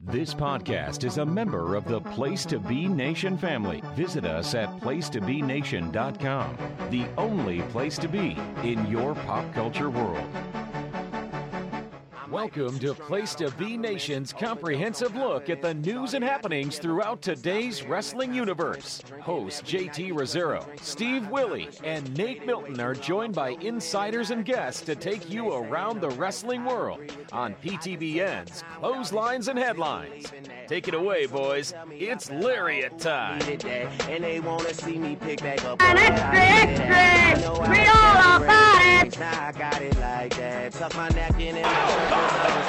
This podcast is a member of the Place to Be Nation family. Visit us at placetobenation.com, the only place to be in your pop culture world. Welcome to Place to Be Nation's comprehensive look at the news and happenings throughout today's wrestling universe. Hosts JT Rosero, Steve Willie, and Nate Milton are joined by insiders and guests to take you around the wrestling world on PTBN's Clotheslines and Headlines. Take it away, boys. It's Lariat time. And they want to see me pick back up. And extra, read all about it. Now I got it like that. Tuck my napkin in my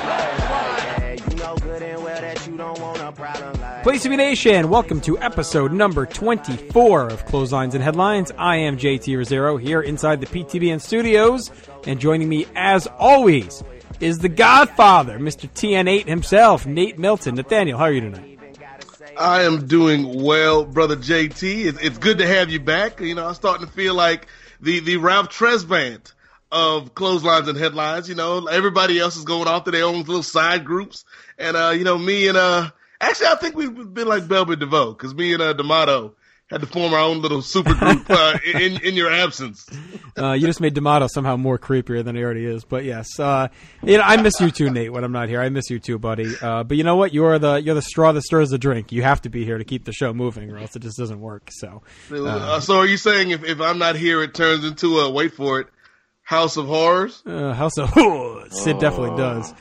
you know good and well that you don't want a problem like Place to Be Nation, welcome to episode number 24 of Clotheslines and Headlines. I am JT Rosero here inside the PTBN studios, and joining me as always is the Godfather, Mr. TN8 himself, Nate Milton. Nathaniel, how are you tonight? I am doing well, brother JT. It's good to have you back. You know, I'm starting to feel like the Ralph Tresvant of Clotheslines and Headlines. You know, everybody else is going off to their own little side groups. And, you know, me and, actually, I think we've been like Belby DeVoe, because me and, D'Amato had to form our own little super group, in your absence. You just made D'Amato somehow more creepier than he already is. But yes, you know, I miss you too, Nate, when I'm not here. I miss you too, buddy. But you know what? You're the straw that stirs the drink. You have to be here to keep the show moving, or else it just doesn't work. So are you saying if I'm not here, it turns into a, wait for it, House of Horrors? House of Horrors. It definitely does.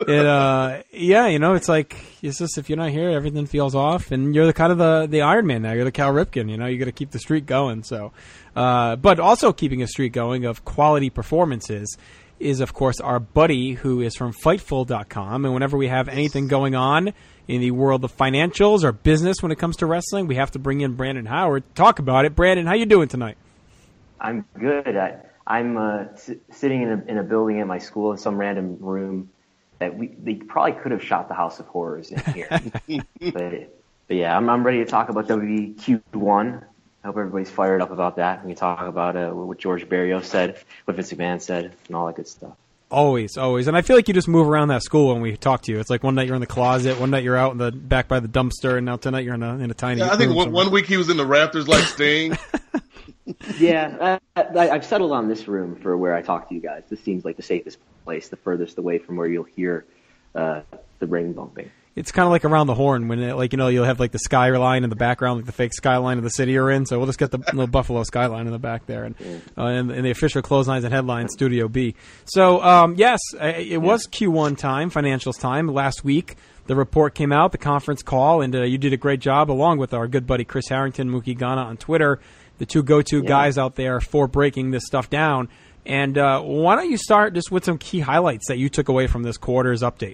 Yeah, you know, it's like, it's just, if you're not here, everything feels off, and you're the kind of the Iron Man now. You're the Cal Ripken, you know, you got to keep the streak going. So, but also keeping a streak going of quality performances is, of course, our buddy who is from Fightful.com, and whenever we have anything going on in the world of financials or business when it comes to wrestling, we have to bring in Brandon Howard to talk about it. Brandon, how you doing tonight? I'm good. I'm sitting in a building at my school in some random room that they probably could have shot the House of Horrors in here. but yeah, I'm ready to talk about WQ1. I hope everybody's fired up about that. We can talk about what George Barrios said, what Vince McMahon said, and all that good stuff. Always. And I feel like you just move around that school when we talk to you. It's like one night you're in the closet, one night you're out in the back by the dumpster, and now tonight you're in a tiny room. I think one week he was in the rafters like Sting. Yeah, I've settled on this room for where I talk to you guys. This seems like the safest place, the furthest away from where you'll hear the ring bumping. It's kind of like around the horn when, you'll have like the skyline in the background, like the fake skyline of the city you're in. So we'll just get the little Buffalo skyline in the back there, and in the official Clotheslines and Headlines Studio B. So yes, it was Q1 time, financials time last week. The report came out, the conference call, and you did a great job along with our good buddy Chris Harrington, Mookie Ghana on Twitter, the two go-to guys out there for breaking this stuff down. And why don't you start just with some key highlights that you took away from this quarter's update?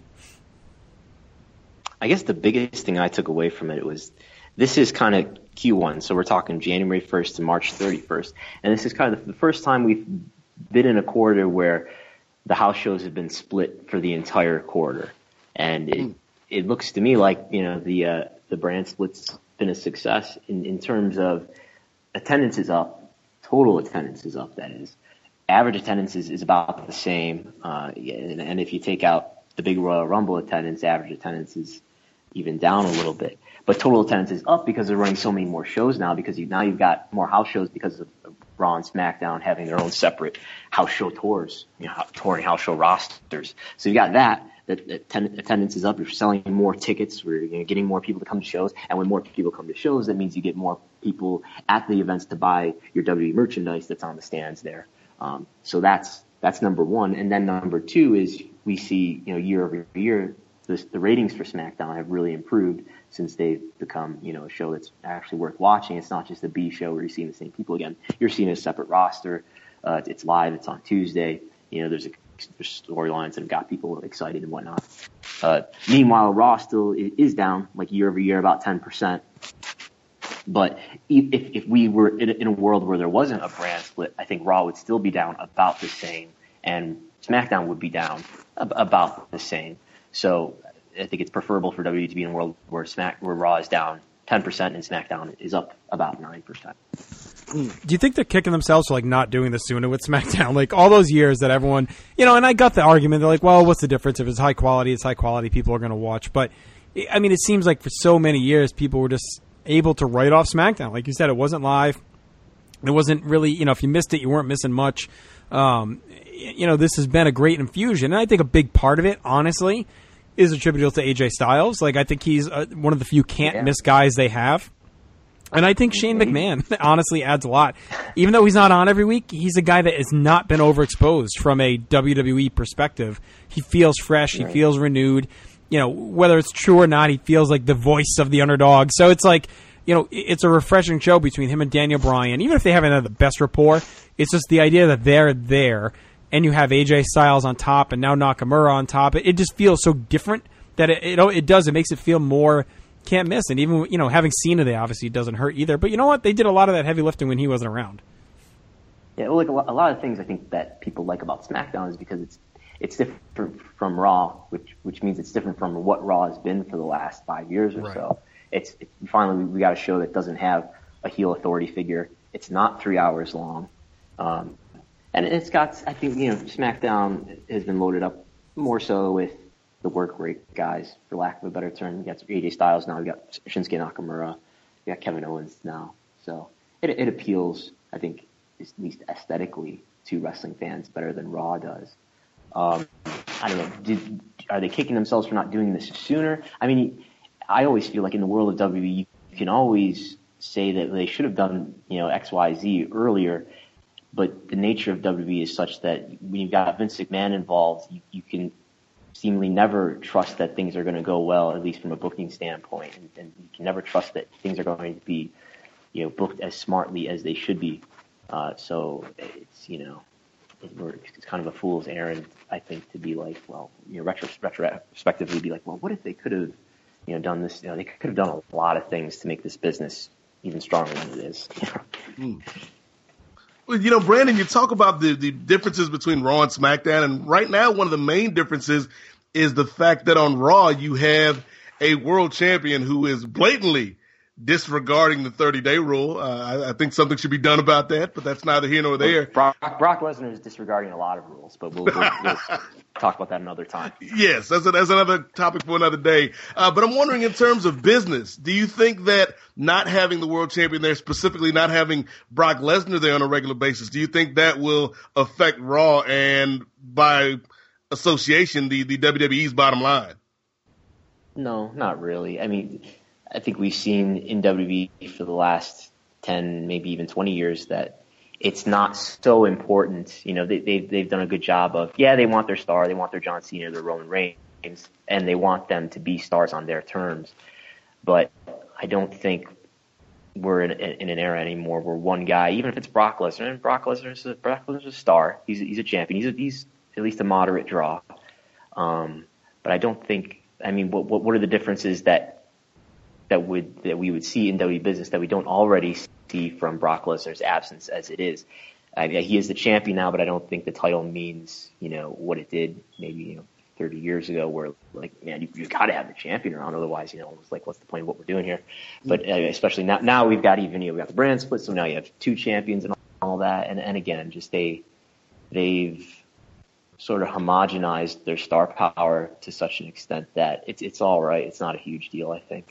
I guess the biggest thing I took away from it was this is kind of Q1, so we're talking January 1st to March 31st. And this is kind of the first time we've been in a quarter where the house shows have been split for the entire quarter. And it looks to me like, you know, the brand split's been a success in terms of attendance is up, total attendance is up, that is. Average attendance is about the same. And if you take out the big Royal Rumble attendance, average attendance is even down a little bit. But total attendance is up because they're running so many more shows now, because you've got more house shows because of Raw and SmackDown having their own separate house show tours, you know, touring house show rosters. So you got that attendance is up. You're selling more tickets. We're getting more people to come to shows. And when more people come to shows, that means you get more people at the events to buy your WWE merchandise that's on the stands there. So that's number one. And then number two is we see, you know, year over year, the ratings for SmackDown have really improved since they've become, you know, a show that's actually worth watching. It's not just a B show where you're seeing the same people again. You're seeing a separate roster. It's live. It's on Tuesday. You know, there's storylines that have got people excited and whatnot. Meanwhile, Raw still is down, like year over year, about 10%. But if we were in a world where there wasn't a brand split, I think Raw would still be down about the same, and SmackDown would be down about the same. So I think it's preferable for WWE to be in a world where Raw is down 10% and SmackDown is up about 9%. Do you think they're kicking themselves for like not doing this sooner with SmackDown? Like all those years that everyone, you know, and I got the argument. They're like, well, what's the difference? If it's high quality, people are going to watch. But I mean, it seems like for so many years people were just able to write off SmackDown. Like you said, it wasn't live. It wasn't really, if you missed it, you weren't missing much. This has been a great infusion. And I think a big part of it, honestly, is attributable to AJ Styles. Like, I think he's one of the few can't-miss guys they have. And I think Shane McMahon honestly adds a lot. Even though he's not on every week, he's a guy that has not been overexposed from a WWE perspective. He feels fresh. He feels renewed. Whether it's true or not, he feels like the voice of the underdog. So it's like, it's a refreshing show between him and Daniel Bryan. Even if they haven't had the best rapport, it's just the idea that they're there and you have AJ Styles on top and now Nakamura on top. It just feels so different that it makes it feel more can't miss. And even, having Cena there obviously doesn't hurt either. But you know what? They did a lot of that heavy lifting when he wasn't around. Yeah, well, like a lot of things I think that people like about SmackDown is because it's different from Raw, which means it's different from what Raw has been for the last 5 years or so. It's finally we got a show that doesn't have a heel authority figure. It's not 3 hours long, and it's got, I think, SmackDown has been loaded up more so with the work rate guys, for lack of a better term. We got AJ Styles now. We got Shinsuke Nakamura. We got Kevin Owens now. So it appeals, I think, at least aesthetically, to wrestling fans better than Raw does. I don't know. Are they kicking themselves for not doing this sooner? I mean, I always feel like in the world of WWE, you can always say that they should have done, X, Y, Z earlier. But the nature of WWE is such that when you've got Vince McMahon involved, you can seemingly never trust that things are going to go well, at least from a booking standpoint. And you can never trust that things are going to be, booked as smartly as they should be. So it's, it's kind of a fool's errand, I think, to be like, well, retrospectively be like, well, what if they could have, done this? They could have done a lot of things to make this business even stronger than it is. Well, Brandon, you talk about the differences between Raw and SmackDown, and right now one of the main differences is the fact that on Raw you have a world champion who is blatantly disregarding the 30-day rule. I think something should be done about that, but that's neither here nor there. Brock Lesnar is disregarding a lot of rules, but we'll talk about that another time. Yes, that's another topic for another day. But I'm wondering, in terms of business, do you think that not having the world champion there, specifically not having Brock Lesnar there on a regular basis, do you think that will affect Raw and, by association, the WWE's bottom line? No, not really. I mean, I think we've seen in WWE for the last 10, maybe even 20 years that it's not so important. They've done a good job of, they want their star, they want their John Cena, their Roman Reigns, and they want them to be stars on their terms. But I don't think we're in an era anymore where one guy, even if it's Brock Lesnar, and Brock Lesnar's a star, he's a champion, he's at least a moderate draw. But I don't think, I mean, what are the differences that we would see in WWE business that we don't already see from Brock Lesnar's absence as it is? He is the champion now, but I don't think the title means, what it did maybe, 30 years ago, where like, man, you got to have the champion around. Otherwise, it's like, what's the point of what we're doing here? But especially now we've got we got the brand split. So now you have two champions and all that. And again, just they've sort of homogenized their star power to such an extent that it's all right. It's not a huge deal, I think.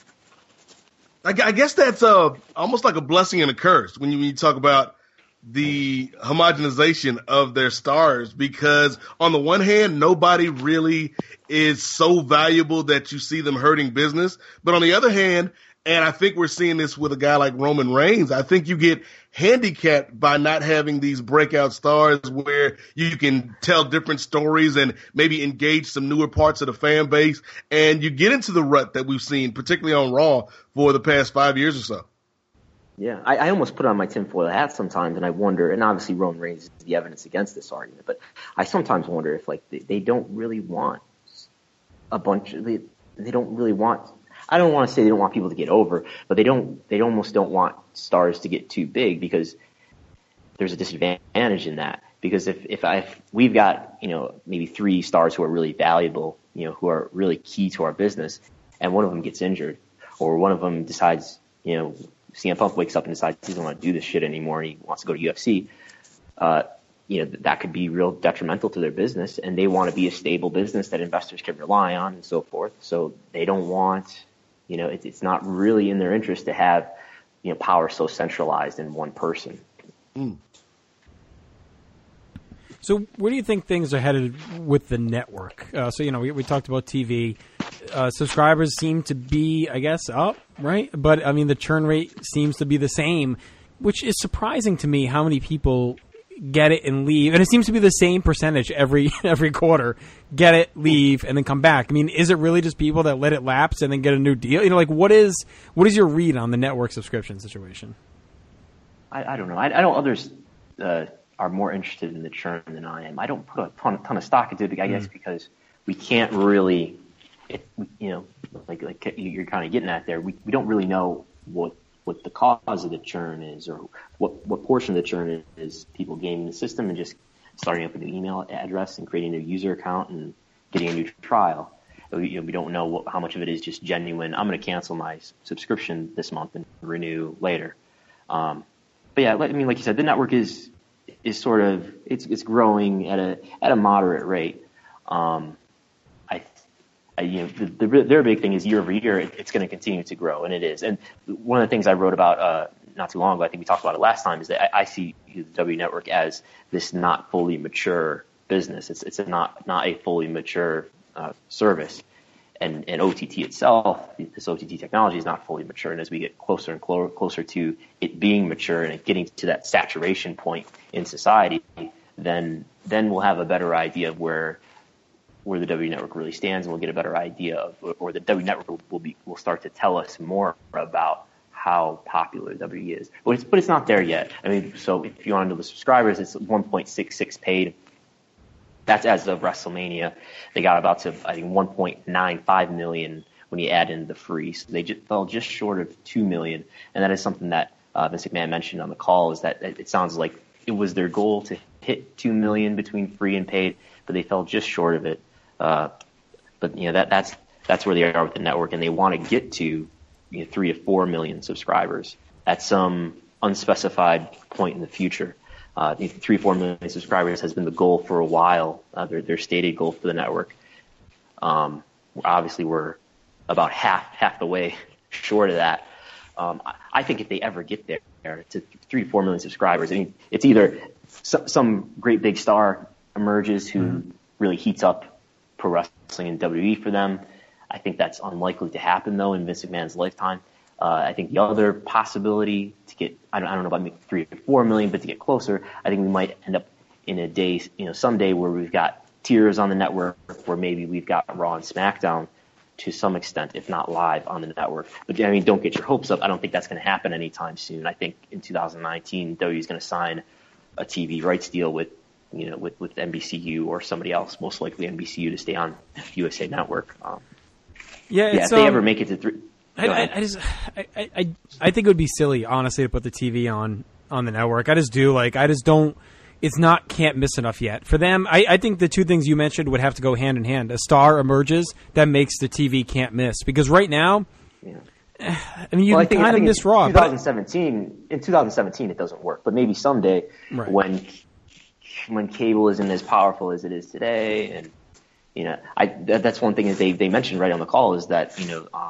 I guess that's almost like a blessing and a curse when you talk about the homogenization of their stars, because on the one hand, nobody really is so valuable that you see them hurting business. But on the other hand, and I think we're seeing this with a guy like Roman Reigns, I think you get handicapped by not having these breakout stars where you can tell different stories and maybe engage some newer parts of the fan base. And you get into the rut that we've seen, particularly on Raw, for the past 5 years or so. Yeah, I almost put on my tinfoil hat sometimes, and I wonder, and obviously Roman Reigns is the evidence against this argument, but I sometimes wonder if like they don't really want a bunch of, they don't really want, I don't want to say they don't want people to get over, but they almost don't want stars to get too big, because there's a disadvantage in that. Because if we've got, maybe 3 stars who are really valuable, who are really key to our business, and one of them gets injured, or one of them decides, CM Punk wakes up and decides he doesn't want to do this shit anymore and he wants to go to UFC, that could be real detrimental to their business, and they want to be a stable business that investors can rely on and so forth. So they don't want, it's not really in their interest to have, power so centralized in one person. So where do you think things are headed with the network? We talked about TV. Subscribers seem to be, I guess, up, right? But, I mean, the churn rate seems to be the same, which is surprising to me how many people get it and leave. And it seems to be the same percentage every quarter. Get it, leave, and then come back. I mean, is it really just people that let it lapse and then get a new deal? What is your read on the network subscription situation? I don't know. I know others are more interested in the churn than I am. I don't put a ton of stock into it, I guess, because we can't really, like you're kind of getting at there. We don't really know what the cause of the churn is, or what portion of the churn is people gaming the system and just starting up a new email address and creating a new user account and getting a new trial. We don't know how much of it is just genuine. I'm going to cancel my subscription this month and renew later. But yeah, like you said, the network is sort of it's growing at a moderate rate. Their big thing is year over year it's going to continue to grow, and it is. And one of the things I wrote about not too long ago, I think we talked about it last time, is that I see the W Network as this not fully mature business. It's not a fully mature service, and OTT itself, this OTT technology is not fully mature. And as we get closer and closer to it being mature and it getting to that saturation point in society, then we'll have a better idea of where the W Network really stands, and we'll get a better idea of, or the W Network will start to tell us more about how popular W is. But it's not there yet. I mean, so if you want to know the subscribers, it's 1.66 paid. That's as of WrestleMania. They got about to, I think, 1.95 million when you add in the free. So they fell just short of 2 million. And that is something that Vince McMahon mentioned on the call, is that it sounds like it was their goal to hit 2 million between free and paid, but they fell just short of it. But that's where they are with the network, and they want to get to 3 to 4 million subscribers at some unspecified point in the future. 3 to 4 million subscribers has been the goal for a while, their stated goal for the network. Obviously, we're about half the way short of that. I think if they ever get there to 3 to 4 million subscribers, I mean, it's either some great big star emerges who really heats up pro wrestling and WWE for them. I think that's unlikely to happen, though, in Vince McMahon's lifetime. I think the other possibility to get, I don't know about 3 to 4 million, but to get closer, I think we might end up in a day, someday where we've got tiers on the network, where maybe we've got Raw and SmackDown to some extent, if not live on the network. But I mean, don't get your hopes up. I don't think that's going to happen anytime soon. I think in 2019, WWE is going to sign a TV rights deal with NBCU or somebody else, most likely NBCU, to stay on USA Network. If they ever make it to 3. I think it would be silly, honestly, to put the TV on the network. I just don't. It's not can't miss enough yet for them. I think the two things you mentioned would have to go hand in hand. A star emerges that makes the TV can't miss, because right now, I mean, you kind of miss Raw. 2017, in 2017, it doesn't work, but maybe someday, right, when cable isn't as powerful as it is today, and that's one thing is they mentioned right on the call, is that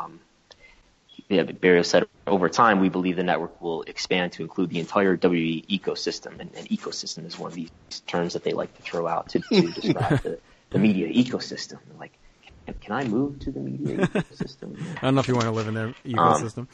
Barrio said over time we believe the network will expand to include the entire WWE ecosystem, and ecosystem is one of these terms that they like to throw out to describe the media ecosystem. They're like, can I move to the media ecosystem? I don't know if you want to live in their ecosystem.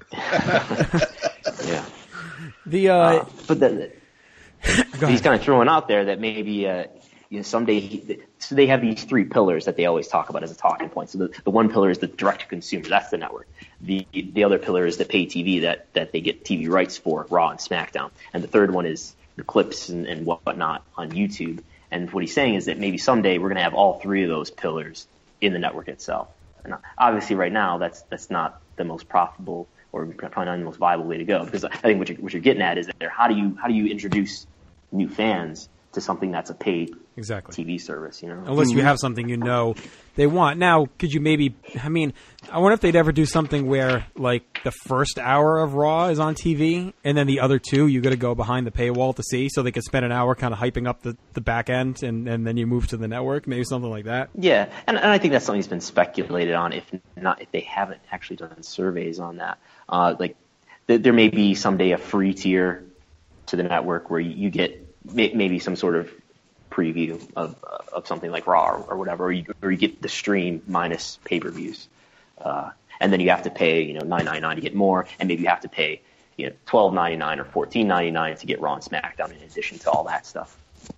Yeah. He's kind of throwing out there that maybe someday. So they have these 3 pillars that they always talk about as a talking point. So the one pillar is the direct to consumer. That's the network. The other pillar is the pay TV that they get TV rights for, Raw and SmackDown. And the third one is the clips and whatnot on YouTube. And what he's saying is that maybe someday we're going to have all 3 of those pillars in the network itself. And obviously, right now that's not the most profitable, or probably not the most viable way to go. Because I think what you're getting at is that how do you introduce new fans to something that's a paid Exactly. TV service, Unless you have something they want. Now, could you maybe, I wonder if they'd ever do something where, like, the first hour of Raw is on TV, and then the other 2 you got to go behind the paywall to see, so they could spend an hour kind of hyping up the back end, and then you move to the network, maybe something like that. Yeah, and I think that's something that's been speculated on, if they haven't actually done surveys on that. There may be someday a free tier to the network where you get maybe some sort of preview of something like Raw or whatever, or you get the stream minus pay-per-views, and then you have to pay $9.99 to get more, and maybe you have to pay $12.99 or $14.99 to get Raw and SmackDown in addition to all that stuff.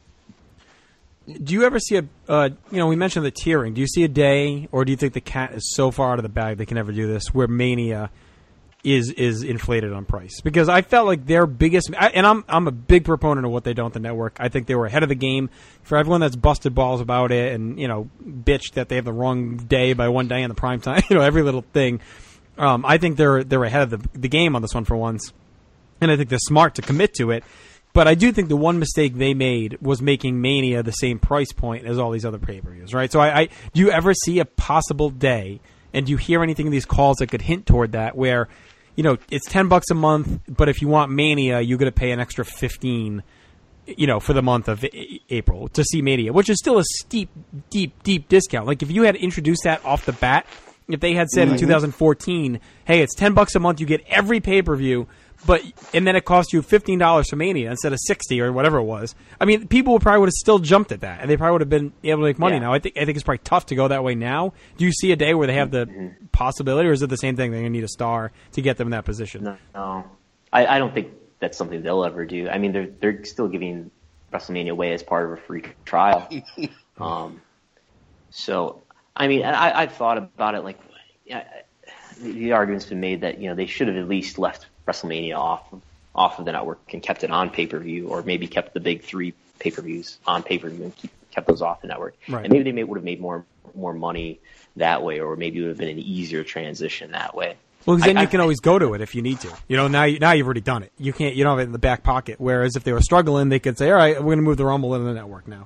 Do you ever see we mentioned the tiering. Do you see a day, or do you think the cat is so far out of the bag they can never do this, where Mania is inflated on price? Because I felt like their biggest, and I'm a big proponent of what they do at the network. I think they were ahead of the game. For everyone that's busted balls about it and bitched that they have the wrong day by one day in the prime time, every little thing. I think they're ahead of the game on this one for once, and I think they're smart to commit to it. But I do think the one mistake they made was making Mania the same price point as all these other pay-per-views, right? So do you ever see a possible day, and do you hear anything in these calls that could hint toward that, where it's $10 a month, but if you want Mania, you got to pay an extra $15, for the month of April to see Mania, which is still a steep, deep discount. Like if you had introduced that off the bat, if they had said in 2014, hey, it's $10 a month, you get every pay-per-view, and then it costs you $15 for Mania instead of $60 or whatever it was. People probably would have still jumped at that, and they probably would have been able to make money. Now, I think it's probably tough to go that way now. Do you see a day where they have the possibility, or is it the same thing? They're going to need a star to get them in that position. No. I don't think that's something they'll ever do. They're still giving WrestleMania away as part of a free trial. I've thought about it. The argument's been made that they should have at least left WrestleMania off of the network and kept it on pay-per-view, or maybe kept the big 3 pay-per-views on pay-per-view and kept those off the network. Right. And maybe they would have made more money that way, or maybe it would have been an easier transition that way. Well, because then you can always go to it if you need to. Now you've already done it. You don't have it in the back pocket. Whereas if they were struggling, they could say, all right, we're going to move the Rumble into the network now.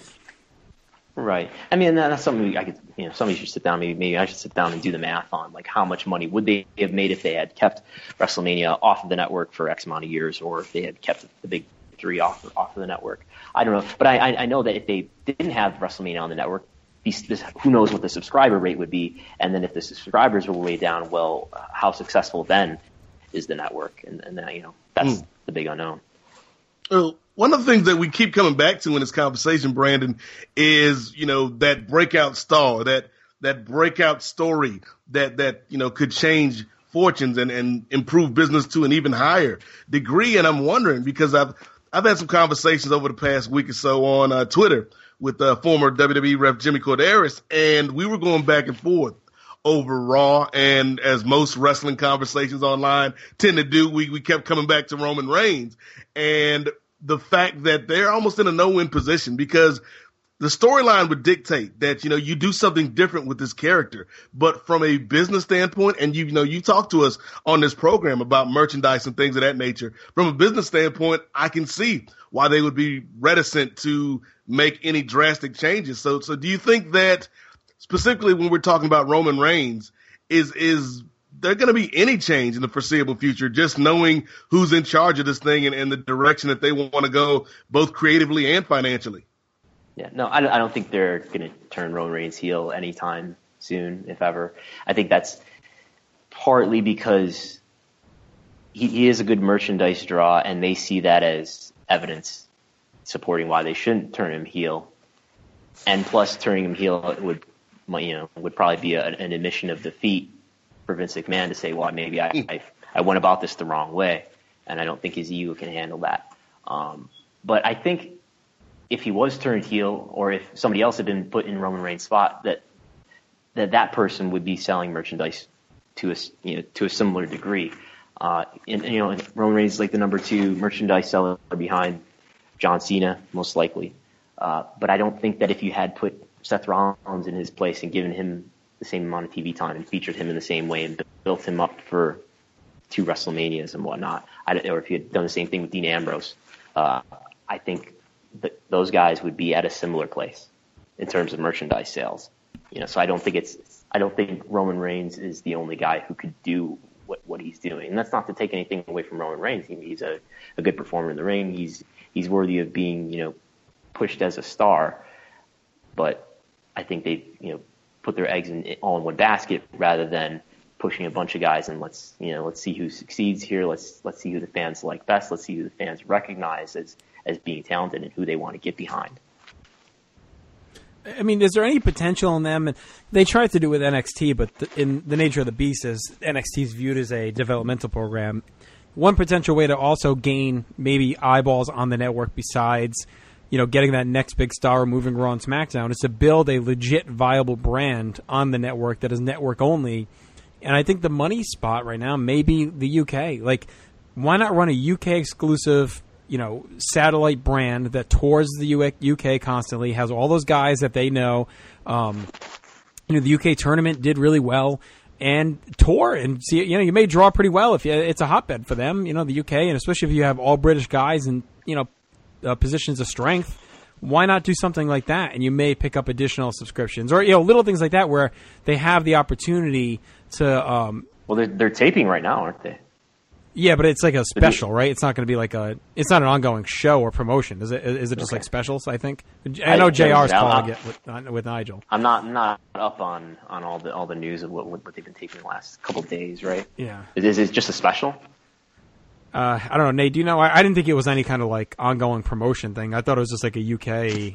Right. That's something somebody should sit down. Maybe I should sit down and do the math on, like, how much money would they have made if they had kept WrestleMania off of the network for X amount of years, or if they had kept the big 3 off of the network. I don't know, but I know that if they didn't have WrestleMania on the network, who knows what the subscriber rate would be, and then if the subscribers were way down, well, how successful then is the network, and that's the big unknown. One of the things that we keep coming back to in this conversation, Brandon, is, that breakout star, that breakout story that could change fortunes and improve business to an even higher degree. And I'm wondering, because I've had some conversations over the past week or so on Twitter with former WWE ref Jimmy Corderas, and we were going back and forth over Raw. And as most wrestling conversations online tend to do, we kept coming back to Roman Reigns and the fact that they're almost in a no-win position, because the storyline would dictate that, you do something different with this character. But from a business standpoint, and you talked to us on this program about merchandise and things of that nature. From a business standpoint, I can see why they would be reticent to make any drastic changes. So do you think that specifically when we're talking about Roman Reigns, is there going to be any change in the foreseeable future, just knowing who's in charge of this thing and the direction that they want to go, both creatively and financially? Yeah, no, I don't think they're going to turn Roman Reigns heel anytime soon, if ever. I think that's partly because he is a good merchandise draw, and they see that as evidence supporting why they shouldn't turn him heel. And plus, turning him heel would probably be an admission of defeat for Vince McMahon to say, well, maybe I went about this the wrong way, and I don't think his ego can handle that. But I think if he was turned heel, or if somebody else had been put in Roman Reigns' spot, that person would be selling merchandise to a similar degree. And Roman Reigns is like the number 2 merchandise seller behind John Cena, most likely. But I don't think that if you had put Seth Rollins in his place and given him the same amount of TV time and featured him in the same way and built him up for 2 WrestleManias and whatnot, or if you had done the same thing with Dean Ambrose, I think those guys would be at a similar place in terms of merchandise sales. So I don't think Roman Reigns is the only guy who could do what he's doing. And that's not to take anything away from Roman Reigns. He's a good performer in the ring. He's worthy of being, pushed as a star. But I think they, put their eggs all in one basket rather than pushing a bunch of guys and let's see who succeeds here. Let's see who the fans like best. Let's see who the fans recognize as being talented and who they want to get behind. I mean, is there any potential in them? And they tried to do it with NXT, but in the nature of the beast is NXT is viewed as a developmental program. One potential way to also gain maybe eyeballs on the network besides, getting that next big star moving Raw and SmackDown is to build a legit viable brand on the network that is network only. And I think the money spot right now may be the UK. Like, why not run a UK exclusive satellite brand that tours the UK constantly, has all those guys that they know. The UK tournament did really well, and tour and see. You may draw pretty well if it's a hotbed for them. The UK, and especially if you have all British guys and positions of strength. Why not do something like that? And you may pick up additional subscriptions or little things like that where they have the opportunity to. Well, they're taping right now, aren't they? Yeah, but it's like a special, right? It's not going to be it's not an ongoing show or promotion. Is it just like specials, I think? I know JR's calling it with Nigel. I'm not up on all the news of what they've been taping the last couple of days, right? Yeah. Is it just a special? I don't know, Nate, do you know? I didn't think it was any kind of like ongoing promotion thing. I thought it was just like a UK, I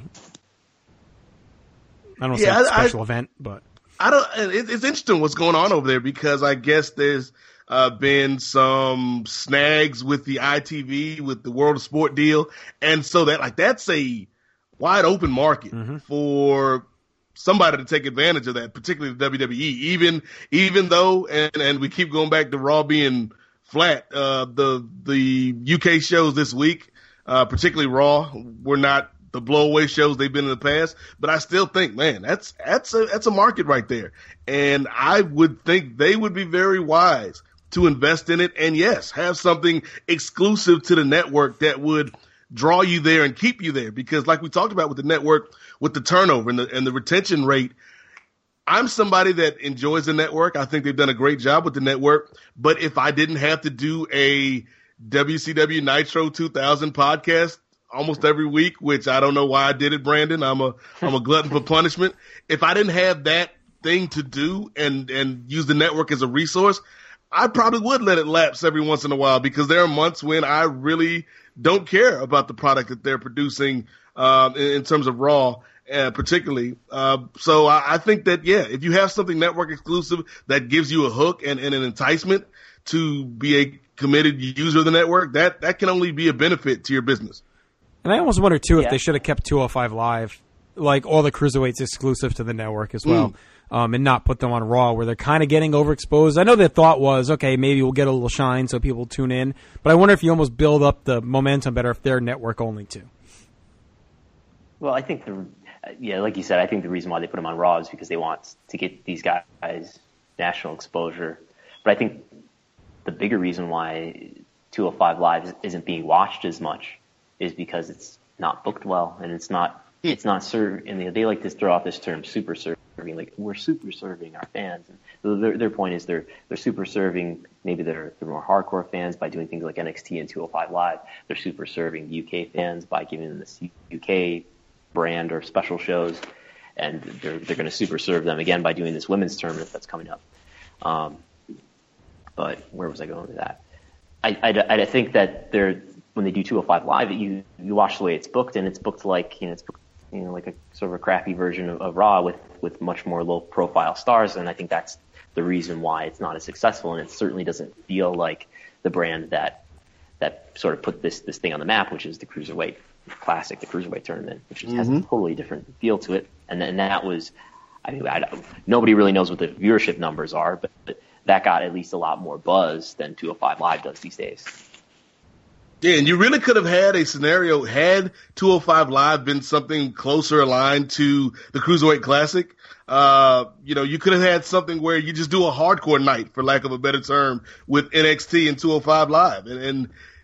don't say special event, but. It's interesting what's going on over there because I guess there's been some snags with the ITV, with the World of Sport deal. And so that's a wide open market for somebody to take advantage of that, particularly the WWE, even though, and we keep going back to Raw being flat, the UK shows this week, particularly Raw, were not the blowaway shows they've been in the past, but I still think, man, that's a market right there. And I would think they would be very wise to invest in it and yes, have something exclusive to the network that would draw you there and keep you there. Because like we talked about with the network, with the turnover and the retention rate, I'm somebody that enjoys the network. I think they've done a great job with the network. But if I didn't have to do a WCW Nitro 2000 podcast almost every week, which I don't know why I did it, Brandon. I'm a glutton for punishment. If I didn't have that thing to do and use the network as a resource, I probably would let it lapse every once in a while because there are months when I really don't care about the product that they're producing in terms of Raw, particularly. So I think that, yeah, if you have something network exclusive that gives you a hook and an enticement to be a committed user of the network, that can only be a benefit to your business. And I almost wonder, too, if they should have kept 205 Live, like all the cruiserweights exclusive to the network as well, and not put them on Raw where they're kind of getting overexposed. I know their thought was, okay, maybe we'll get a little shine so people tune in, but I wonder if you almost build up the momentum better if they're network only, too. Well, I think like you said, I think the reason why they put them on Raw is because they want to get these guys national exposure. But I think the bigger reason why 205 Live isn't being watched as much is because it's not booked well and it's not and they like to throw out this term super serving, like we're super serving our fans. And their point is they're super serving maybe their more hardcore fans by doing things like NXT and 205 Live. They're super serving UK fans by giving them this UK brand or special shows, and they're going to super serve them again by doing this women's tournament that's coming up. But where was I going with that? I think that when they do 205 Live, you watch the way it's booked, and it's booked like like a sort of a crappy version of Raw with much more low profile stars, and I think that's the reason why it's not as successful, and it certainly doesn't feel like the brand that sort of put this thing on the map, which is the Cruiserweight Classic, the Cruiserweight Tournament, which has a totally different feel to it, and that was, nobody really knows what the viewership numbers are, but that got at least a lot more buzz than 205 Live does these days. Yeah, and you really could have had a scenario had 205 Live been something closer aligned to the Cruiserweight Classic. You could have had something where you just do a hardcore night, for lack of a better term, with NXT and 205 Live. And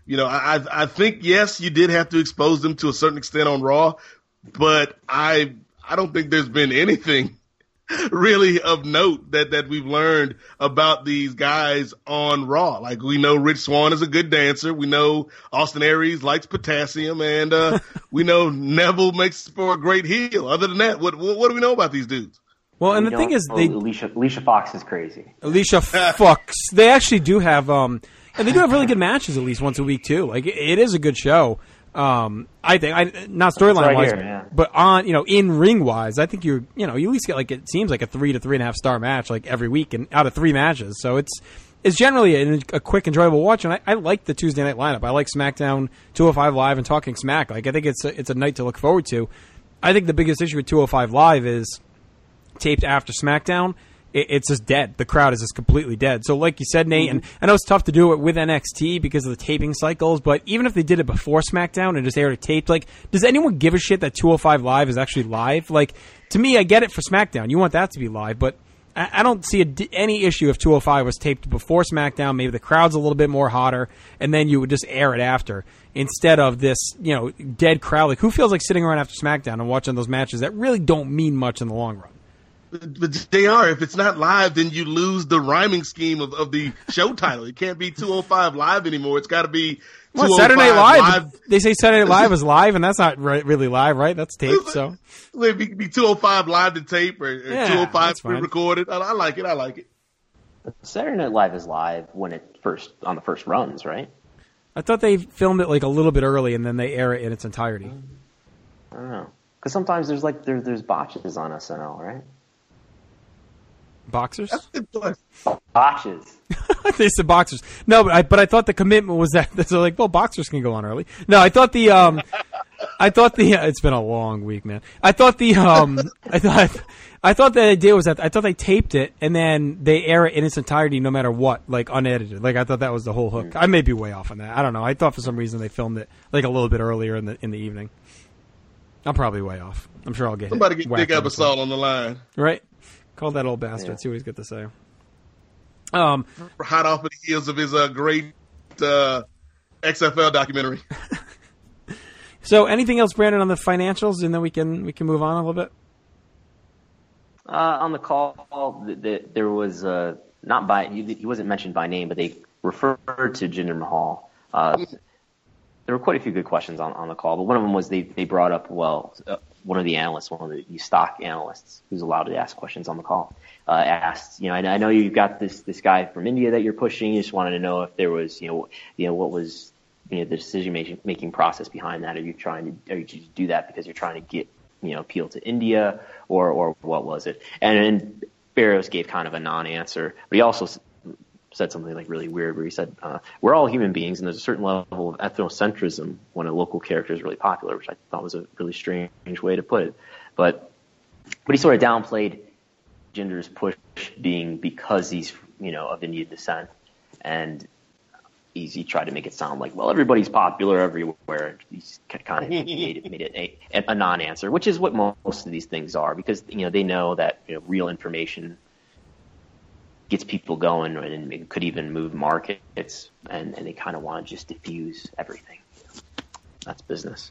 I think, yes, you did have to expose them to a certain extent on Raw, but I don't think there's been anything really of note that we've learned about these guys on Raw. Like, we know Rich Swann is a good dancer. We know Austin Aries likes potassium, and we know Neville makes for a great heel. Other than that, what do we know about these dudes? Well, and the thing is, Alicia Fox is crarazy. Alicia Fox. They actually do have, and they do have really good matches at least once a week too. Like, it is a good show. I think not storyline wise, but on in ring wise, I think you at least get it seems like a 3 to 3.5 star match like every week and out of 3 matches. So it's generally a quick, enjoyable watch, and I like the Tuesday night lineup. I like SmackDown, 205 Live, and Talking Smack. Like, I think it's a night to look forward to. I think the biggest issue with 205 Live is taped after SmackDown. It's just dead. The crowd is just completely dead. So like you said, Nate, and I know it's tough to do it with NXT because of the taping cycles, but even if they did it before SmackDown and just aired it taped, does anyone give a shit that 205 Live is actually live? To me, I get it for SmackDown. You want that to be live, but I don't see any issue if 205 was taped before SmackDown. Maybe the crowd's a little bit more hotter, and then you would just air it after instead of this, dead crowd. Who feels like sitting around after SmackDown and watching those matches that really don't mean much in the long run? But JR, if it's not live, then you lose the rhyming scheme of the show title. It can't be 205 Live anymore. It's got to be 205 Saturday Night Live. They say Saturday Night Live is live, and that's not really live, right? That's taped. So it be 205 live to tape or 205 pre-recorded. I like it. Saturday Night Live is live when it on the first runs, right? I thought they filmed it a little bit early, and then they air it in its entirety. I don't know, because sometimes there's botches on SNL, right? Boxers? Botches. They said boxers. No, but I thought the commitment was that they're like, well, boxers can go on early. No, I thought the it's been a long week, man. I thought the I thought the idea was that I thought they taped it and then they air it in its entirety, no matter what, unedited. I thought that was the whole hook. I may be way off on that. I don't know. I thought for some reason they filmed it a little bit earlier in the evening. I'm probably way off. I'm sure I'll get somebody get Dick Ebersol on the line, right? Call that old bastard. See what he's got to say. Hot off of the heels of his great XFL documentary. So, anything else, Brandon, on the financials, and then we can move on a little bit. On the call, there was he wasn't mentioned by name, but they referred to Jinder Mahal. There were quite a few good questions on the call, but one of them was they brought up one of the analysts, one of the stock analysts who's allowed to ask questions on the call, asked, I know you've got this guy from India that you're pushing. You just wanted to know if there was, what was, the decision making process behind that. Are you just do that because you're trying to get, appeal to India, or what was it? And Barrios gave kind of a non-answer, but he also said something really weird where he said, we're all human beings and there's a certain level of ethnocentrism when a local character is really popular, which I thought was a really strange way to put it. But he sort of downplayed Jinder's push being because he's, of Indian descent. And he tried to make it sound like, well, everybody's popular everywhere. He's kind of made it a non-answer, which is what most of these things are, because, they know that real information gets people going and it could even move markets, and they kind of want to just diffuse everything. That's business.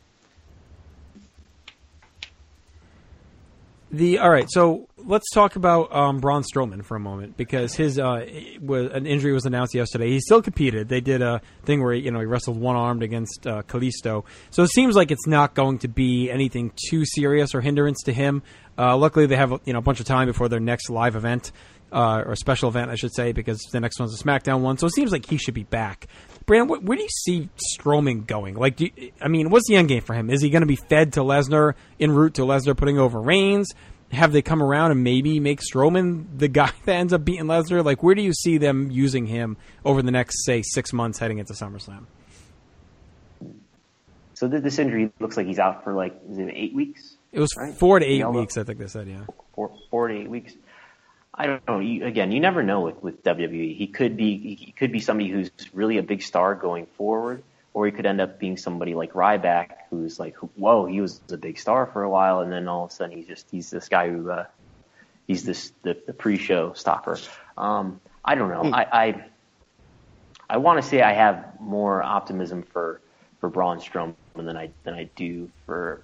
All right, so let's talk about Braun Strowman for a moment, because his an injury was announced yesterday. He still competed. They did a thing where he wrestled one-armed against Kalisto. So it seems like it's not going to be anything too serious or hindrance to him. Luckily, they have a bunch of time before their next live event. Or special event, I should say, because the next one's a SmackDown one. So it seems like he should be back. Brandon, where do you see Strowman going? What's the end game for him? Is he going to be fed to Lesnar, en route to Lesnar putting over Reigns? Have they come around and maybe make Strowman the guy that ends up beating Lesnar? Where do you see them using him over the next, say, 6 months heading into SummerSlam? So this injury looks like he's out for, is it 8 weeks? It was right? 4 to 8 weeks, I think they said, yeah. 4 to 8 weeks. I don't know. You never know with WWE. He could be somebody who's really a big star going forward, or he could end up being somebody like Ryback, who's whoa, he was a big star for a while, and then all of a sudden he's this guy who he's the pre-show stopper. I don't know. I I want to say I have more optimism for Braun Strowman than I do for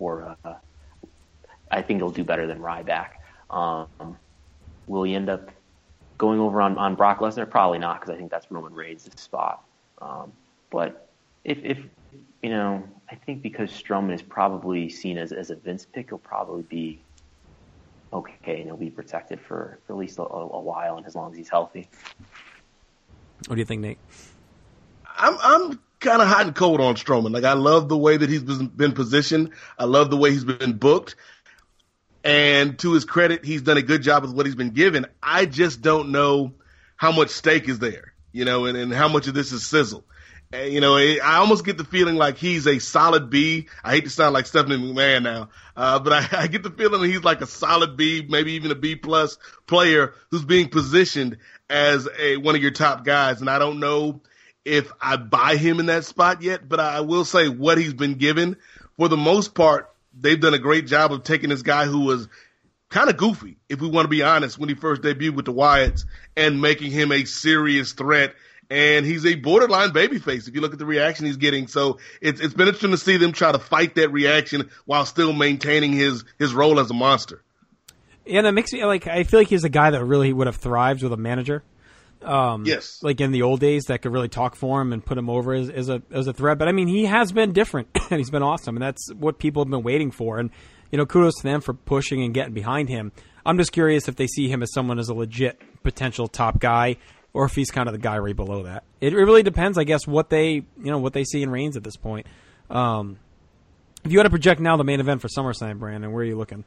I think he'll do better than Ryback. Will he end up going over on Brock Lesnar? Probably not, because I think that's Roman Reigns' spot. But if I think because Strowman is probably seen as a Vince pick, he'll probably be okay, and he'll be protected for at least a while, and as long as he's healthy. What do you think, Nate? I'm kind of hot and cold on Strowman. Like, I love the way that he's been positioned. I love the way he's been booked. And to his credit, he's done a good job with what he's been given. I just don't know how much stake is there, and how much of this is sizzle. And, I almost get the feeling like he's a solid B. I hate to sound like Stephanie McMahon now, but I get the feeling that he's like a solid B, maybe even a B+ player who's being positioned as one of your top guys. And I don't know if I buy him in that spot yet, but I will say what he's been given, for the most part, they've done a great job of taking this guy who was kind of goofy, if we want to be honest, when he first debuted with the Wyatts, and making him a serious threat. And he's a borderline babyface if you look at the reaction he's getting. So it's been interesting to see them try to fight that reaction while still maintaining his role as a monster. Yeah, and it makes me I feel like he's a guy that really would have thrived with a manager. Yes. Like in the old days, that could really talk for him and put him over as a threat. But I mean, he has been different and he's been awesome, and that's what people have been waiting for. And kudos to them for pushing and getting behind him. I'm just curious if they see him as someone as a legit potential top guy, or if he's kind of the guy right below that. It really depends, I guess, what they see in Reigns at this point. If you had to project now the main event for SummerSlam, Brandon, where are you looking?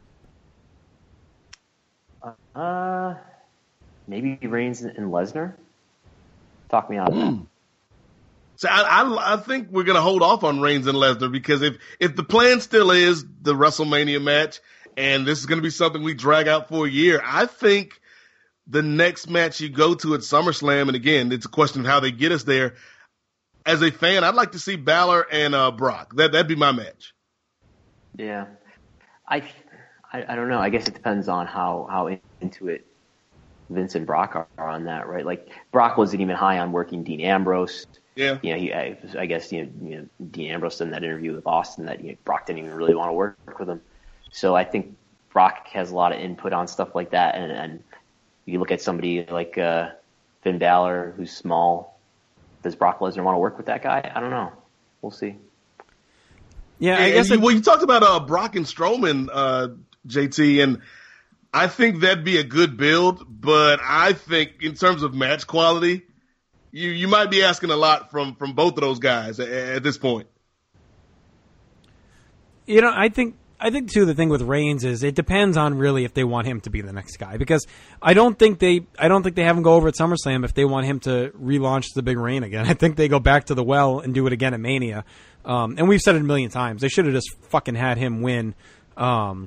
Maybe Reigns and Lesnar. Talk me out of that. So I think we're going to hold off on Reigns and Lesnar, because if the plan still is the WrestleMania match, and this is going to be something we drag out for a year, I think the next match you go to at SummerSlam, and again, it's a question of how they get us there. As a fan, I'd like to see Balor and Brock. That'd be my match. Yeah, I don't know. I guess it depends on how into it Vince and Brock are on that, right? Like, Brock wasn't even high on working Dean Ambrose. Yeah. I guess Dean Ambrose said in that interview with Austin that Brock didn't even really want to work with him. So I think Brock has a lot of input on stuff like that, and you look at somebody like Finn Balor, who's small. Does Brock Lesnar want to work with that guy? I don't know. We'll see. Yeah, I guess. You talked about Brock and Strowman, JT, and I think that'd be a good build. But I think in terms of match quality, you might be asking a lot from both of those guys at this point. I think too, the thing with Reigns is it depends on really if they want him to be the next guy, because I don't think they have him go over at SummerSlam if they want him to relaunch the big reign again. I think they go back to the well and do it again at Mania. And we've said it a million times. They should have just fucking had him win, at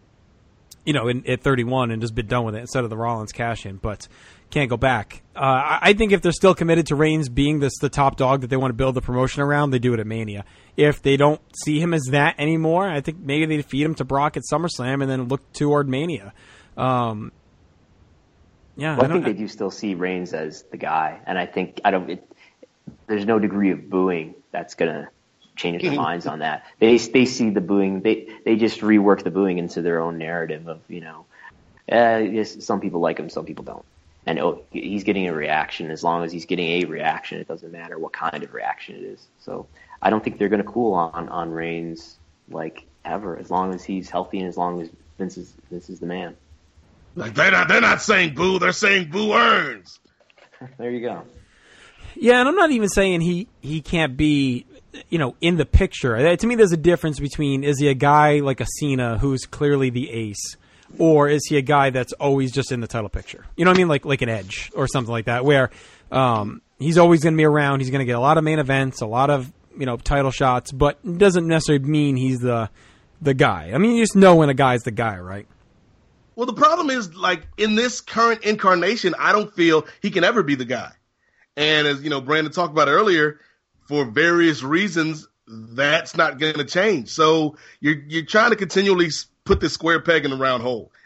31 and just been done with it instead of the Rollins cash in, but can't go back. I think if they're still committed to Reigns being the top dog that they want to build the promotion around, they do it at Mania. If they don't see him as that anymore, I think maybe they feed him to Brock at SummerSlam and then look toward Mania. I think they do still see Reigns as the guy, and I think there's no degree of booing that's gonna change their minds on that. They see the booing, they just rework the booing into their own narrative of some people like him, some people don't. And he's getting a reaction. As long as he's getting a reaction, it doesn't matter what kind of reaction it is. So I don't think they're going to cool on Reigns like ever, as long as he's healthy and as long as Vince is the man. Like they're not saying boo, they're saying boo earns. There you go. Yeah, and I'm not even saying he can't be, in the picture. To me, there's a difference between, is he a guy like a Cena who's clearly the ace, or is he a guy that's always just in the title picture? You know what I mean? Like an Edge or something like that, where he's always going to be around. He's going to get a lot of main events, a lot of title shots, but it doesn't necessarily mean he's the guy. I mean, you just know when a guy's the guy, right? Well, the problem is, like, in this current incarnation, I don't feel he can ever be the guy. And as Brandon talked about earlier, for various reasons, that's not going to change. So you're trying to continually put this square peg in the round hole.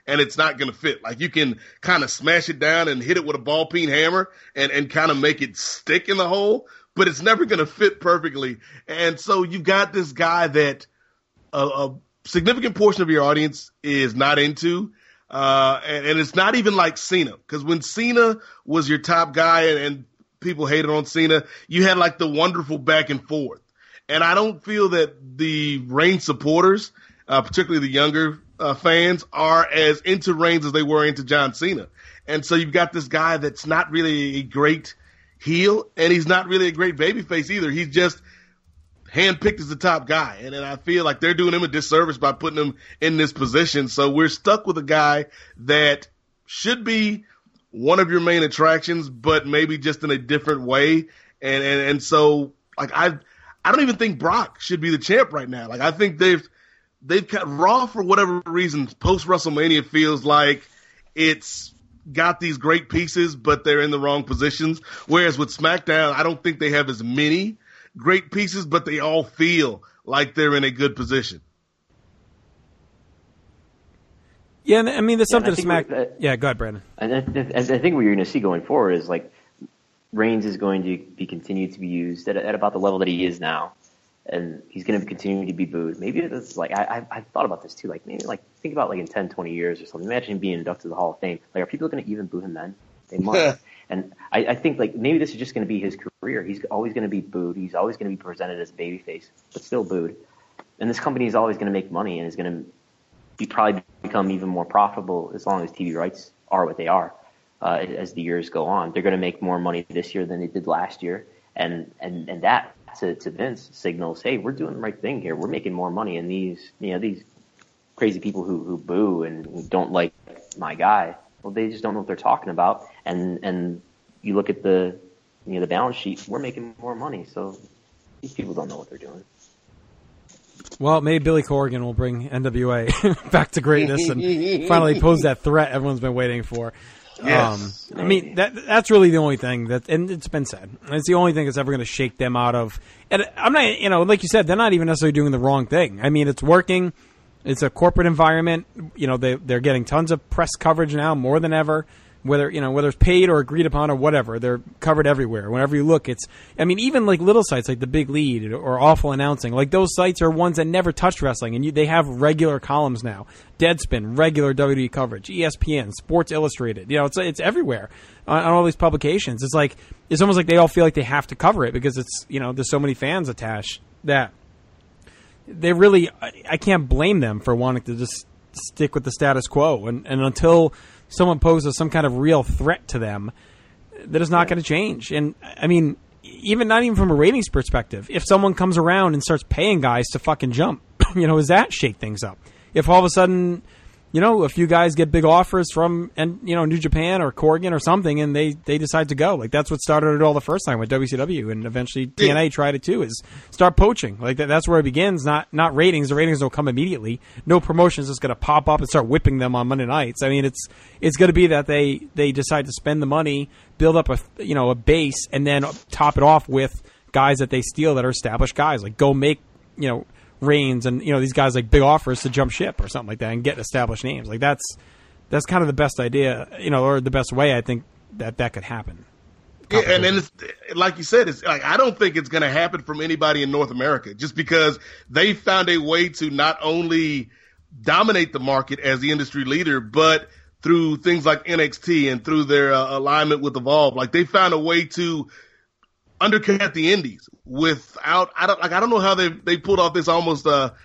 and it's not going to fit. Like, you can kind of smash it down and hit it with a ball peen hammer and kind of make it stick in the hole, but it's never going to fit perfectly. And so you've got this guy that a significant portion of your audience is not into. And it's not even like Cena, because when Cena was your top guy and people hated on Cena, you had like the wonderful back and forth. And I don't feel that the Reigns supporters, particularly the younger fans, are as into Reigns as they were into John Cena. And so you've got this guy that's not really a great heel, and he's not really a great babyface either. He's just handpicked as the top guy. And I feel like they're doing him a disservice by putting him in this position. So we're stuck with a guy that should be one of your main attractions, but maybe just in a different way. And so, like, I don't even think Brock should be the champ right now. Like, I think they've cut Raw, for whatever reason, post WrestleMania feels like it's got these great pieces, but they're in the wrong positions. Whereas with SmackDown, I don't think they have as many great pieces, but they all feel like they're in a good position. Yeah, I mean, there's something to SmackDown. Yeah, go ahead, Brandon. And I think what you're going to see going forward is, like, Reigns is going to be continued to be used at about the level that he is now, and he's going to continue to be booed. Maybe it's like, I've thought about this too. Like, maybe, like, think about, like, in 10, 20 years or something. Imagine him being inducted to the Hall of Fame. Like, are people going to even boo him then? They must. And I think, like, maybe this is just going to be his career. He's always going to be booed. He's always going to be presented as a babyface, but still booed. And this company is always going to make money and is going to probably become even more profitable as long as TV rights are what they are. As the years go on, they're going to make more money this year than they did last year. And that to Vince signals, hey, we're doing the right thing here. We're making more money. And these crazy people who boo and who don't like my guy, well, they just don't know what they're talking about. And you look at the balance sheet, we're making more money. So these people don't know what they're doing. Well, maybe Billy Corgan will bring NWA back to greatness and finally pose that threat everyone's been waiting for. Yes. I mean, that's really the only thing and it's been said. It's the only thing that's ever going to shake them out of. And I'm not, like you said, they're not even necessarily doing the wrong thing. I mean, it's working. It's a corporate environment. They're getting tons of press coverage now, more than ever. Whether it's paid or agreed upon or whatever, they're covered everywhere. Whenever you look, even like little sites like The Big Lead or Awful Announcing, like those sites are ones that never touched wrestling, and they have regular columns now. Deadspin, regular WWE coverage, ESPN, Sports Illustrated. It's everywhere on all these publications. It's almost like they all feel like they have to cover it because it's there's so many fans attached that they really, I can't blame them for wanting to just stick with the status quo and until someone poses some kind of real threat to them, that is not going to change. And I mean, not even from a ratings perspective, if someone comes around and starts paying guys to fucking jump, does that shake things up? If all of a sudden, a few guys get big offers from, New Japan or Corgan or something, and they decide to go. Like, that's what started it all the first time with WCW, and eventually TNA tried it too, is start poaching. Like, that's where it begins, not ratings. The ratings don't come immediately. No promotions is going to pop up and start whipping them on Monday nights. I mean, it's going to be that they decide to spend the money, build up a base, and then top it off with guys that they steal that are established guys. Like, go make, Reigns and these guys like big offers to jump ship or something like that and get established names. Like that's kind of the best idea, or the best way I think that could happen. Yeah, and then it's like you said, it's like I don't think it's going to happen from anybody in North America, just because they found a way to not only dominate the market as the industry leader, but through things like NXT and through their alignment with Evolve, like they found a way to undercut the indies without, I don't know how they pulled off this almost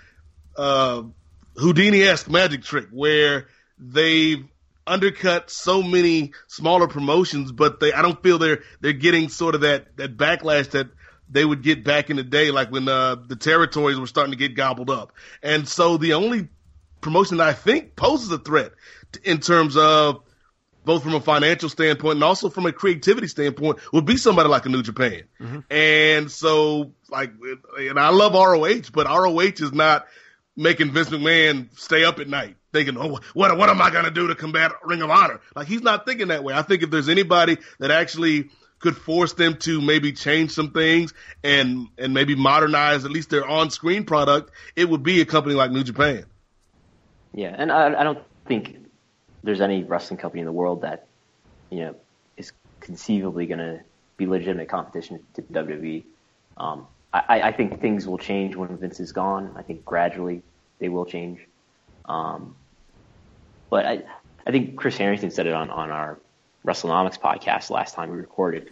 Houdini-esque magic trick where they've undercut so many smaller promotions, but I don't feel they're getting sort of that backlash that they would get back in the day, like when the territories were starting to get gobbled up. And so the only promotion that I think poses a threat in terms of both from a financial standpoint and also from a creativity standpoint, would be somebody like a New Japan. Mm-hmm. And so, and I love ROH, but ROH is not making Vince McMahon stay up at night thinking, oh, what am I going to do to combat Ring of Honor? Like, he's not thinking that way. I think if there's anybody that actually could force them to maybe change some things and maybe modernize at least their on-screen product, it would be a company like New Japan. Yeah, and I don't think there's any wrestling company in the world that, is conceivably going to be legitimate competition to WWE. I think things will change when Vince is gone. I think gradually they will change. But I think Chris Harrington said it on our WrestleNomics podcast last time we recorded.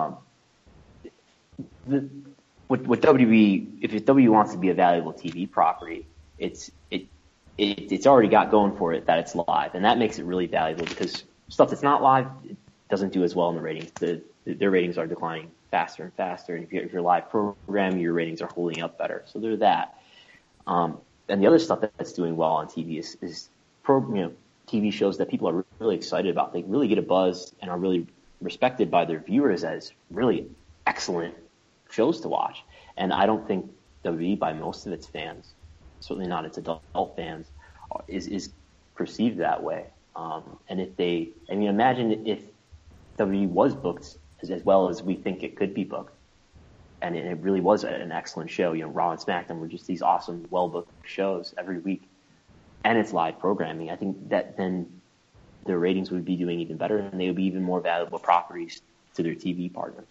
What WWE, if WWE wants to be a valuable TV property, it's already got going for it that it's live, and that makes it really valuable because stuff that's not live it doesn't do as well in the ratings. Their ratings are declining faster and faster, and if you're live programming, your ratings are holding up better. So there's that. And the other stuff that's doing well on TV is TV shows that people are really excited about. They really get a buzz and are really respected by their viewers as really excellent shows to watch. And I don't think WWE, by most of its fans, certainly not its adult fans, is perceived that way. And imagine if WWE was booked as well as we think it could be booked. And it really was an excellent show. Raw and SmackDown were just these awesome, well-booked shows every week. And it's live programming. I think that then their ratings would be doing even better, and they would be even more valuable properties to their TV partners.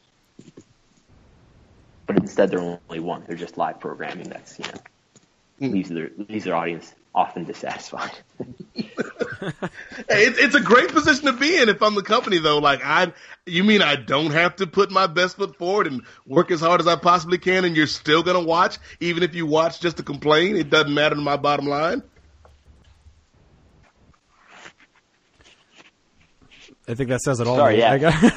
But instead, they're only one. They're just live programming. That's leaves their audience often dissatisfied. It's a great position to be in if I'm the company, though. You mean I don't have to put my best foot forward and work as hard as I possibly can, and you're still going to watch, even if you watch just to complain? It doesn't matter to my bottom line? I think that says it all. Sorry, yeah.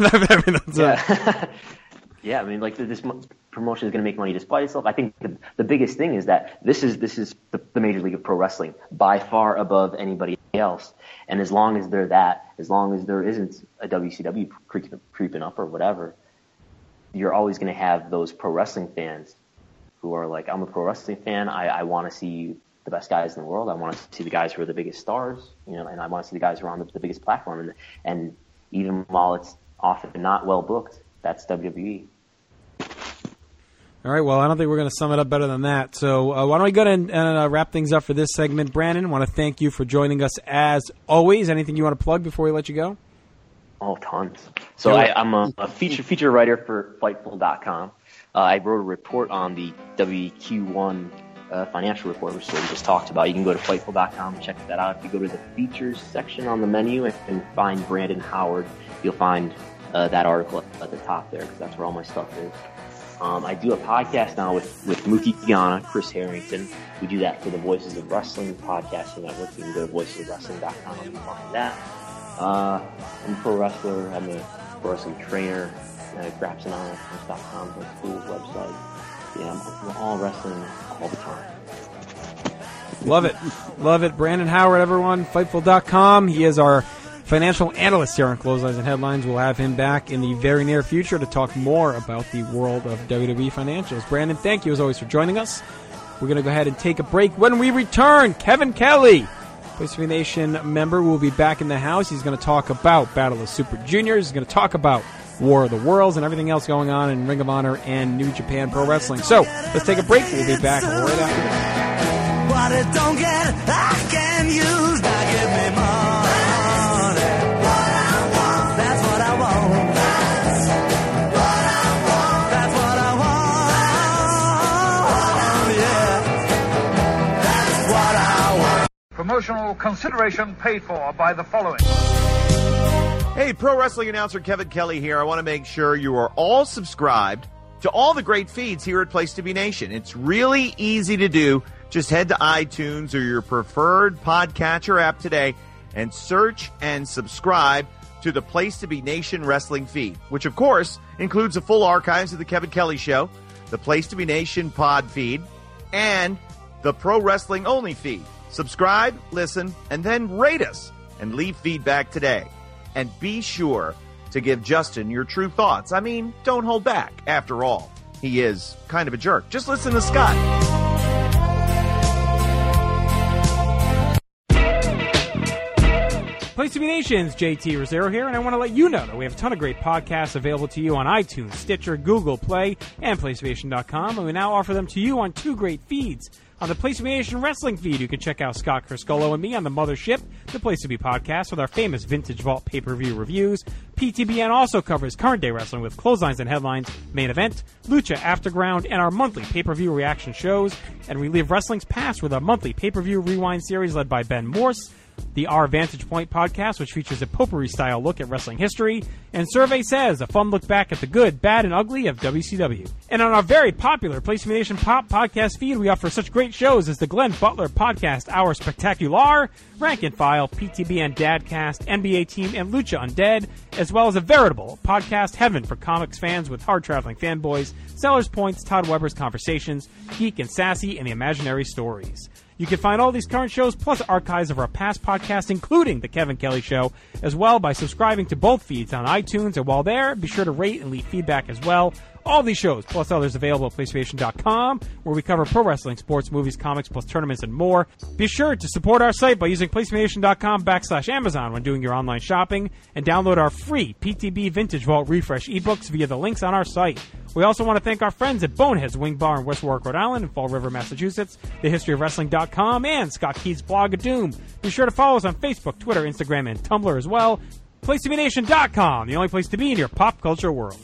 Yeah, this promotion is going to make money despite itself. I think the biggest thing is that this is the Major League of Pro Wrestling by far above anybody else. And as long as as long as there isn't a WCW creeping up or whatever, you're always going to have those pro wrestling fans who are like, I'm a pro wrestling fan. I want to see the best guys in the world. I want to see the guys who are the biggest stars, and I want to see the guys who are on the biggest platform. And even while it's often not well booked, that's WWE. All right, well, I don't think we're going to sum it up better than that. So why don't we go ahead and wrap things up for this segment. Brandon, I want to thank you for joining us as always. Anything you want to plug before we let you go? Oh, tons. So I'm a feature writer for Fightful.com. I wrote a report on the WQ1 financial report, which we just talked about. You can go to Fightful.com and check that out. If you go to the features section on the menu and find Brandon Howard, you'll find that article at the top there, because that's where all my stuff is. I do a podcast now with Mookie Ghana, Chris Harrington. We do that for the Voices of Wrestling podcasting network. You can go to voicesofwrestling.com and find that. I'm a pro wrestler. I'm a pro wrestling trainer. GrapsAnonymous.com is my school's website. Yeah, I'm all wrestling all the time. Love it. Love it. Brandon Howard, everyone. Fightful.com. He is our financial analyst here on Clotheslines and Headlines. We'll have him back in the very near future to talk more about the world of WWE financials. Brandon, thank you as always for joining us. We're going to go ahead and take a break. When we return, Kevin Kelly, Place to Be Nation member, will be back in the house. He's going to talk about Battle of Super Juniors. He's going to talk about War of the Worlds and everything else going on in Ring of Honor and New Japan Pro Wrestling. So let's take a break. We'll be back right after this. What it don't get, I can use. Now give me more. Promotional consideration paid for by the following. Hey, pro wrestling announcer Kevin Kelly here. I want to make sure you are all subscribed to all the great feeds here at Place to Be Nation. It's really easy to do. Just head to iTunes or your preferred podcatcher app today and search and subscribe to the Place to Be Nation wrestling feed, which of course includes the full archives of the Kevin Kelly Show, the Place to Be Nation pod feed, and the Pro Wrestling Only feed. Subscribe, listen, and then rate us and leave feedback today. And be sure to give Justin your true thoughts. I mean, don't hold back. After all, he is kind of a jerk. Just listen to Scott. Place to Be Nation's JT Rosero here, and I want to let you know that we have a ton of great podcasts available to you on iTunes, Stitcher, Google Play, and PlayStation.com, and we now offer them to you on 2 great feeds. On the Place to Be Nation Wrestling feed, you can check out Scott Criscolo and me on the Mothership, the Place to Be podcast, with our famous Vintage Vault pay-per-view reviews. PTBN also covers current day wrestling with Clotheslines and Headlines, Main Event, Lucha Afterground, and our monthly pay-per-view reaction shows. And we live wrestling's past with our monthly pay-per-view rewind series led by Ben Morse, the Our Vantage Point podcast, which features a potpourri-style look at wrestling history, and Survey Says, a fun look back at the good, bad, and ugly of WCW. And on our very popular Place to Be Nation Pop podcast feed, we offer such great shows as the Glenn Butler Podcast Hour Spectacular, Rank and File, PTBN Dadcast, NBA Team, and Lucha Undead, as well as a veritable podcast heaven for comics fans with hard-traveling fanboys, Sellers Points, Todd Weber's Conversations, Geek and Sassy, and the Imaginary Stories. You can find all these current shows plus archives of our past podcasts, including The Kevin Kelly Show, as well by subscribing to both feeds on iTunes. And while there, be sure to rate and leave feedback as well. All these shows, plus others available at PlayStation.com, where we cover pro wrestling, sports, movies, comics, plus tournaments and more. Be sure to support our site by using PlayStation.com/Amazon when doing your online shopping, and download our free PTB Vintage Vault Refresh ebooks via the links on our site. We also want to thank our friends at Boneheads Wing Bar in West Warwick, Rhode Island, and Fall River, Massachusetts, thehistoryofwrestling.com, and Scott Keith's blog of Doom. Be sure to follow us on Facebook, Twitter, Instagram, and Tumblr as well. PlaceToBeNation.com, the only place to be in your pop culture world.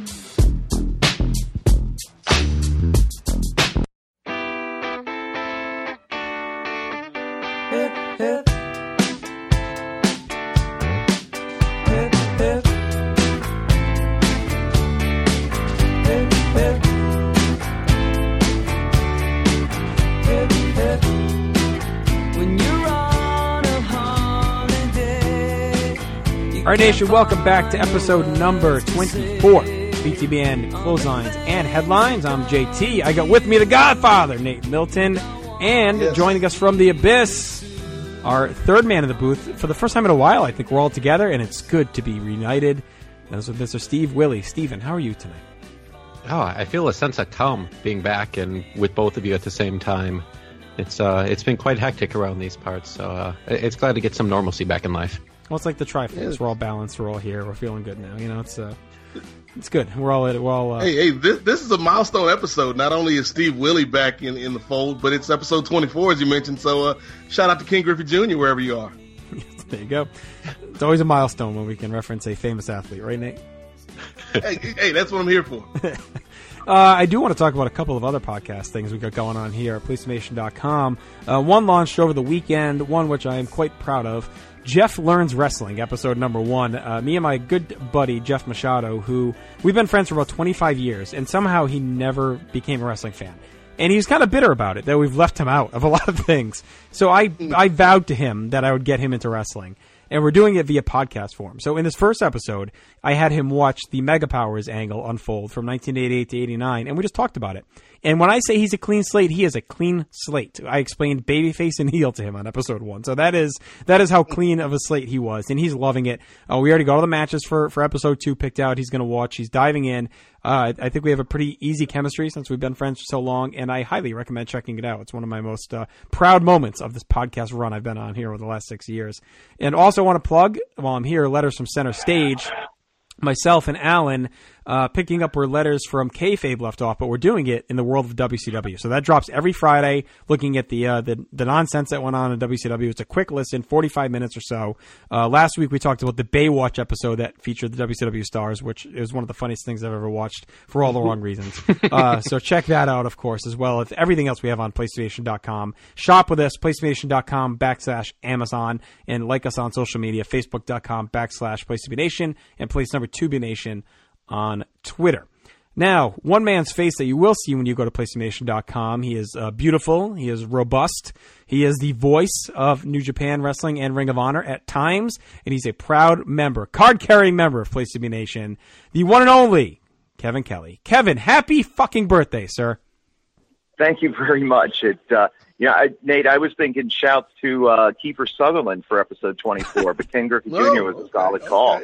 All right, Nation, welcome back to episode number 24, BTBN Clotheslines and Headlines. I'm JT. I got with me the Godfather, Nate Milton, and joining us from the Abyss, our third man in the booth. For the first time in a while, I think we're all together, and it's good to be reunited. That's with Mr. Steve Willie. Steven, how are you tonight? Oh, I feel a sense of calm being back and with both of you at the same time. It's been quite hectic around these parts, so it's glad to get some normalcy back in life. Well, it's like the Triforce. We're all balanced. We're all here. We're feeling good now. You know, it's good. We're all. Hey, this is a milestone episode. Not only is Steve Willie back in the fold, but it's episode 24, as you mentioned. So, shout out to King Griffey Jr. wherever you are. There you go. It's always a milestone when we can reference a famous athlete, right, Nate? hey, that's what I'm here for. I do want to talk about a couple of other podcast things we got going on here at PlayStation.com. One launched over the weekend, one which I am quite proud of. Jeff Learns Wrestling, episode number 1. Me and my good buddy, Jeff Machado, who we've been friends for about 25 years, and somehow he never became a wrestling fan. And he's kind of bitter about it, that we've left him out of a lot of things. So I vowed to him that I would get him into wrestling. And we're doing it via podcast form. So in this first episode, I had him watch the Mega Powers angle unfold from 1988 to 89, and we just talked about it. And when I say he's a clean slate, he is a clean slate. I explained babyface and heel to him on episode 1. So that is how clean of a slate he was, and he's loving it. We already got all the matches for episode 2 picked out. He's going to watch. He's diving in. I think we have a pretty easy chemistry since we've been friends for so long, and I highly recommend checking it out. It's one of my most proud moments of this podcast run I've been on here over the last 6 years. And also want to plug, while I'm here, Letters from Center Stage. Myself and Alan picking up where Letters from Kayfabe left off, but we're doing it in the world of WCW. So that drops every Friday, looking at the nonsense that went on in WCW. It's a quick listen, 45 minutes or so. Last week we talked about the Baywatch episode that featured the WCW stars, which is one of the funniest things I've ever watched for all the wrong reasons. So check that out, of course, as well as everything else we have on PlayStation.com. Shop with us, PlayStation.com/Amazon, and like us on social media, Facebook.com/PlaceToBeNation, and place number 2BNation on Twitter. Now, one man's face that you will see when you go to PlayStation.com. He is beautiful. He is robust. He is the voice of New Japan Wrestling and Ring of Honor at times, and he's a proud member, card-carrying member of PlayStation, the one and only Kevin Kelly. Kevin, happy fucking birthday, sir. Thank you very much. Nate, I was thinking shouts to Kiefer Sutherland for episode 24, but Ken Griffey Jr. was a solid call.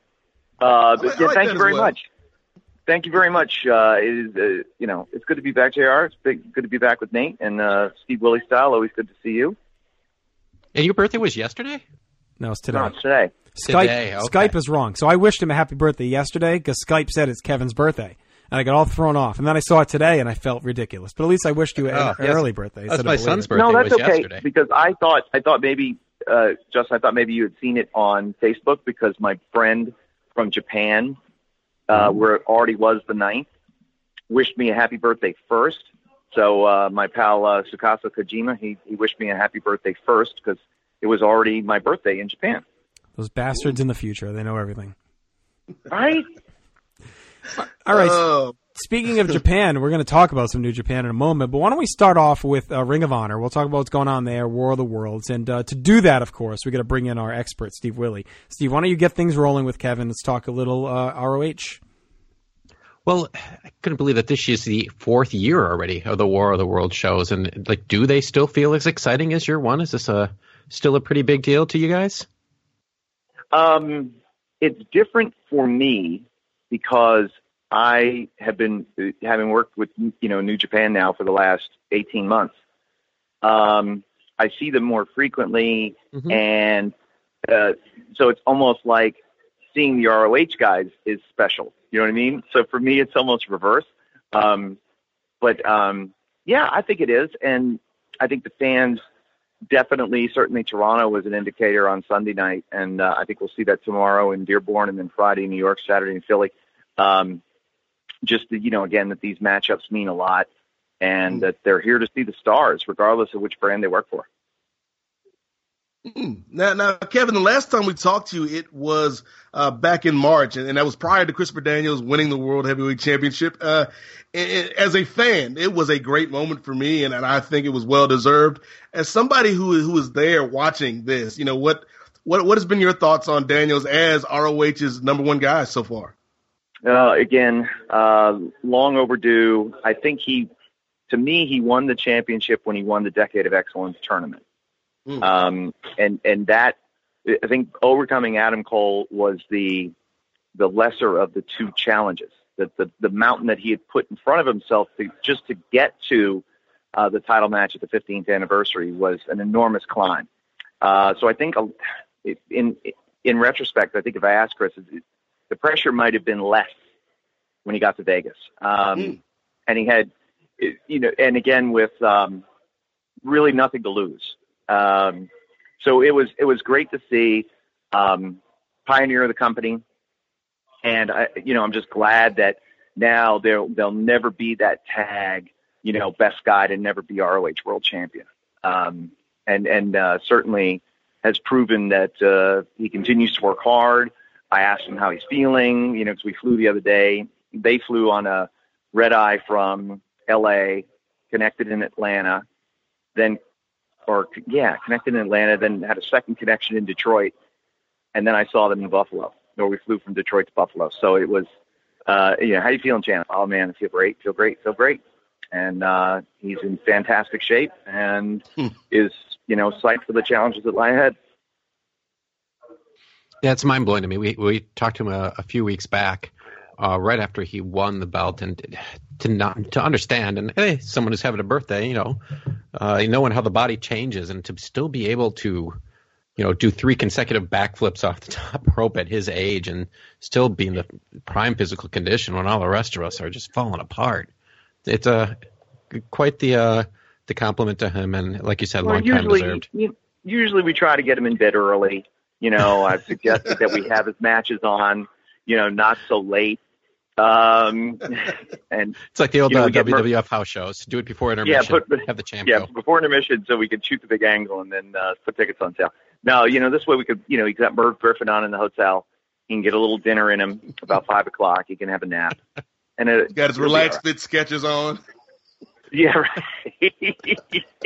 Thank you very much. Thank you very much. It's good to be back, JR. It's good to be back with Nate and Steve Willie style. Always good to see you. And your birthday was yesterday? No, it's today. No, it's today. Skype, Today, okay. Skype is wrong. So I wished him a happy birthday yesterday because Skype said it's Kevin's birthday. And I got all thrown off. And then I saw it today, and I felt ridiculous. But at least I wished you an early birthday. That's my son's birthday. No, that's was okay. Yesterday. Because I thought maybe, Justin, I thought maybe you had seen it on Facebook because my friend from Japan, where it already was the 9th, wished me a happy birthday first. So my pal Tsukasa Kojima, he wished me a happy birthday first because it was already my birthday in Japan. Those bastards in the future, they know everything. Right? All right. Speaking of Japan, we're going to talk about some New Japan in a moment, but why don't we start off with Ring of Honor? We'll talk about what's going on there, War of the Worlds, and to do that, of course, we're going to bring in our expert, Steve Willie. Steve, why don't you get things rolling with Kevin? Let's talk a little ROH. Well, I couldn't believe that this is the 4th year already of the War of the World shows, and like, do they still feel as exciting as year one? Is this still a pretty big deal to you guys? It's different for me because I have been having worked with New Japan now for the last 18 months. I see them more frequently, and so it's almost like seeing the ROH guys is special. You know what I mean? So for me, it's almost reverse. But yeah, I think it is, and I think the fans definitely, certainly Toronto was an indicator on Sunday night, and I think we'll see that tomorrow in Dearborn, and then Friday in New York, Saturday in Philly. Just again, that these matchups mean a lot, and that they're here to see the stars, regardless of which brand they work for. Now, Kevin, the last time we talked to you, it was back in March, and that was prior to Christopher Daniels winning the World Heavyweight Championship. As a fan, it was a great moment for me, and I think it was well deserved. As somebody who was there watching this, what has been your thoughts on Daniels as ROH's number one guy so far? Again, long overdue. I think he won the championship when he won the Decade of Excellence tournament. And that, I think overcoming Adam Cole was the lesser of the two challenges. The mountain that he had put in front of himself to get to the title match at the 15th anniversary was an enormous climb. So I think in retrospect, I think if I asked Chris, the pressure might have been less when he got to Vegas. And he had, and again with really nothing to lose. So it was great to see pioneer of the company, and I'm just glad that now there'll never be that tag, best guy to never be ROH World Champion, and certainly has proven that he continues to work hard. I asked him how he's feeling, because we flew the other day. They flew on a red eye from LA, connected in Atlanta, connected in Atlanta, then had a second connection in Detroit, and then I saw them in Buffalo, or we flew from Detroit to Buffalo. So it was, how you feeling, Jan? Oh man, I feel great. And he's in fantastic shape and is, psyched for the challenges that lie ahead. Yeah, it's mind blowing to me. We talked to him a few weeks back, right after he won the belt, and to understand, and hey, someone who's having a birthday, knowing how the body changes, and to still be able to, do 3 consecutive backflips off the top rope at his age, and still be in the prime physical condition when all the rest of us are just falling apart. It's quite the compliment to him, and like you said, long time deserved. Usually we try to get him in bed early. I've suggested that we have his matches on, not so late. And it's like the old WWF house shows. Do it before intermission. Have the champ go. Before intermission, so we could shoot the big angle and then put tickets on sale. No, this way we could, he got Merv Griffin on in the hotel. He can get a little dinner in him about 5 o'clock. He can have a nap. And he's got his relaxed fit sketches on. Yeah, right.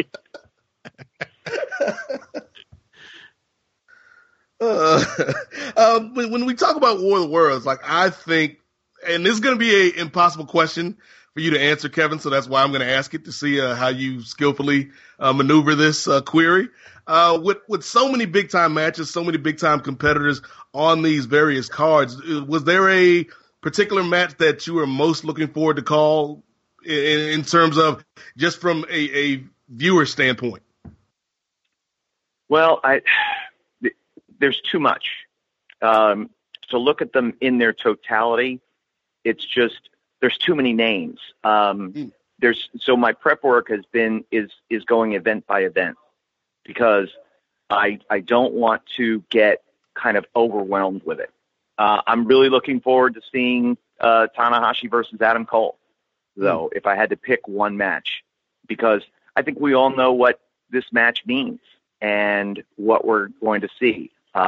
When we talk about War of the Worlds, I think, and this is going to be an impossible question for you to answer, Kevin, so that's why I'm going to ask it to see how you skillfully maneuver this query. With so many big-time matches, so many big-time competitors on these various cards, was there a particular match that you were most looking forward to call in terms of just from a viewer standpoint? Well, there's too much. To look at them in their totality, it's just there's too many names. So my prep work is going event by event because I don't want to get kind of overwhelmed with it. I'm really looking forward to seeing Tanahashi versus Adam Cole, though, if I had to pick one match, because I think we all know what this match means and what we're going to see.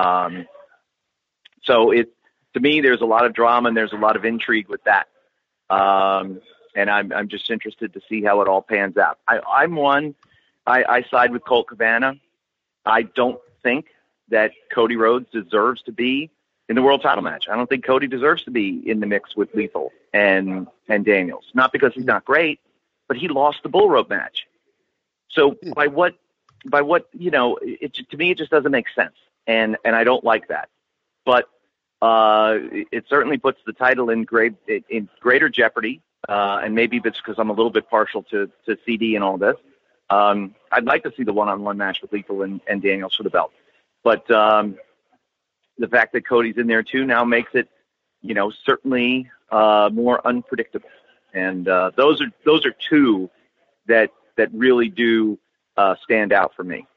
So to me, there's a lot of drama and there's a lot of intrigue with that. And I'm just interested to see how it all pans out. I side with Colt Cabana. I don't think that Cody Rhodes deserves to be in the world title match. I don't think Cody deserves to be in the mix with Lethal and Daniels. Not because he's not great, but he lost the bull rope match. So by what to me it just doesn't make sense, and I don't like that. But it certainly puts the title in greater jeopardy, and maybe it's because I'm a little bit partial to CD and all this. I'd like to see the one-on-one match with Lethal and Daniels for the belt, but the fact that Cody's in there too now makes it, certainly more unpredictable. And those are two that really do stand out for me.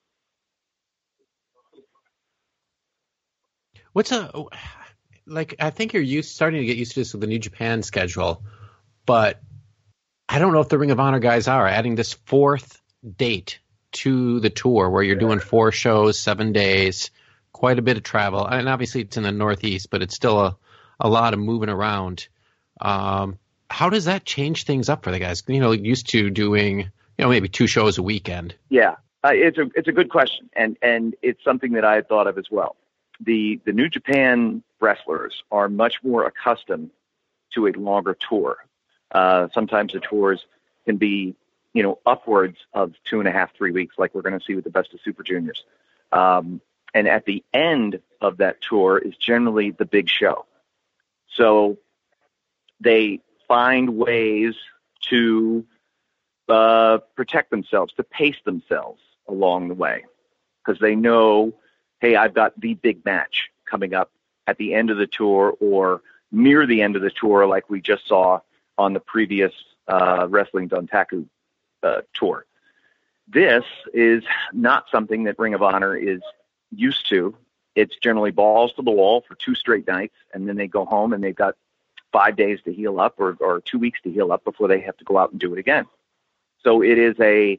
I think you're starting to get used to this with the New Japan schedule, but I don't know if the Ring of Honor guys are adding this fourth date to the tour where you're doing 4 shows, 7 days, quite a bit of travel. And obviously it's in the Northeast, but it's still a lot of moving around. How does that change things up for the guys? Used to doing, maybe 2 shows a weekend. Yeah, it's a good question. And it's something that I had thought of as well. The New Japan wrestlers are much more accustomed to a longer tour. Sometimes the tours can be, upwards of 2.5, 3 weeks, like we're going to see with the Best of Super Juniors. And at the end of that tour is generally the big show. So they find ways to protect themselves, to pace themselves along the way, because they know, hey, I've got the big match coming up at the end of the tour or near the end of the tour, like we just saw on the previous Wrestling Dontaku tour. This is not something that Ring of Honor is used to. It's generally balls to the wall for 2 straight nights, and then they go home and they've got 5 days to heal up or 2 weeks to heal up before they have to go out and do it again. So it is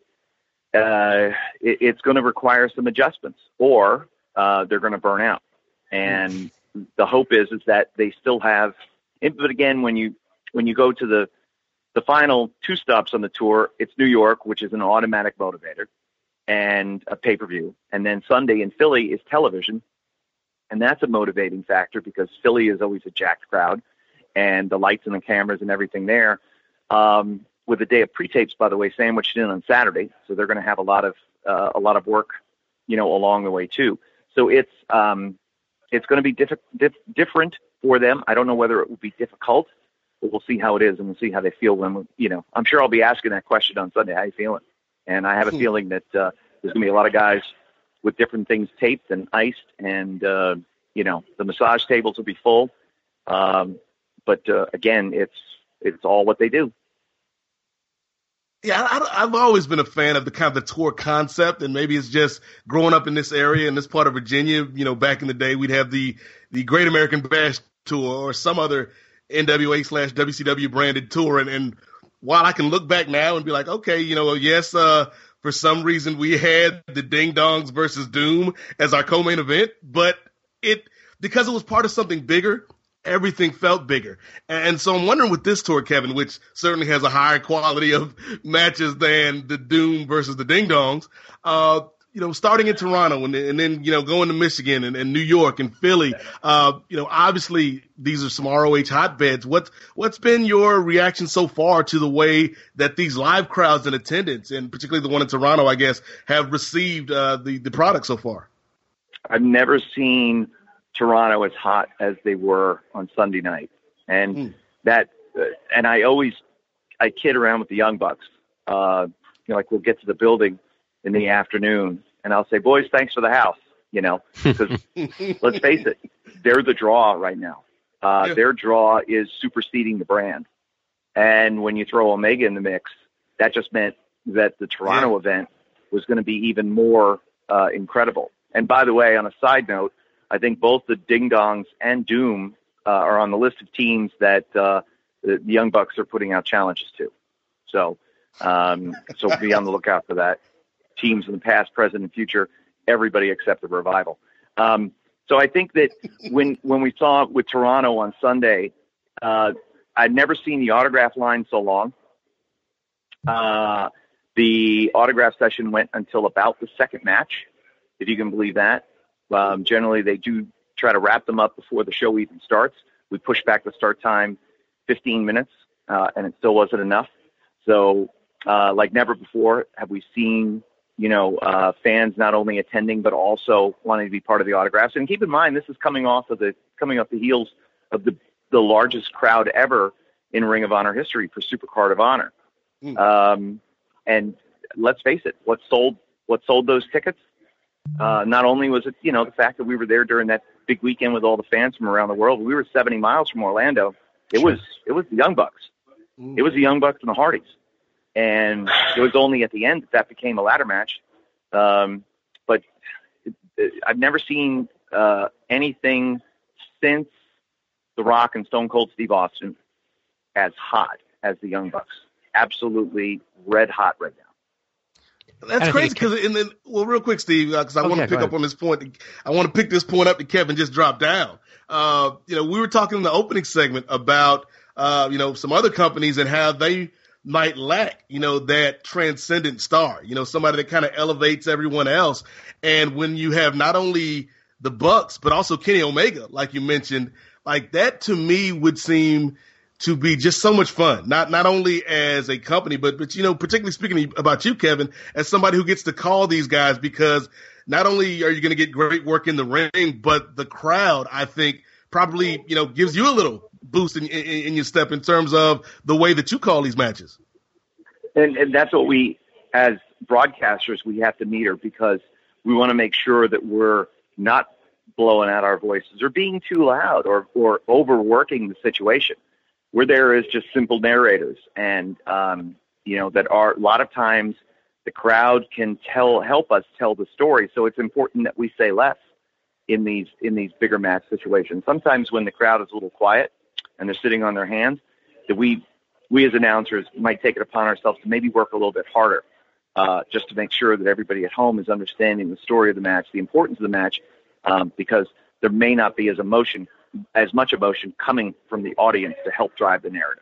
it's going to require some adjustments, or they're going to burn out. And the hope is that they still have, but again, when you go to the final 2 stops on the tour, it's New York, which is an automatic motivator and a pay-per-view. And then Sunday in Philly is television. And that's a motivating factor because Philly is always a jacked crowd and the lights and the cameras and everything there. With a day of pre-tapes, by the way, sandwiched in on Saturday. So they're going to have a lot of work, along the way too. So it's going to be different for them. I don't know whether it will be difficult, but we'll see how it is, and we'll see how they feel when, I'm sure I'll be asking that question on Sunday. How you feeling? And I have a feeling that there's going to be a lot of guys with different things taped and iced, and, the massage tables will be full. But again, it's all what they do. Yeah, I've always been a fan of the kind of the tour concept, and maybe it's just growing up in this area, in this part of Virginia. Back in the day, we'd have the Great American Bash Tour or some other NWA/WCW branded tour. And while I can look back now and be like, okay, yes, for some reason we had the Ding Dongs versus Doom as our co-main event, but because it was part of something bigger, everything felt bigger. And so I'm wondering with this tour, Kevin, which certainly has a higher quality of matches than the Doom versus the Ding Dongs, starting in Toronto and then going to Michigan and New York and Philly, obviously these are some ROH hotbeds. What's been your reaction so far to the way that these live crowds in attendance, and particularly the one in Toronto, I guess, have received the product so far? I've never seen Toronto as hot as they were on Sunday night. And and I kid around with the Young Bucks. Like we'll get to the building in the afternoon and I'll say, boys, thanks for the house. because let's face it, they're the draw right now. Their draw is superseding the brand. And when you throw Omega in the mix, that just meant that the Toronto event was going to be even more incredible. And by the way, on a side note, I think both the Ding Dongs and Doom are on the list of teams that the Young Bucks are putting out challenges to. So be on the lookout for that. Teams in the past, present, and future, everybody except the Revival. So I think that when we saw with Toronto on Sunday, I'd never seen the autograph line so long. The autograph session went until about the second match, if you can believe that. Generally, they do try to wrap them up before the show even starts. We pushed back the start time 15 minutes, and it still wasn't enough. So, like never before, have we seen, fans not only attending but also wanting to be part of the autographs. And keep in mind, this is coming off the heels of the largest crowd ever in Ring of Honor history for Supercard of Honor. And let's face it, what sold those tickets? Not only was it, the fact that we were there during that big weekend with all the fans from around the world. We were 70 miles from Orlando. It was the Young Bucks. It was the Young Bucks and the Hardys. And it was only at the end that became a ladder match. But I've never seen anything since The Rock and Stone Cold Steve Austin as hot as the Young Bucks. Absolutely red hot right now. That's crazy because, real quick, Steve, because I want to pick up on this point. I want to pick this point up that Kevin just dropped down. We were talking in the opening segment about, some other companies and how they might lack, that transcendent star, somebody that kind of elevates everyone else. And when you have not only the Bucks, but also Kenny Omega, like you mentioned, like that to me would seem to be just so much fun, not only as a company, but particularly speaking about you, Kevin, as somebody who gets to call these guys, because not only are you going to get great work in the ring, but the crowd, I think, probably, gives you a little boost in your step in terms of the way that you call these matches. And that's what we, as broadcasters, we have to meter, because we want to make sure that we're not blowing out our voices or being too loud or overworking the situation. We're there as just simple narrators, and that are a lot of times the crowd can help us tell the story. So it's important that we say less in these bigger match situations. Sometimes when the crowd is a little quiet and they're sitting on their hands, that we as announcers might take it upon ourselves to maybe work a little bit harder, just to make sure that everybody at home is understanding the story of the match, the importance of the match, because there may not be as much emotion coming from the audience to help drive the narrative.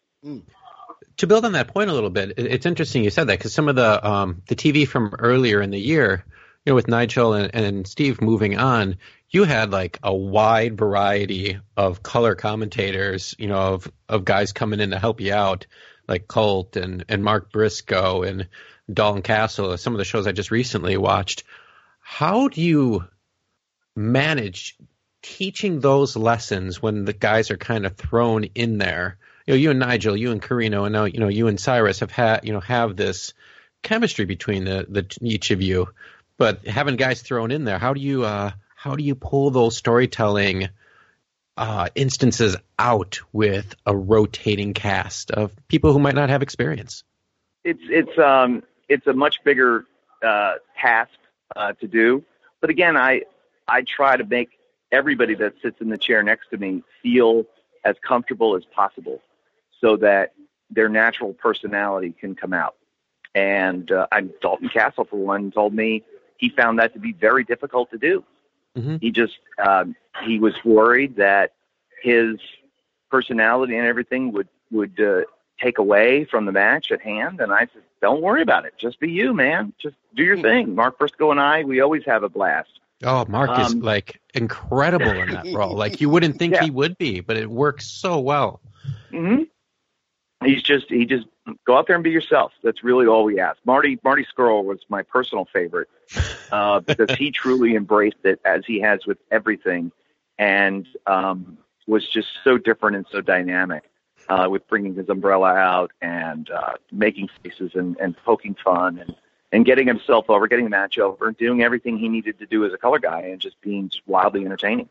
To build on that point a little bit, it's interesting you said that, because some of the TV from earlier in the year, with Nigel and Steve moving on, you had like a wide variety of color commentators, of guys coming in to help you out, like Colt and Mark Briscoe and Dalton Castle, some of the shows I just recently watched. How do you manage teaching those lessons when the guys are kind of thrown in there? You and Nigel, you and Carino, and now you and Cyrus have this chemistry between the each of you. But having guys thrown in there, how do you pull those storytelling instances out with a rotating cast of people who might not have experience? It's a much bigger task to do. But again, I try to make everybody that sits in the chair next to me feel as comfortable as possible, so that their natural personality can come out. And Dalton Castle, for one, told me he found that to be very difficult to do. Mm-hmm. He was worried that his personality and everything would take away from the match at hand. And I said, don't worry about it. Just be you, man. Just do your thing. Mark Briscoe and I, we always have a blast. Oh, Mark is like incredible in that role. Like you wouldn't think he would be, but it works so well. Mm-hmm. He just go out there and be yourself. That's really all we ask. Marty Scurll was my personal favorite because he truly embraced it, as he has with everything, and was just so different and so dynamic with bringing his umbrella out and making faces and poking fun. and getting himself over, getting the match over, doing everything he needed to do as a color guy, and just being wildly entertaining.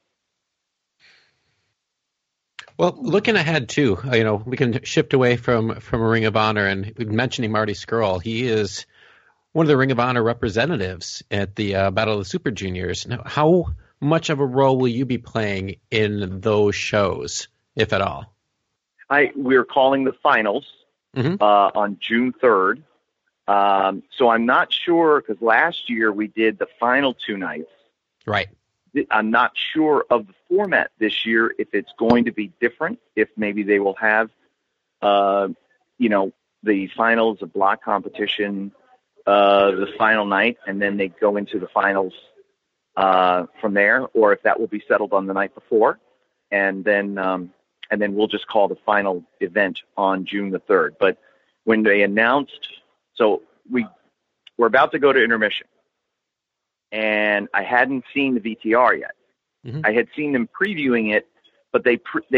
Well, looking ahead too, we can shift away from a Ring of Honor, and mentioning Marty Scurll. He is one of the Ring of Honor representatives at the Battle of the Super Juniors. Now, how much of a role will you be playing in those shows, if at all? We're calling the finals on June 3rd. So I'm not sure, because last year we did the final 2 nights. Right. I'm not sure of the format this year, if it's going to be different, if maybe they will have, the finals, a block competition, the final night, and then they go into the finals from there, or if that will be settled on the night before, and then we'll just call the final event on June the 3rd. But when they announced, so we're about to go to intermission, and I hadn't seen the VTR yet. I had seen them previewing it, but they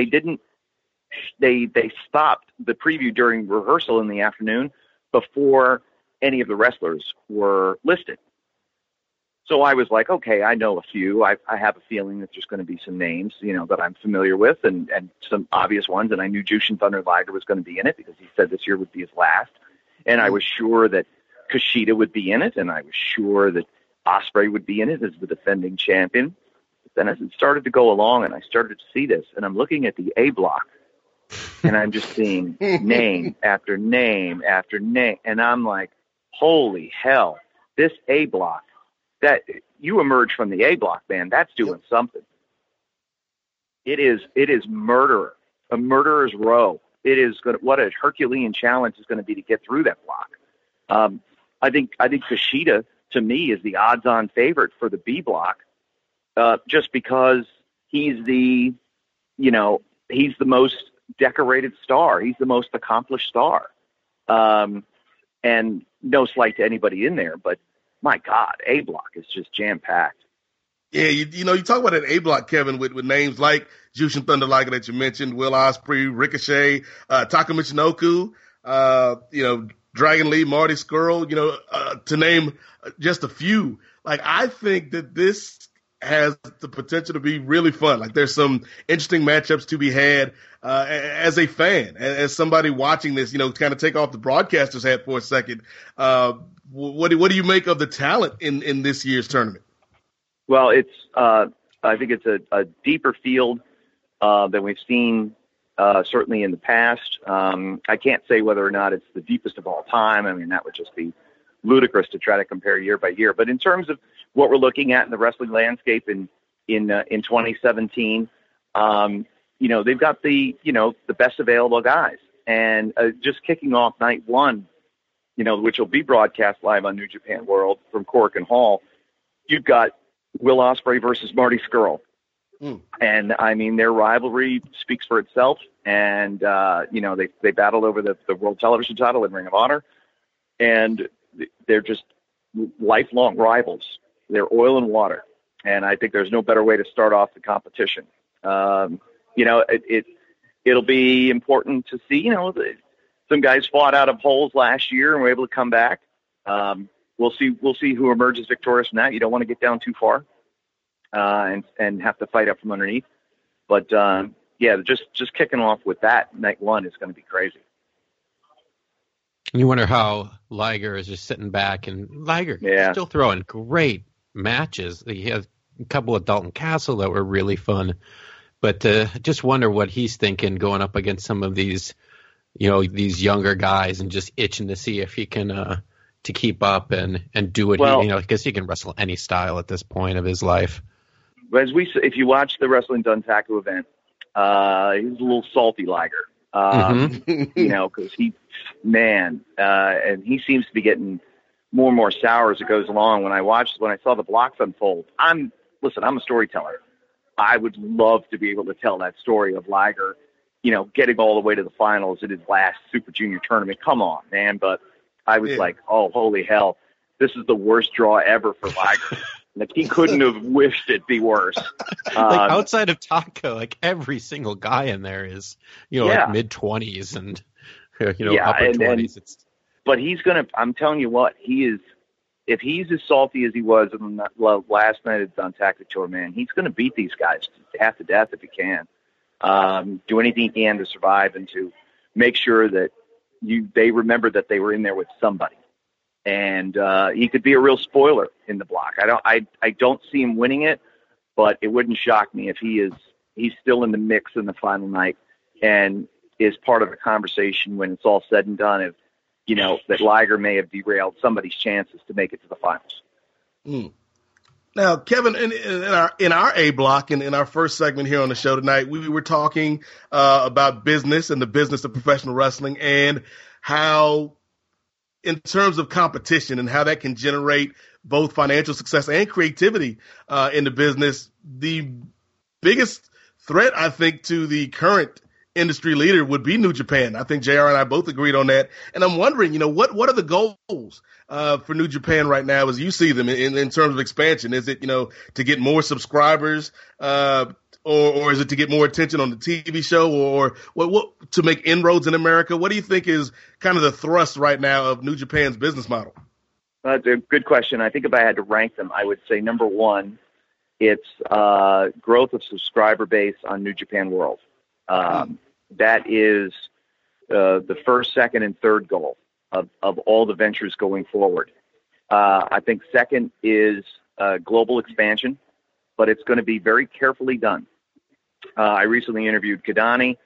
stopped the preview during rehearsal in the afternoon before any of the wrestlers were listed. So I was like, okay, I know a few. I have a feeling that there's going to be some names, that I'm familiar with, and some obvious ones. And I knew Jushin Thunder Liger was going to be in it because he said this year would be his last. And I was sure that Kushida would be in it, and I was sure that Ospreay would be in it as the defending champion. But then as it started to go along and I started to see this, and I'm looking at the A block, and I'm just seeing name after name after name, and I'm like, holy hell, this A block, that you emerge from the A block, man, that's doing something. It is murderer, a murderer's row. It is what a Herculean challenge is going to be to get through that block. I think Kushida, to me, is the odds-on favorite for the B block, just because he's the most decorated star. He's the most accomplished star. And no slight to anybody in there, but my God, A block is just jam-packed. Yeah, you talk about an A block, Kevin, with names like Jushin Thunder Liger that you mentioned, Will Ospreay, Ricochet, Taka Michinoku, Dragon Lee, Marty Scurll, to name just a few. Like, I think that this has the potential to be really fun. Like, there's some interesting matchups to be had as a fan, as somebody watching this, kind of take off the broadcaster's hat for a second. What do you make of the talent in this year's tournament? Well, I think it's a deeper field than we've seen certainly in the past. I can't say whether or not it's the deepest of all time. I mean, that would just be ludicrous to try to compare year by year. But in terms of what we're looking at in the wrestling landscape in 2017, they've got the best available guys. And just kicking off night 1, which will be broadcast live on New Japan World from Korakuen Hall, you've got Will Ospreay versus Marty Scurll. And I mean, their rivalry speaks for itself. And, they battled over the World Television title in Ring of Honor, and they're just lifelong rivals. They're oil and water. And I think there's no better way to start off the competition. It'll be important to see, some guys fought out of holes last year and were able to come back. We'll see who emerges victorious from that. You don't want to get down too far and have to fight up from underneath. But just kicking off with that night 1 is going to be crazy. You wonder how Liger is just sitting back, and Liger still throwing great matches. He has a couple of Dalton Castle that were really fun, but just wonder what he's thinking going up against some of these, these younger guys, and just itching to see if he can to keep up and do it. Because he can wrestle any style at this point of his life. If you watch the Wrestling Dontaku event, he's a little salty Liger. Because and he seems to be getting more and more sour as it goes along. When I saw the blocks unfold, I'm a storyteller. I would love to be able to tell that story of Liger, getting all the way to the finals in his last Super Junior tournament. Come on, man. But I was like, oh, holy hell. This is the worst draw ever for Liger. Like, he couldn't have wished it be worse. Outside of Taka, every single guy in there is, like mid-20s and, upper 20s. but I'm telling you what, if he's as salty as he was on last night on Tactic Tour, man, he's going to beat these guys half to death if he can. Do anything he can to survive and to make sure that they remember that they were in there with somebody. And he could be a real spoiler in the block. I don't see him winning it, but it wouldn't shock me if he's still in the mix in the final night and is part of the conversation when it's all said and done. That Liger may have derailed somebody's chances to make it to the finals. Now, Kevin, in our A block, in our first segment here on the show tonight, we were talking about business and the business of professional wrestling and how, in terms of competition and how that can generate both financial success and creativity in the business, the biggest threat, I think, to the current industry leader would be New Japan. I think JR and I both agreed on that. And I'm wondering, what are the goals for New Japan right now as you see them in terms of expansion? Is it, to get more subscribers or is it to get more attention on the TV show or what to make inroads in America? What do you think is kind of the thrust right now of New Japan's business model? That's a good question. I think if I had to rank them, I would say number one, it's growth of subscriber base on New Japan World. That is the first, second, and third goal of all the ventures going forward. I think second is global expansion, but it's going to be very carefully done. I recently interviewed Kidani.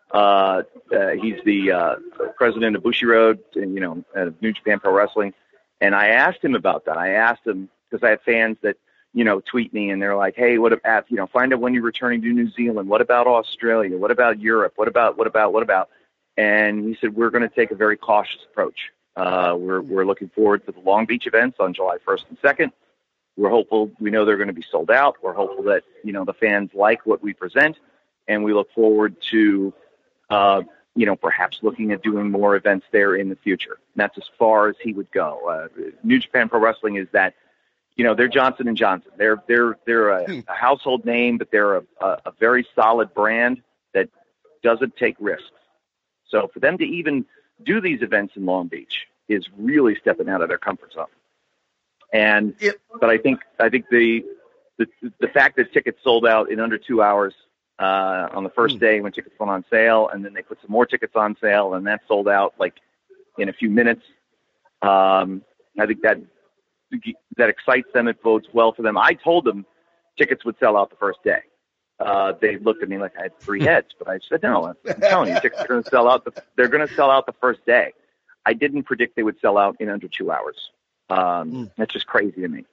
He's the president of Bushiroad, of New Japan Pro Wrestling, and I asked him about that. I asked him because I have fans that tweet me and they're like, hey, what about, find out when you're returning to New Zealand. What about Australia? What about Europe? What about? And he said, we're going to take a very cautious approach. We're looking forward to the Long Beach events on July 1st and 2nd. We're hopeful. We know they're going to be sold out. We're hopeful that, the fans like what we present. And we look forward to, perhaps looking at doing more events there in the future. And that's as far as he would go. New Japan Pro Wrestling is that, they're Johnson & Johnson. They're a household name, but they're a very solid brand that doesn't take risks. So for them to even do these events in Long Beach is really stepping out of their comfort zone. And but I think the fact that tickets sold out in under 2 hours on the first day when tickets went on sale, and then they put some more tickets on sale, and that sold out like in a few minutes. I think that excites them. It bodes well for them. I told them tickets would sell out the first day. They looked at me like I had three heads, but I said, no, I'm telling you, tickets are going to sell out. They're going to sell out the first day. I didn't predict they would sell out in under 2 hours. That's just crazy to me.